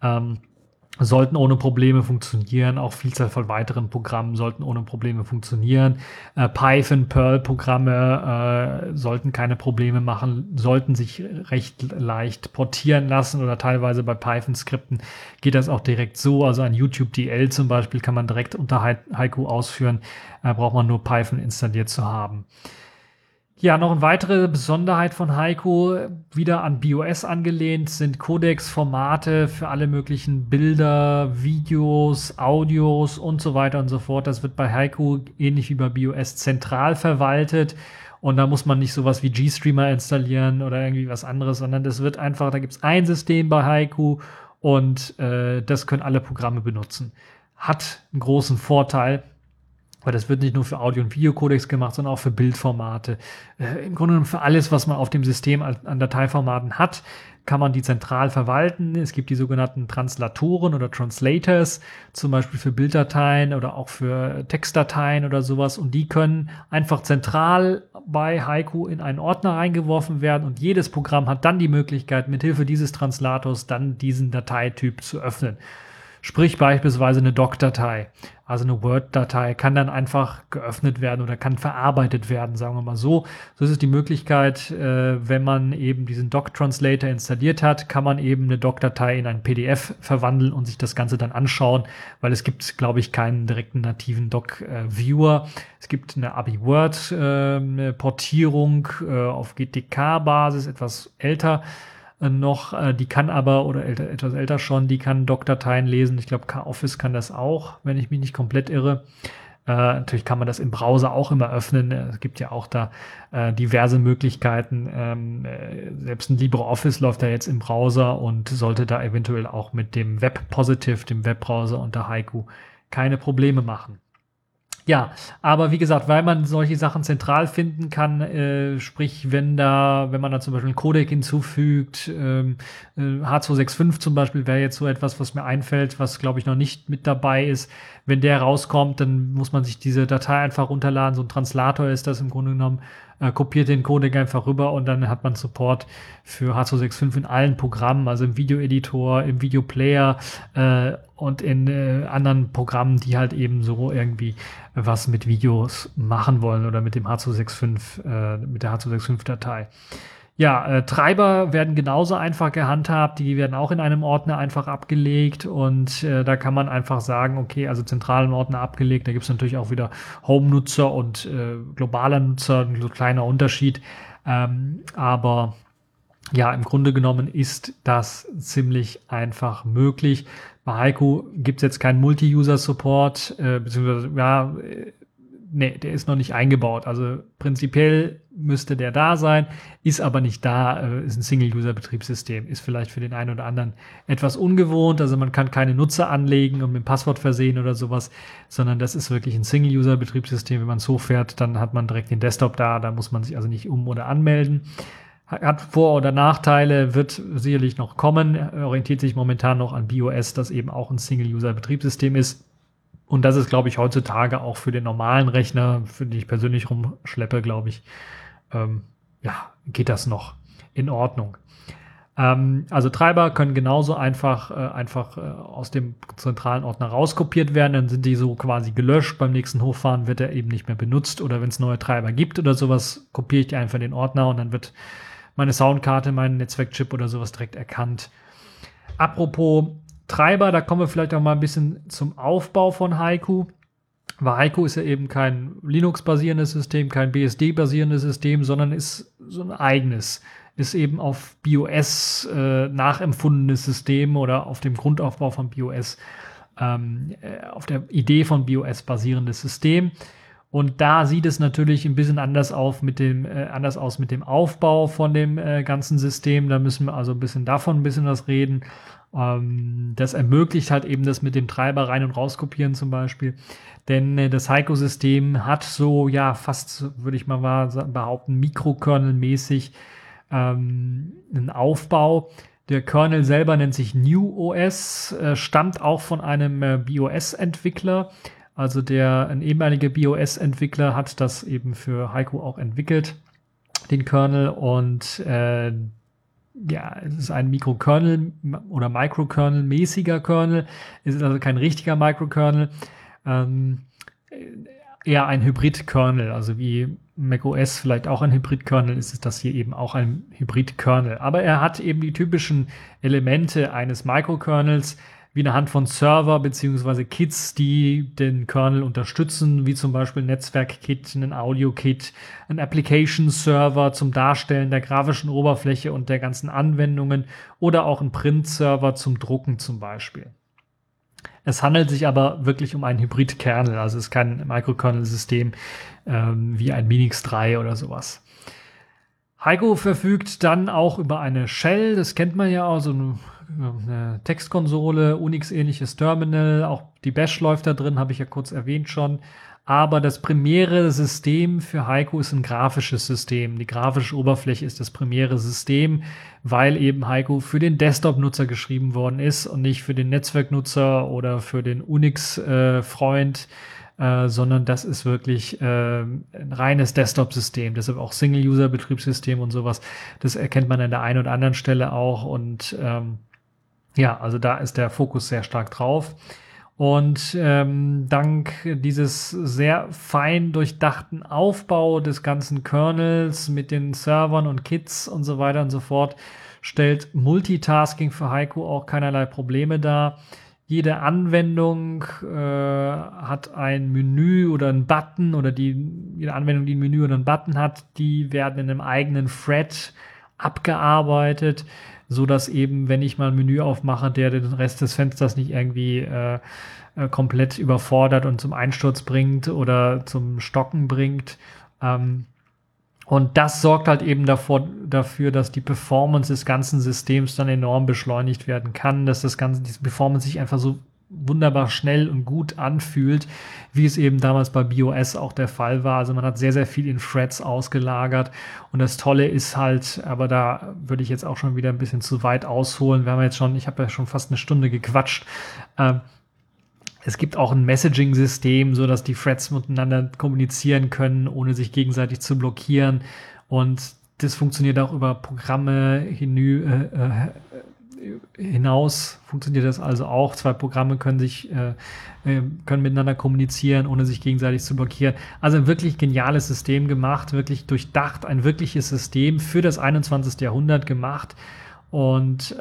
sollten ohne Probleme funktionieren. Auch Vielzahl von weiteren Programmen sollten ohne Probleme funktionieren. Python, Perl-Programme sollten keine Probleme machen, sollten sich recht leicht portieren lassen oder teilweise bei Python-Skripten geht das auch direkt so. Also ein YouTube-DL zum Beispiel kann man direkt unter Heiko ausführen. Braucht man nur Python installiert zu haben. Ja, noch eine weitere Besonderheit von Heiko, wieder an BOS angelehnt, sind Codex-Formate für alle möglichen Bilder, Videos, Audios und so weiter und so fort. Das wird bei Heiko ähnlich wie bei BOS zentral verwaltet und da muss man nicht sowas wie GStreamer installieren oder irgendwie was anderes, sondern das wird einfach, da gibt es ein System bei Heiko und das können alle Programme benutzen. Hat einen großen Vorteil. Weil das wird nicht nur für Audio- und Videocodecs gemacht, sondern auch für Bildformate. Im Grunde genommen für alles, was man auf dem System an Dateiformaten hat, kann man die zentral verwalten. Es gibt die sogenannten Translatoren oder Translators, zum Beispiel für Bilddateien oder auch für Textdateien oder sowas. Und die können einfach zentral bei Heiko in einen Ordner reingeworfen werden und jedes Programm hat dann die Möglichkeit, mithilfe dieses Translators dann diesen Dateityp zu öffnen. Sprich beispielsweise eine Doc-Datei, also eine Word-Datei, kann dann einfach geöffnet werden oder kann verarbeitet werden, sagen wir mal so. So ist es die Möglichkeit, wenn man eben diesen Doc-Translator installiert hat, kann man eben eine Doc-Datei in ein PDF verwandeln und sich das Ganze dann anschauen, weil es gibt, glaube ich, keinen direkten nativen Doc-Viewer. Es gibt eine ABI-Word-Portierung auf GTK-Basis, etwas älter noch, die kann aber, oder etwas älter schon, die kann Doc-Dateien lesen. Ich glaube, K-Office kann das auch, wenn ich mich nicht komplett irre. Natürlich kann man das im Browser auch immer öffnen. Es gibt ja auch da diverse Möglichkeiten. Selbst ein LibreOffice läuft da jetzt im Browser und sollte da eventuell auch mit dem Web-Positive, dem Webbrowser unter Heiko, keine Probleme machen. Ja, aber wie gesagt, weil man solche Sachen zentral finden kann, sprich, wenn man da zum Beispiel einen Codec hinzufügt, H265 zum Beispiel wäre jetzt so etwas, was mir einfällt, was glaube ich noch nicht mit dabei ist. Wenn der rauskommt, dann muss man sich diese Datei einfach runterladen. So ein Translator ist das im Grunde genommen, kopiert den Codec einfach rüber und dann hat man Support für H265 in allen Programmen, also im Videoeditor, im Videoplayer und in anderen Programmen, die halt eben so irgendwie was mit Videos machen wollen oder mit dem H265, mit der H265-Datei. Ja, Treiber werden genauso einfach gehandhabt, die werden auch in einem Ordner einfach abgelegt und da kann man einfach sagen, okay, also zentralen Ordner abgelegt, da gibt es natürlich auch wieder Home-Nutzer und globaler Nutzer, ein kleiner Unterschied, aber ja, im Grunde genommen ist das ziemlich einfach möglich. Bei Heiko gibt es jetzt keinen Multi-User-Support, beziehungsweise ja, nee, der ist noch nicht eingebaut. Also prinzipiell müsste der da sein, ist aber nicht da, ist ein Single-User-Betriebssystem. Ist vielleicht für den einen oder anderen etwas ungewohnt. Also man kann keine Nutzer anlegen und mit dem Passwort versehen oder sowas, sondern das ist wirklich ein Single-User-Betriebssystem. Wenn man es hochfährt, dann hat man direkt den Desktop da muss man sich also nicht oder anmelden. Hat Vor- oder Nachteile, wird sicherlich noch kommen, orientiert sich momentan noch an BIOS, das eben auch ein Single-User-Betriebssystem ist. Und das ist, glaube ich, heutzutage auch für den normalen Rechner, für den ich persönlich rumschleppe, glaube ich, geht das noch in Ordnung. Also Treiber können genauso einfach aus dem zentralen Ordner rauskopiert werden, dann sind die so quasi gelöscht. Beim nächsten Hochfahren wird er eben nicht mehr benutzt oder wenn es neue Treiber gibt oder sowas, kopiere ich die einfach in den Ordner und dann wird meine Soundkarte, mein Netzwerkchip oder sowas direkt erkannt. Apropos Treiber, da kommen wir vielleicht auch mal ein bisschen zum Aufbau von Haiku. Weil Haiku ist ja eben kein Linux-basierendes System, kein BSD-basierendes System, sondern ist so ein eigenes. Ist eben auf BIOS nachempfundenes System oder auf dem Grundaufbau von BIOS, auf der Idee von BIOS basierendes System. Und da sieht es natürlich ein bisschen anders aus mit dem Aufbau von dem ganzen System. Da müssen wir also ein bisschen was reden. Das ermöglicht halt eben das mit dem Treiber rein- und rauskopieren zum Beispiel. Denn das Haiku-System hat so, ja, fast, würde ich mal behaupten, Mikrokernel-mäßig einen Aufbau. Der Kernel selber nennt sich New OS, stammt auch von einem BIOS-Entwickler. Also ein ehemaliger BIOS-Entwickler hat das eben für Haiku auch entwickelt, den Kernel. Und es ist ein Mikrokernel oder Microkernel-mäßiger Kernel. Es ist also kein richtiger Microkernel. Eher ein Hybrid-Kernel, also wie macOS vielleicht auch ein Hybrid-Kernel ist, ist das hier eben auch ein Hybrid-Kernel. Aber er hat eben die typischen Elemente eines Microkernels, wie eine Hand von Server bzw. Kits, die den Kernel unterstützen, wie zum Beispiel ein Netzwerk-Kit, ein Audio-Kit, ein Application-Server zum Darstellen der grafischen Oberfläche und der ganzen Anwendungen oder auch ein Print-Server zum Drucken zum Beispiel. Es handelt sich aber wirklich um einen Hybrid-Kernel, also es ist kein Microkernel-System wie ein Minix 3 oder sowas. Haiku verfügt dann auch über eine Shell, das kennt man ja auch, so eine Textkonsole, Unix-ähnliches Terminal, auch die Bash läuft da drin, habe ich ja kurz erwähnt schon. Aber das primäre System für Haiku ist ein grafisches System. Die grafische Oberfläche ist das primäre System, weil eben Haiku für den Desktop-Nutzer geschrieben worden ist und nicht für den Netzwerknutzer oder für den Unix-Freund, sondern das ist wirklich ein reines Desktop-System. Deshalb auch Single-User-Betriebssystem und sowas. Das erkennt man an der einen oder anderen Stelle auch. Und also da ist der Fokus sehr stark drauf. Und dank dieses sehr fein durchdachten Aufbau des ganzen Kernels mit den Servern und Kits und so weiter und so fort stellt Multitasking für Haiku auch keinerlei Probleme dar. Jede Anwendung hat ein Menü oder einen Button oder jede Anwendung, die ein Menü oder einen Button hat, die werden in einem eigenen Thread abgearbeitet, so dass eben, wenn ich mal ein Menü aufmache, der den Rest des Fensters nicht irgendwie komplett überfordert und zum Einsturz bringt oder zum Stocken bringt. Und das sorgt halt eben dafür, dass die Performance des ganzen Systems dann enorm beschleunigt werden kann, dass diese Performance sich einfach so wunderbar schnell und gut anfühlt, wie es eben damals bei BIOS auch der Fall war. Also man hat sehr, sehr viel in Threads ausgelagert und das Tolle ist halt, aber da würde ich jetzt auch schon wieder ein bisschen zu weit ausholen. Ich habe ja schon fast eine Stunde gequatscht. Es gibt auch ein Messaging-System, so dass die Threads miteinander kommunizieren können, ohne sich gegenseitig zu blockieren. Und das funktioniert auch über Programme hinaus. Funktioniert das also auch. Zwei Programme können miteinander kommunizieren, ohne sich gegenseitig zu blockieren. Also ein wirklich geniales System gemacht, wirklich durchdacht, ein wirkliches System für das 21. Jahrhundert gemacht. Und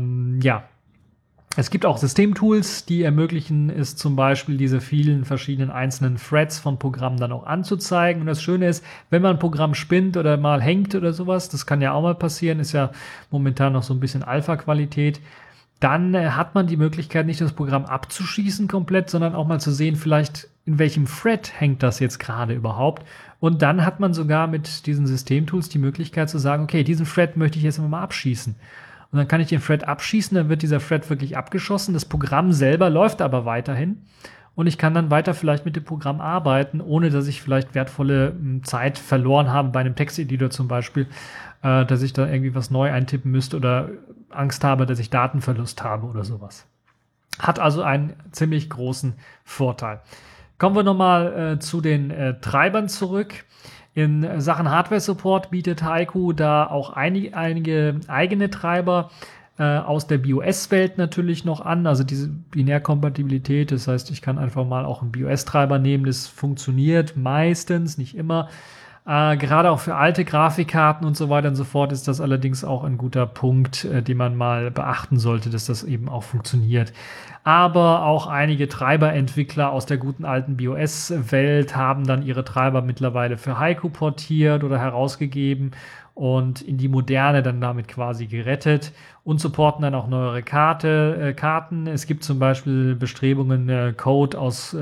es gibt auch Systemtools, die ermöglichen es zum Beispiel, diese vielen verschiedenen einzelnen Threads von Programmen dann auch anzuzeigen. Und das Schöne ist, wenn man ein Programm spinnt oder mal hängt oder sowas, das kann ja auch mal passieren, ist ja momentan noch so ein bisschen Alpha-Qualität, dann hat man die Möglichkeit, nicht das Programm abzuschießen komplett, sondern auch mal zu sehen, vielleicht in welchem Thread hängt das jetzt gerade überhaupt. Und dann hat man sogar mit diesen Systemtools die Möglichkeit zu sagen, okay, diesen Thread möchte ich jetzt mal abschießen. Und dann kann ich den Thread abschießen, dann wird dieser Thread wirklich abgeschossen. Das Programm selber läuft aber weiterhin. Und ich kann dann weiter vielleicht mit dem Programm arbeiten, ohne dass ich vielleicht wertvolle Zeit verloren habe bei einem Texteditor zum Beispiel, dass ich da irgendwie was neu eintippen müsste oder Angst habe, dass ich Datenverlust habe oder sowas. Hat also einen ziemlich großen Vorteil. Kommen wir nochmal zu den Treibern zurück. In Sachen Hardware-Support bietet Haiku da auch einige eigene Treiber aus der BIOS-Welt natürlich noch an, also diese Binärkompatibilität, das heißt, ich kann einfach mal auch einen BIOS-Treiber nehmen, das funktioniert meistens, nicht immer. Gerade auch für alte Grafikkarten und so weiter und so fort ist das allerdings auch ein guter Punkt, den man mal beachten sollte, dass das eben auch funktioniert. Aber auch einige Treiberentwickler aus der guten alten BIOS-Welt haben dann ihre Treiber mittlerweile für Haiku portiert oder herausgegeben und in die Moderne dann damit quasi gerettet und supporten dann auch neuere Karten. Es gibt zum Beispiel Bestrebungen, Code aus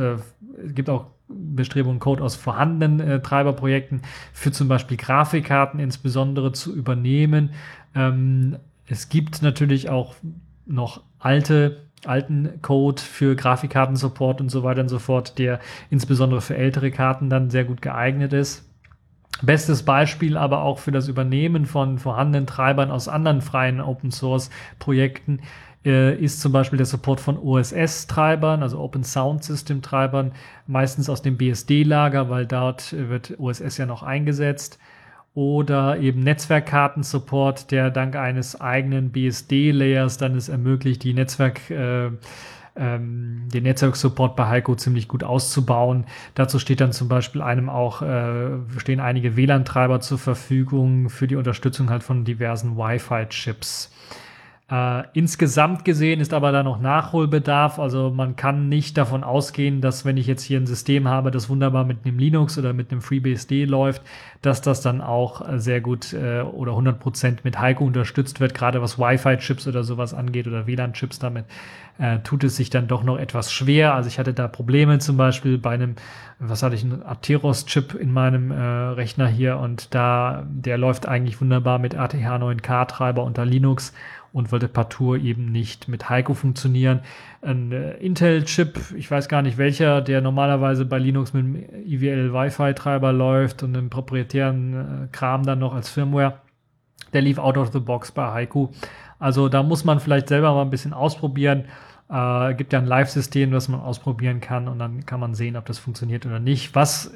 vorhandenen Treiberprojekten für zum Beispiel Grafikkarten insbesondere zu übernehmen. Es gibt natürlich auch noch alten Code für Grafikkartensupport und so weiter und so fort, der insbesondere für ältere Karten dann sehr gut geeignet ist. Bestes Beispiel aber auch für das Übernehmen von vorhandenen Treibern aus anderen freien Open-Source-Projekten ist zum Beispiel der Support von OSS-Treibern, also Open Sound System-Treibern, meistens aus dem BSD-Lager, weil dort wird OSS ja noch eingesetzt. Oder eben Netzwerkkarten-Support, der dank eines eigenen BSD-Layers dann es ermöglicht, den Netzwerk-Support bei Haiku ziemlich gut auszubauen. Dazu steht dann zum Beispiel stehen einige WLAN-Treiber zur Verfügung für die Unterstützung halt von diversen Wi-Fi-Chips. Insgesamt gesehen ist aber da noch Nachholbedarf, also man kann nicht davon ausgehen, dass wenn ich jetzt hier ein System habe, das wunderbar mit einem Linux oder mit einem FreeBSD läuft, dass das dann auch sehr gut oder 100% mit Haiku unterstützt wird, gerade was Wi-Fi-Chips oder sowas angeht oder WLAN-Chips damit, tut es sich dann doch noch etwas schwer. Also ich hatte da Probleme zum Beispiel bei einen Atheros-Chip in meinem Rechner hier und der läuft eigentlich wunderbar mit ATH9K-Treiber unter Linux und wollte partout eben nicht mit Haiku funktionieren. Ein Intel-Chip, ich weiß gar nicht welcher, der normalerweise bei Linux mit einem IWL-Wi-Fi-Treiber läuft und einem proprietären Kram dann noch als Firmware, der lief out of the box bei Haiku. Also da muss man vielleicht selber mal ein bisschen ausprobieren. Gibt ja ein Live-System, das man ausprobieren kann und dann kann man sehen, ob das funktioniert oder nicht. Was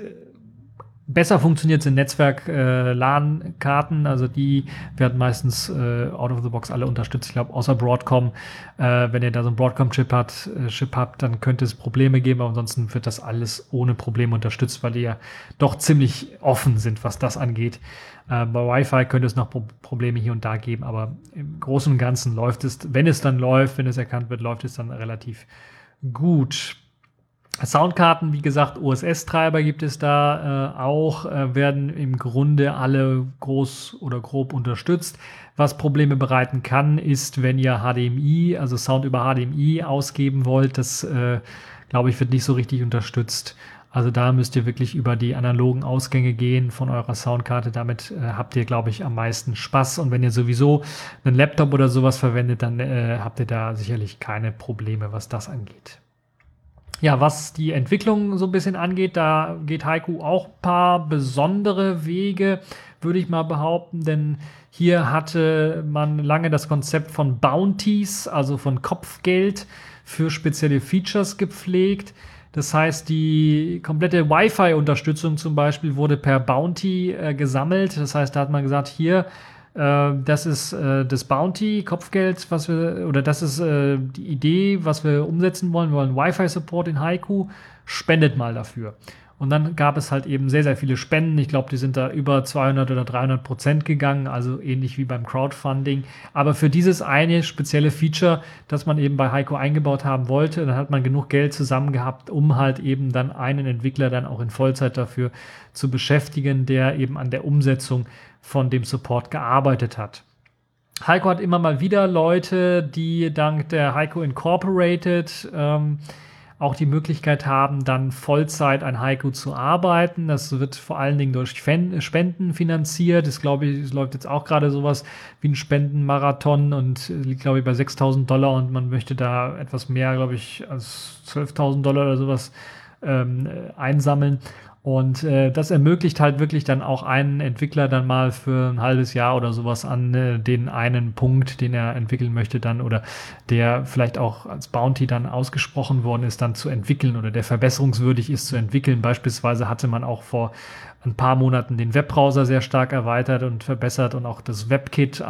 besser funktioniert sind Netzwerk-LAN-Karten, also die werden meistens out of the box alle unterstützt. Ich glaube, außer Broadcom, wenn ihr da so einen Broadcom-Chip habt, dann könnte es Probleme geben, aber ansonsten wird das alles ohne Probleme unterstützt, weil die ja doch ziemlich offen sind, was das angeht. Bei Wi-Fi könnte es noch Probleme hier und da geben, aber im Großen und Ganzen läuft es, wenn es erkannt wird, läuft es dann relativ gut. Soundkarten, wie gesagt, OSS-Treiber gibt es da auch, werden im Grunde alle groß oder grob unterstützt. Was Probleme bereiten kann, ist, wenn ihr HDMI, also Sound über HDMI ausgeben wollt, das, glaube ich, wird nicht so richtig unterstützt. Also da müsst ihr wirklich über die analogen Ausgänge gehen von eurer Soundkarte. Damit habt ihr, glaube ich, am meisten Spaß. Und wenn ihr sowieso einen Laptop oder sowas verwendet, dann habt ihr da sicherlich keine Probleme, was das angeht. Ja, was die Entwicklung so ein bisschen angeht, da geht Haiku auch ein paar besondere Wege, würde ich mal behaupten, denn hier hatte man lange das Konzept von Bounties, also von Kopfgeld für spezielle Features gepflegt. Das heißt, die komplette Wi-Fi-Unterstützung zum Beispiel wurde per Bounty gesammelt. Das heißt, da hat man gesagt, hier, das ist das Bounty, Kopfgeld, das ist die Idee, was wir umsetzen wollen. Wir wollen Wi-Fi-Support in Haiku, spendet mal dafür. Und dann gab es halt eben sehr, sehr viele Spenden. Ich glaube, die sind da über 200 oder 300% gegangen, also ähnlich wie beim Crowdfunding. Aber für dieses eine spezielle Feature, das man eben bei Haiku eingebaut haben wollte, dann hat man genug Geld zusammen gehabt, um halt eben dann einen Entwickler dann auch in Vollzeit dafür zu beschäftigen, der eben an der Umsetzung von dem Support gearbeitet hat. Heiko hat immer mal wieder Leute, die dank der Heiko Incorporated auch die Möglichkeit haben, dann Vollzeit an Heiko zu arbeiten. Das wird vor allen Dingen durch Spenden finanziert. Das, glaube ich, es läuft jetzt auch gerade sowas wie ein Spendenmarathon und liegt, glaube ich, bei $6.000 und man möchte da etwas mehr, glaube ich, als $12.000 oder sowas einsammeln. Und das ermöglicht halt wirklich dann auch einen Entwickler dann mal für ein halbes Jahr oder sowas an den einen Punkt, den er entwickeln möchte dann oder der vielleicht auch als Bounty dann ausgesprochen worden ist, dann zu entwickeln oder der verbesserungswürdig ist zu entwickeln. Beispielsweise hatte man auch vor ein paar Monaten den Webbrowser sehr stark erweitert und verbessert und auch das WebKit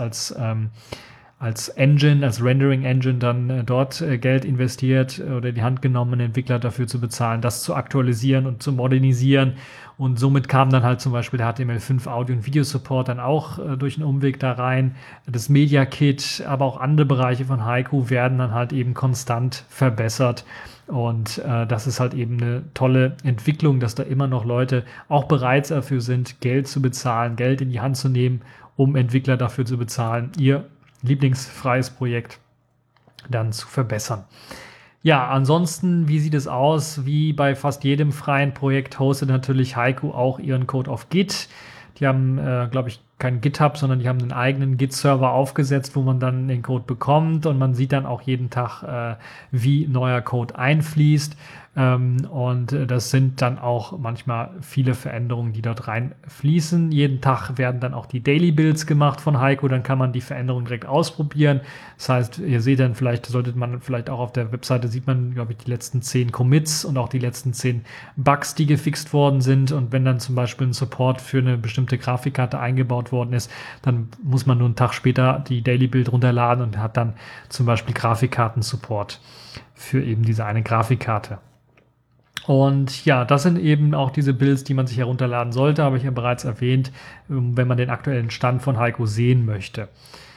als Engine, als Rendering-Engine dann dort Geld investiert oder die Hand genommen, einen Entwickler dafür zu bezahlen, das zu aktualisieren und zu modernisieren. Und somit kam dann halt zum Beispiel der HTML5 Audio- und Videosupport dann auch durch einen Umweg da rein. Das Media Kit, aber auch andere Bereiche von Heiko werden dann halt eben konstant verbessert. Und das ist halt eben eine tolle Entwicklung, dass da immer noch Leute auch bereit dafür sind, Geld zu bezahlen, Geld in die Hand zu nehmen, um Entwickler dafür zu bezahlen, ihr lieblingsfreies Projekt dann zu verbessern. Ja, ansonsten, wie sieht es aus? Wie bei fast jedem freien Projekt hostet natürlich Heiko auch ihren Code auf Git. Die haben, glaube ich, kein GitHub, sondern die haben einen eigenen Git-Server aufgesetzt, wo man dann den Code bekommt und man sieht dann auch jeden Tag, wie neuer Code einfließt. Und das sind dann auch manchmal viele Veränderungen, die dort reinfließen. Jeden Tag werden dann auch die Daily Builds gemacht von Heiko, dann kann man die Veränderungen direkt ausprobieren. Das heißt, ihr seht dann vielleicht, sollte man vielleicht auch auf der Webseite sieht man, glaube ich, die letzten 10 Commits und auch die letzten 10 Bugs, die gefixt worden sind. Und wenn dann zum Beispiel ein Support für eine bestimmte Grafikkarte eingebaut worden ist, dann muss man nur einen Tag später die Daily Build runterladen und hat dann zum Beispiel Grafikkarten-Support für eben diese eine Grafikkarte. Und ja, das sind eben auch diese Builds, die man sich herunterladen sollte, habe ich ja bereits erwähnt, wenn man den aktuellen Stand von Heiko sehen möchte.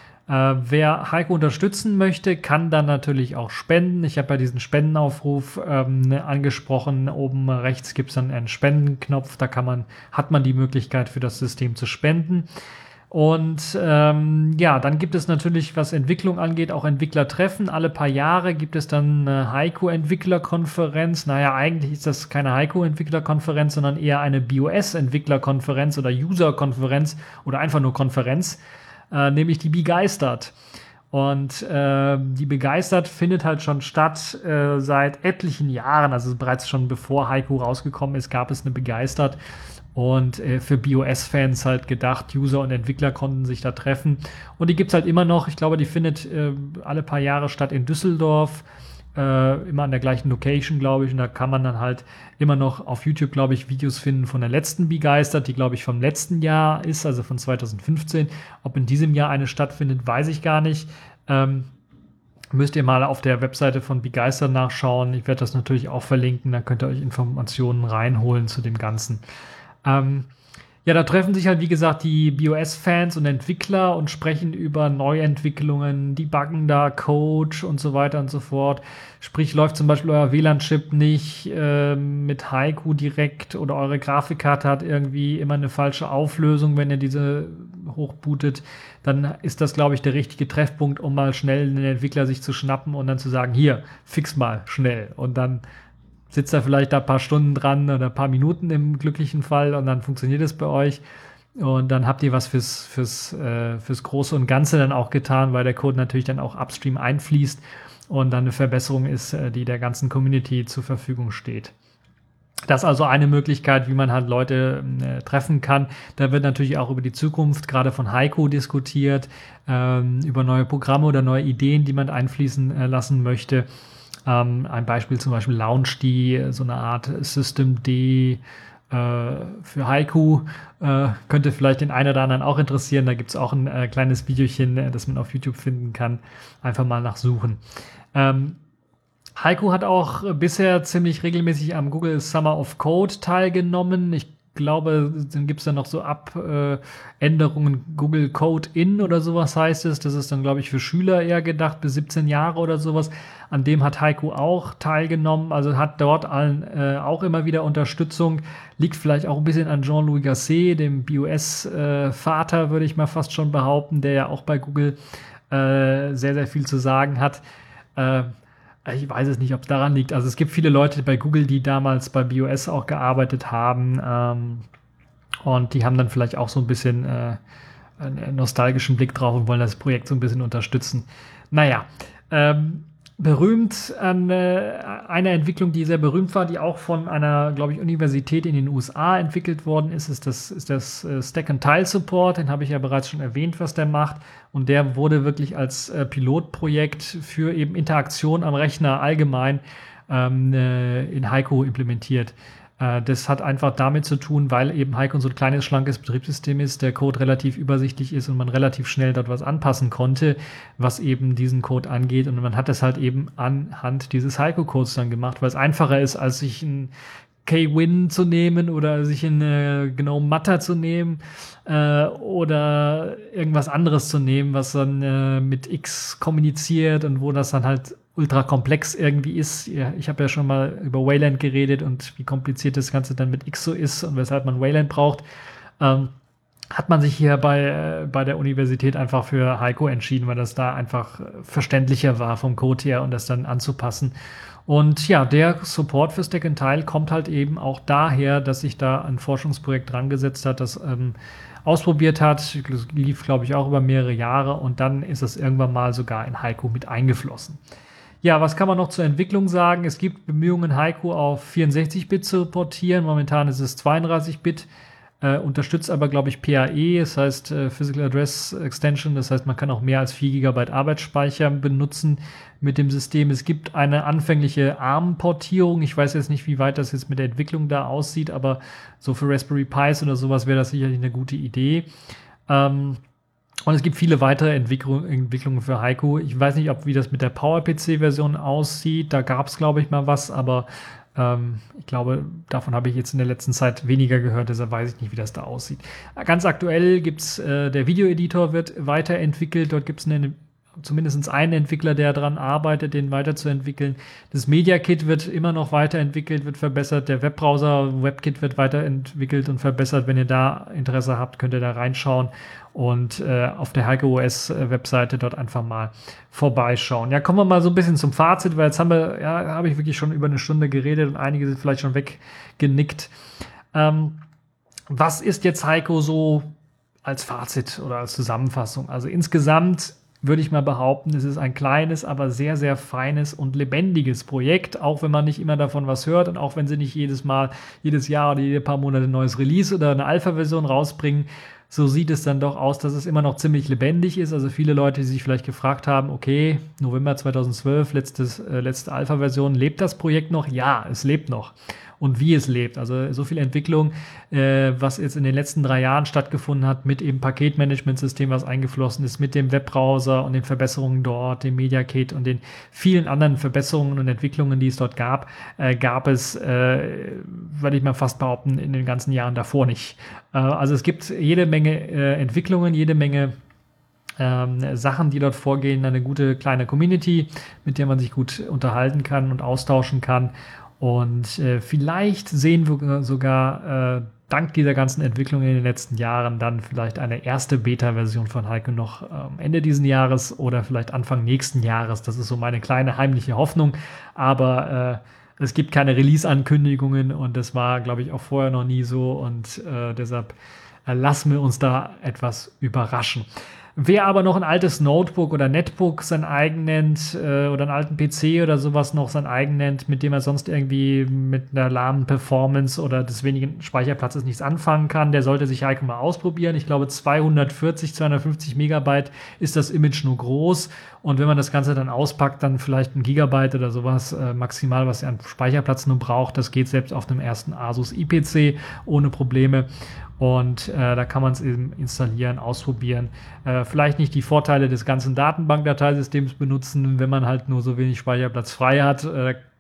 Wer Heiko unterstützen möchte, kann dann natürlich auch spenden. Ich habe ja diesen Spendenaufruf angesprochen. Oben rechts gibt es dann einen Spendenknopf, da hat man die Möglichkeit für das System zu spenden. Und ja, dann gibt es natürlich, was Entwicklung angeht, auch Entwicklertreffen. Alle paar Jahre gibt es dann eine Heiko-Entwicklerkonferenz. Naja, eigentlich ist das keine Heiko-Entwicklerkonferenz, sondern eher eine BOS-Entwicklerkonferenz oder User-Konferenz oder einfach nur Konferenz, nämlich die Begeistert. Und die Begeistert findet halt schon statt seit etlichen Jahren. Also bereits schon bevor Heiko rausgekommen ist, gab es eine Begeistert. Und für BOS-Fans halt gedacht, User und Entwickler konnten sich da treffen. Und die gibt es halt immer noch. Ich glaube, die findet alle paar Jahre statt in Düsseldorf. Immer an der gleichen Location, glaube ich. Und da kann man dann halt immer noch auf YouTube, glaube ich, Videos finden von der letzten Begeistert, die, glaube ich, vom letzten Jahr ist, also von 2015. Ob in diesem Jahr eine stattfindet, weiß ich gar nicht. Müsst ihr mal auf der Webseite von Begeistert nachschauen. Ich werde das natürlich auch verlinken. Dann könnt ihr euch Informationen reinholen zu dem Ganzen. Ja, da treffen sich halt, wie gesagt, die BOS-Fans und Entwickler und sprechen über Neuentwicklungen, debuggen da Code und so weiter und so fort. Sprich, läuft zum Beispiel euer WLAN-Chip nicht mit Heiko direkt oder eure Grafikkarte hat irgendwie immer eine falsche Auflösung, wenn ihr diese hochbootet, dann ist das, glaube ich, der richtige Treffpunkt, um mal schnell einen Entwickler sich zu schnappen und dann zu sagen, hier, fix mal schnell. Und dann sitzt da vielleicht da ein paar Stunden dran oder ein paar Minuten im glücklichen Fall und dann funktioniert es bei euch und dann habt ihr was fürs Große und Ganze dann auch getan, weil der Code natürlich dann auch upstream einfließt und dann eine Verbesserung ist, die der ganzen Community zur Verfügung steht. Das ist also eine Möglichkeit, wie man halt Leute treffen kann. Da wird natürlich auch über die Zukunft gerade von Heiko diskutiert, über neue Programme oder neue Ideen, die man einfließen lassen möchte. Ein Beispiel zum Beispiel Launch, so eine Art System-D für Heiko, könnte vielleicht den einen oder anderen auch interessieren. Da gibt es auch ein kleines Videochen, das man auf YouTube finden kann. Einfach mal nachsuchen. Heiko hat auch bisher ziemlich regelmäßig am Google Summer of Code teilgenommen. Ich glaube, dann gibt es dann noch so Abänderungen, Google Code In oder sowas heißt es. Das ist dann, glaube ich, für Schüler eher gedacht, bis 17 Jahre oder sowas. An dem hat Heiko auch teilgenommen, also hat dort allen auch immer wieder Unterstützung. Liegt vielleicht auch ein bisschen an Jean-Louis Gasset, dem BOS-Vater, würde ich mal fast schon behaupten, der ja auch bei Google sehr, sehr viel zu sagen hat. Ich weiß es nicht, ob es daran liegt. Also es gibt viele Leute bei Google, die damals bei BOS auch gearbeitet haben, und die haben dann vielleicht auch so ein bisschen einen nostalgischen Blick drauf und wollen das Projekt so ein bisschen unterstützen. Naja, berühmt an einer Entwicklung, die sehr berühmt war, die auch von einer, glaube ich, Universität in den USA entwickelt worden ist das Stack-and-Tile-Support. Den habe ich ja bereits schon erwähnt, was der macht. Und der wurde wirklich als Pilotprojekt für eben Interaktion am Rechner allgemein in Heiko implementiert. Das hat einfach damit zu tun, weil eben Heiko so ein kleines, schlankes Betriebssystem ist, der Code relativ übersichtlich ist und man relativ schnell dort was anpassen konnte, was eben diesen Code angeht. Und man hat das halt eben anhand dieses Heiko-Codes dann gemacht, weil es einfacher ist, als sich ein K-Win zu nehmen oder sich in GNOME Matter zu nehmen oder irgendwas anderes zu nehmen, was dann mit X kommuniziert und wo das dann halt ultra komplex irgendwie ist. Ja, ich habe ja schon mal über Wayland geredet und wie kompliziert das Ganze dann mit X so ist und weshalb man Wayland braucht. Hat man sich hier bei der Universität einfach für Heiko entschieden, weil das da einfach verständlicher war vom Code her und das dann anzupassen. Und ja, der Support für Stack-and-Tile kommt halt eben auch daher, dass sich da ein Forschungsprojekt dran gesetzt hat, das ausprobiert hat. Das lief, glaube ich, auch über mehrere Jahre und dann ist es irgendwann mal sogar in Heiko mit eingeflossen. Ja, was kann man noch zur Entwicklung sagen? Es gibt Bemühungen, Heiko auf 64-Bit zu portieren. Momentan ist es 32-Bit, unterstützt aber, glaube ich, PAE, das heißt Physical Address Extension. Das heißt, man kann auch mehr als 4 GB Arbeitsspeicher benutzen mit dem System. Es gibt eine anfängliche ARM-Portierung. Ich weiß jetzt nicht, wie weit das jetzt mit der Entwicklung da aussieht, aber so für Raspberry Pis oder sowas wäre das sicherlich eine gute Idee. Und es gibt viele weitere Entwicklungen für Heiko. Ich weiß nicht, wie das mit der PowerPC-Version aussieht. Da gab es, glaube ich, mal was, aber ich glaube, davon habe ich jetzt in der letzten Zeit weniger gehört, deshalb weiß ich nicht, wie das da aussieht. Ganz aktuell gibt's der Videoeditor wird weiterentwickelt. Dort gibt es zumindest einen Entwickler, der daran arbeitet, den weiterzuentwickeln. Das Media Kit wird immer noch weiterentwickelt, wird verbessert. Der Webbrowser WebKit wird weiterentwickelt und verbessert. Wenn ihr da Interesse habt, könnt ihr da reinschauen und auf der Heiko OS Webseite dort einfach mal vorbeischauen. Ja, kommen wir mal so ein bisschen zum Fazit, weil jetzt habe ich wirklich schon über eine Stunde geredet und einige sind vielleicht schon weggenickt. Was ist jetzt Heiko so als Fazit oder als Zusammenfassung? Also insgesamt würde ich mal behaupten, es ist ein kleines, aber sehr, sehr feines und lebendiges Projekt, auch wenn man nicht immer davon was hört und auch wenn sie nicht jedes Jahr oder jede paar Monate ein neues Release oder eine Alpha-Version rausbringen, so sieht es dann doch aus, dass es immer noch ziemlich lebendig ist. Also viele Leute, die sich vielleicht gefragt haben, okay, November 2012, letzte Alpha-Version, lebt das Projekt noch? Ja, es lebt noch. Und wie es lebt. Also so viel Entwicklung, was jetzt in den letzten 3 Jahren stattgefunden hat, mit eben Paketmanagementsystem, was eingeflossen ist, mit dem Webbrowser und den Verbesserungen dort, dem Media Kit und den vielen anderen Verbesserungen und Entwicklungen, die es dort gab es, würde ich mal fast behaupten, in den ganzen Jahren davor nicht. Also es gibt jede Menge Entwicklungen, jede Menge Sachen, die dort vorgehen, eine gute kleine Community, mit der man sich gut unterhalten kann und austauschen kann. Und vielleicht sehen wir sogar dank dieser ganzen Entwicklung in den letzten Jahren dann vielleicht eine erste Beta-Version von Heiko noch Ende diesen Jahres oder vielleicht Anfang nächsten Jahres. Das ist so meine kleine heimliche Hoffnung. Aber es gibt keine Release-Ankündigungen und das war, glaube ich, auch vorher noch nie so. Und deshalb lassen wir uns da etwas überraschen. Wer aber noch ein altes Notebook oder Netbook sein eigen nennt oder einen alten PC oder sowas noch sein eigen nennt, mit dem er sonst irgendwie mit einer lahmen Performance oder des wenigen Speicherplatzes nichts anfangen kann, der sollte sich Heiko mal ausprobieren. Ich glaube 250 Megabyte ist das Image nur groß und wenn man das Ganze dann auspackt, dann vielleicht 1 Gigabyte oder sowas maximal, was er an Speicherplatz nur braucht. Das geht selbst auf einem ersten Asus iPC ohne Probleme. Und da kann man es eben installieren, ausprobieren. Vielleicht nicht die Vorteile des ganzen Datenbankdateisystems benutzen, wenn man halt nur so wenig Speicherplatz frei hat.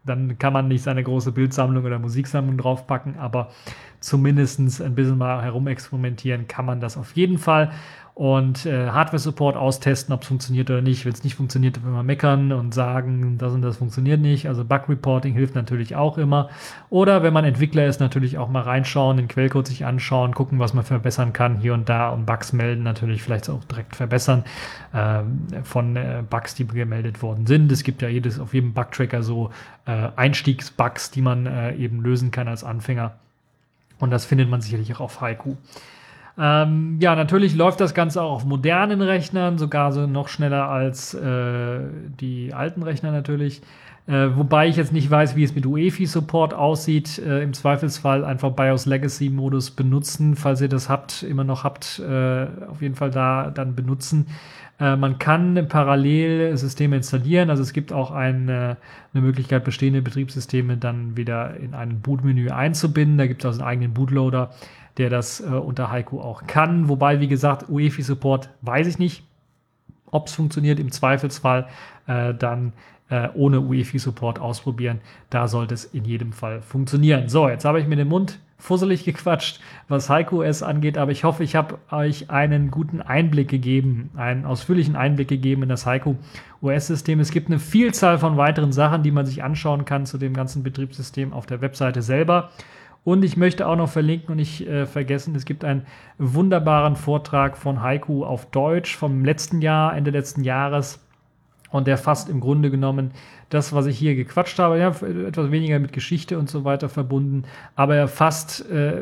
dann kann man nicht seine große Bildsammlung oder Musiksammlung draufpacken, aber zumindest ein bisschen mal herumexperimentieren kann man das auf jeden Fall. Und Hardware-Support austesten, ob es funktioniert oder nicht. Wenn es nicht funktioniert, dann immer meckern und sagen, das und das funktioniert nicht. Also Bug-Reporting hilft natürlich auch immer. Oder wenn man Entwickler ist, natürlich auch mal reinschauen, den Quellcode sich anschauen, gucken, was man verbessern kann hier und da und Bugs melden, natürlich vielleicht auch direkt verbessern von Bugs, die gemeldet worden sind. Es gibt ja auf jedem Bug-Tracker so Einstiegsbugs, die man eben lösen kann als Anfänger. Und das findet man sicherlich auch auf Haiku. Ja, natürlich läuft das Ganze auch auf modernen Rechnern, sogar so noch schneller als die alten Rechner natürlich. Wobei ich jetzt nicht weiß, wie es mit UEFI-Support aussieht. Im Zweifelsfall einfach BIOS Legacy-Modus benutzen, falls ihr das immer noch habt, auf jeden Fall da dann benutzen. Man kann parallel Systeme installieren, also es gibt auch eine Möglichkeit, bestehende Betriebssysteme dann wieder in ein Bootmenü einzubinden. Da gibt es also einen eigenen Bootloader, der das unter Haiku auch kann. Wobei, wie gesagt, UEFI-Support weiß ich nicht, ob es funktioniert. Im Zweifelsfall dann ohne UEFI-Support ausprobieren. Da sollte es in jedem Fall funktionieren. So, jetzt habe ich mir den Mund fusselig gequatscht, was Haiku OS angeht, aber ich hoffe, ich habe euch einen guten Einblick gegeben, einen ausführlichen Einblick gegeben in das Haiku OS-System. Es gibt eine Vielzahl von weiteren Sachen, die man sich anschauen kann zu dem ganzen Betriebssystem auf der Webseite selber. Und ich möchte auch noch verlinken und nicht vergessen, es gibt einen wunderbaren Vortrag von Haiku auf Deutsch vom letzten Jahr, Ende letzten Jahres. Und der fasst im Grunde genommen das, was ich hier gequatscht habe, ja, etwas weniger mit Geschichte und so weiter verbunden, aber er fasst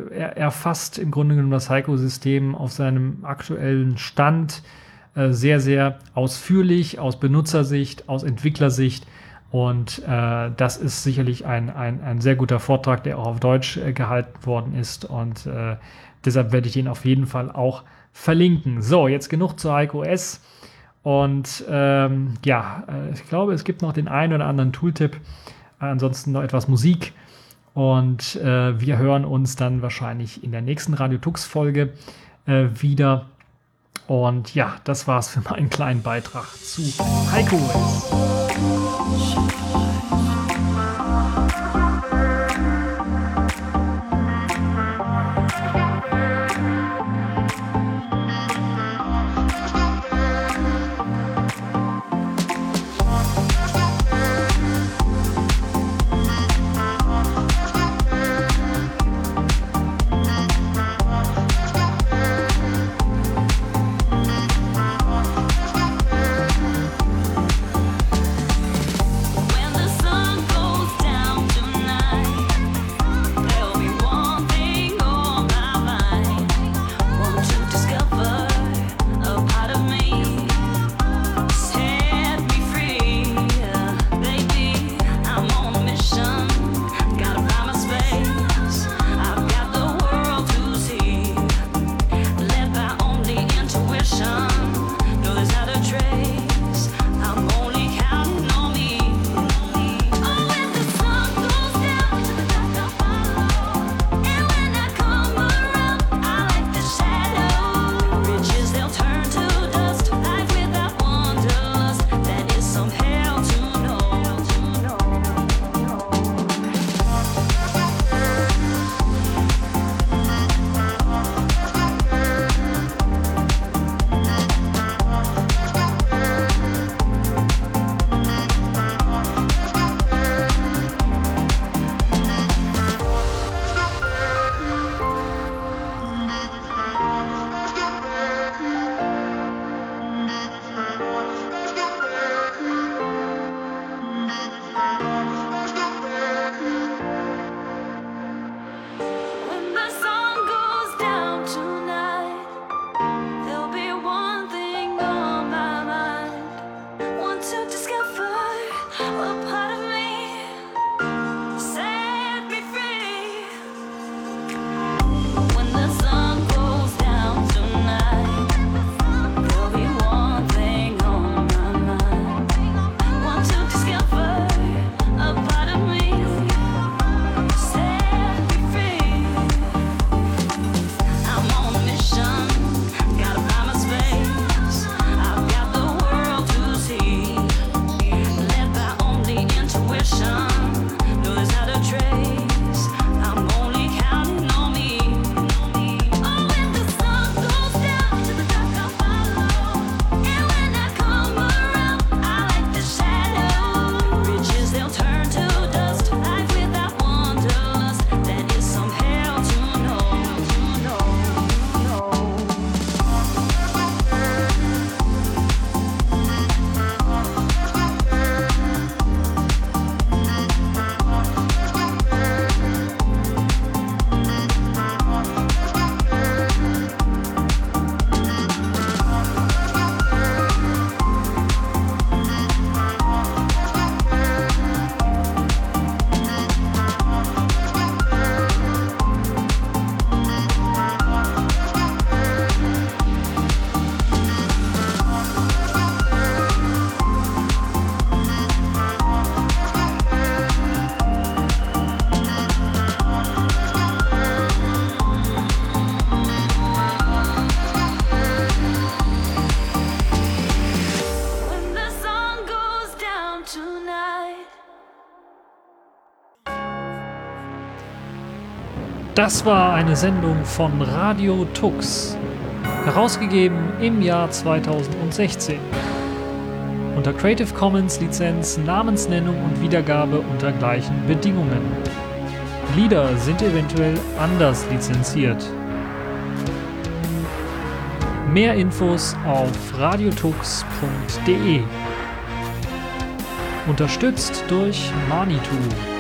im Grunde genommen das Haiku-System auf seinem aktuellen Stand sehr, sehr ausführlich, aus Benutzersicht, aus Entwicklersicht. Und das ist sicherlich ein sehr guter Vortrag, der auch auf Deutsch gehalten worden ist. Und deshalb werde ich den auf jeden Fall auch verlinken. So, jetzt genug zu Haiku OS. Und ich glaube, es gibt noch den einen oder anderen Tooltip. Ansonsten noch etwas Musik. Und wir hören uns dann wahrscheinlich in der nächsten Radio Tux Folge wieder. Und ja, das war's für meinen kleinen Beitrag zu Haiku OS. When the sun Das war eine Sendung von Radio Tux, herausgegeben im Jahr 2016. Unter Creative Commons Lizenz, Namensnennung und Wiedergabe unter gleichen Bedingungen. Lieder sind eventuell anders lizenziert. Mehr Infos auf radiotux.de. Unterstützt durch Manitou.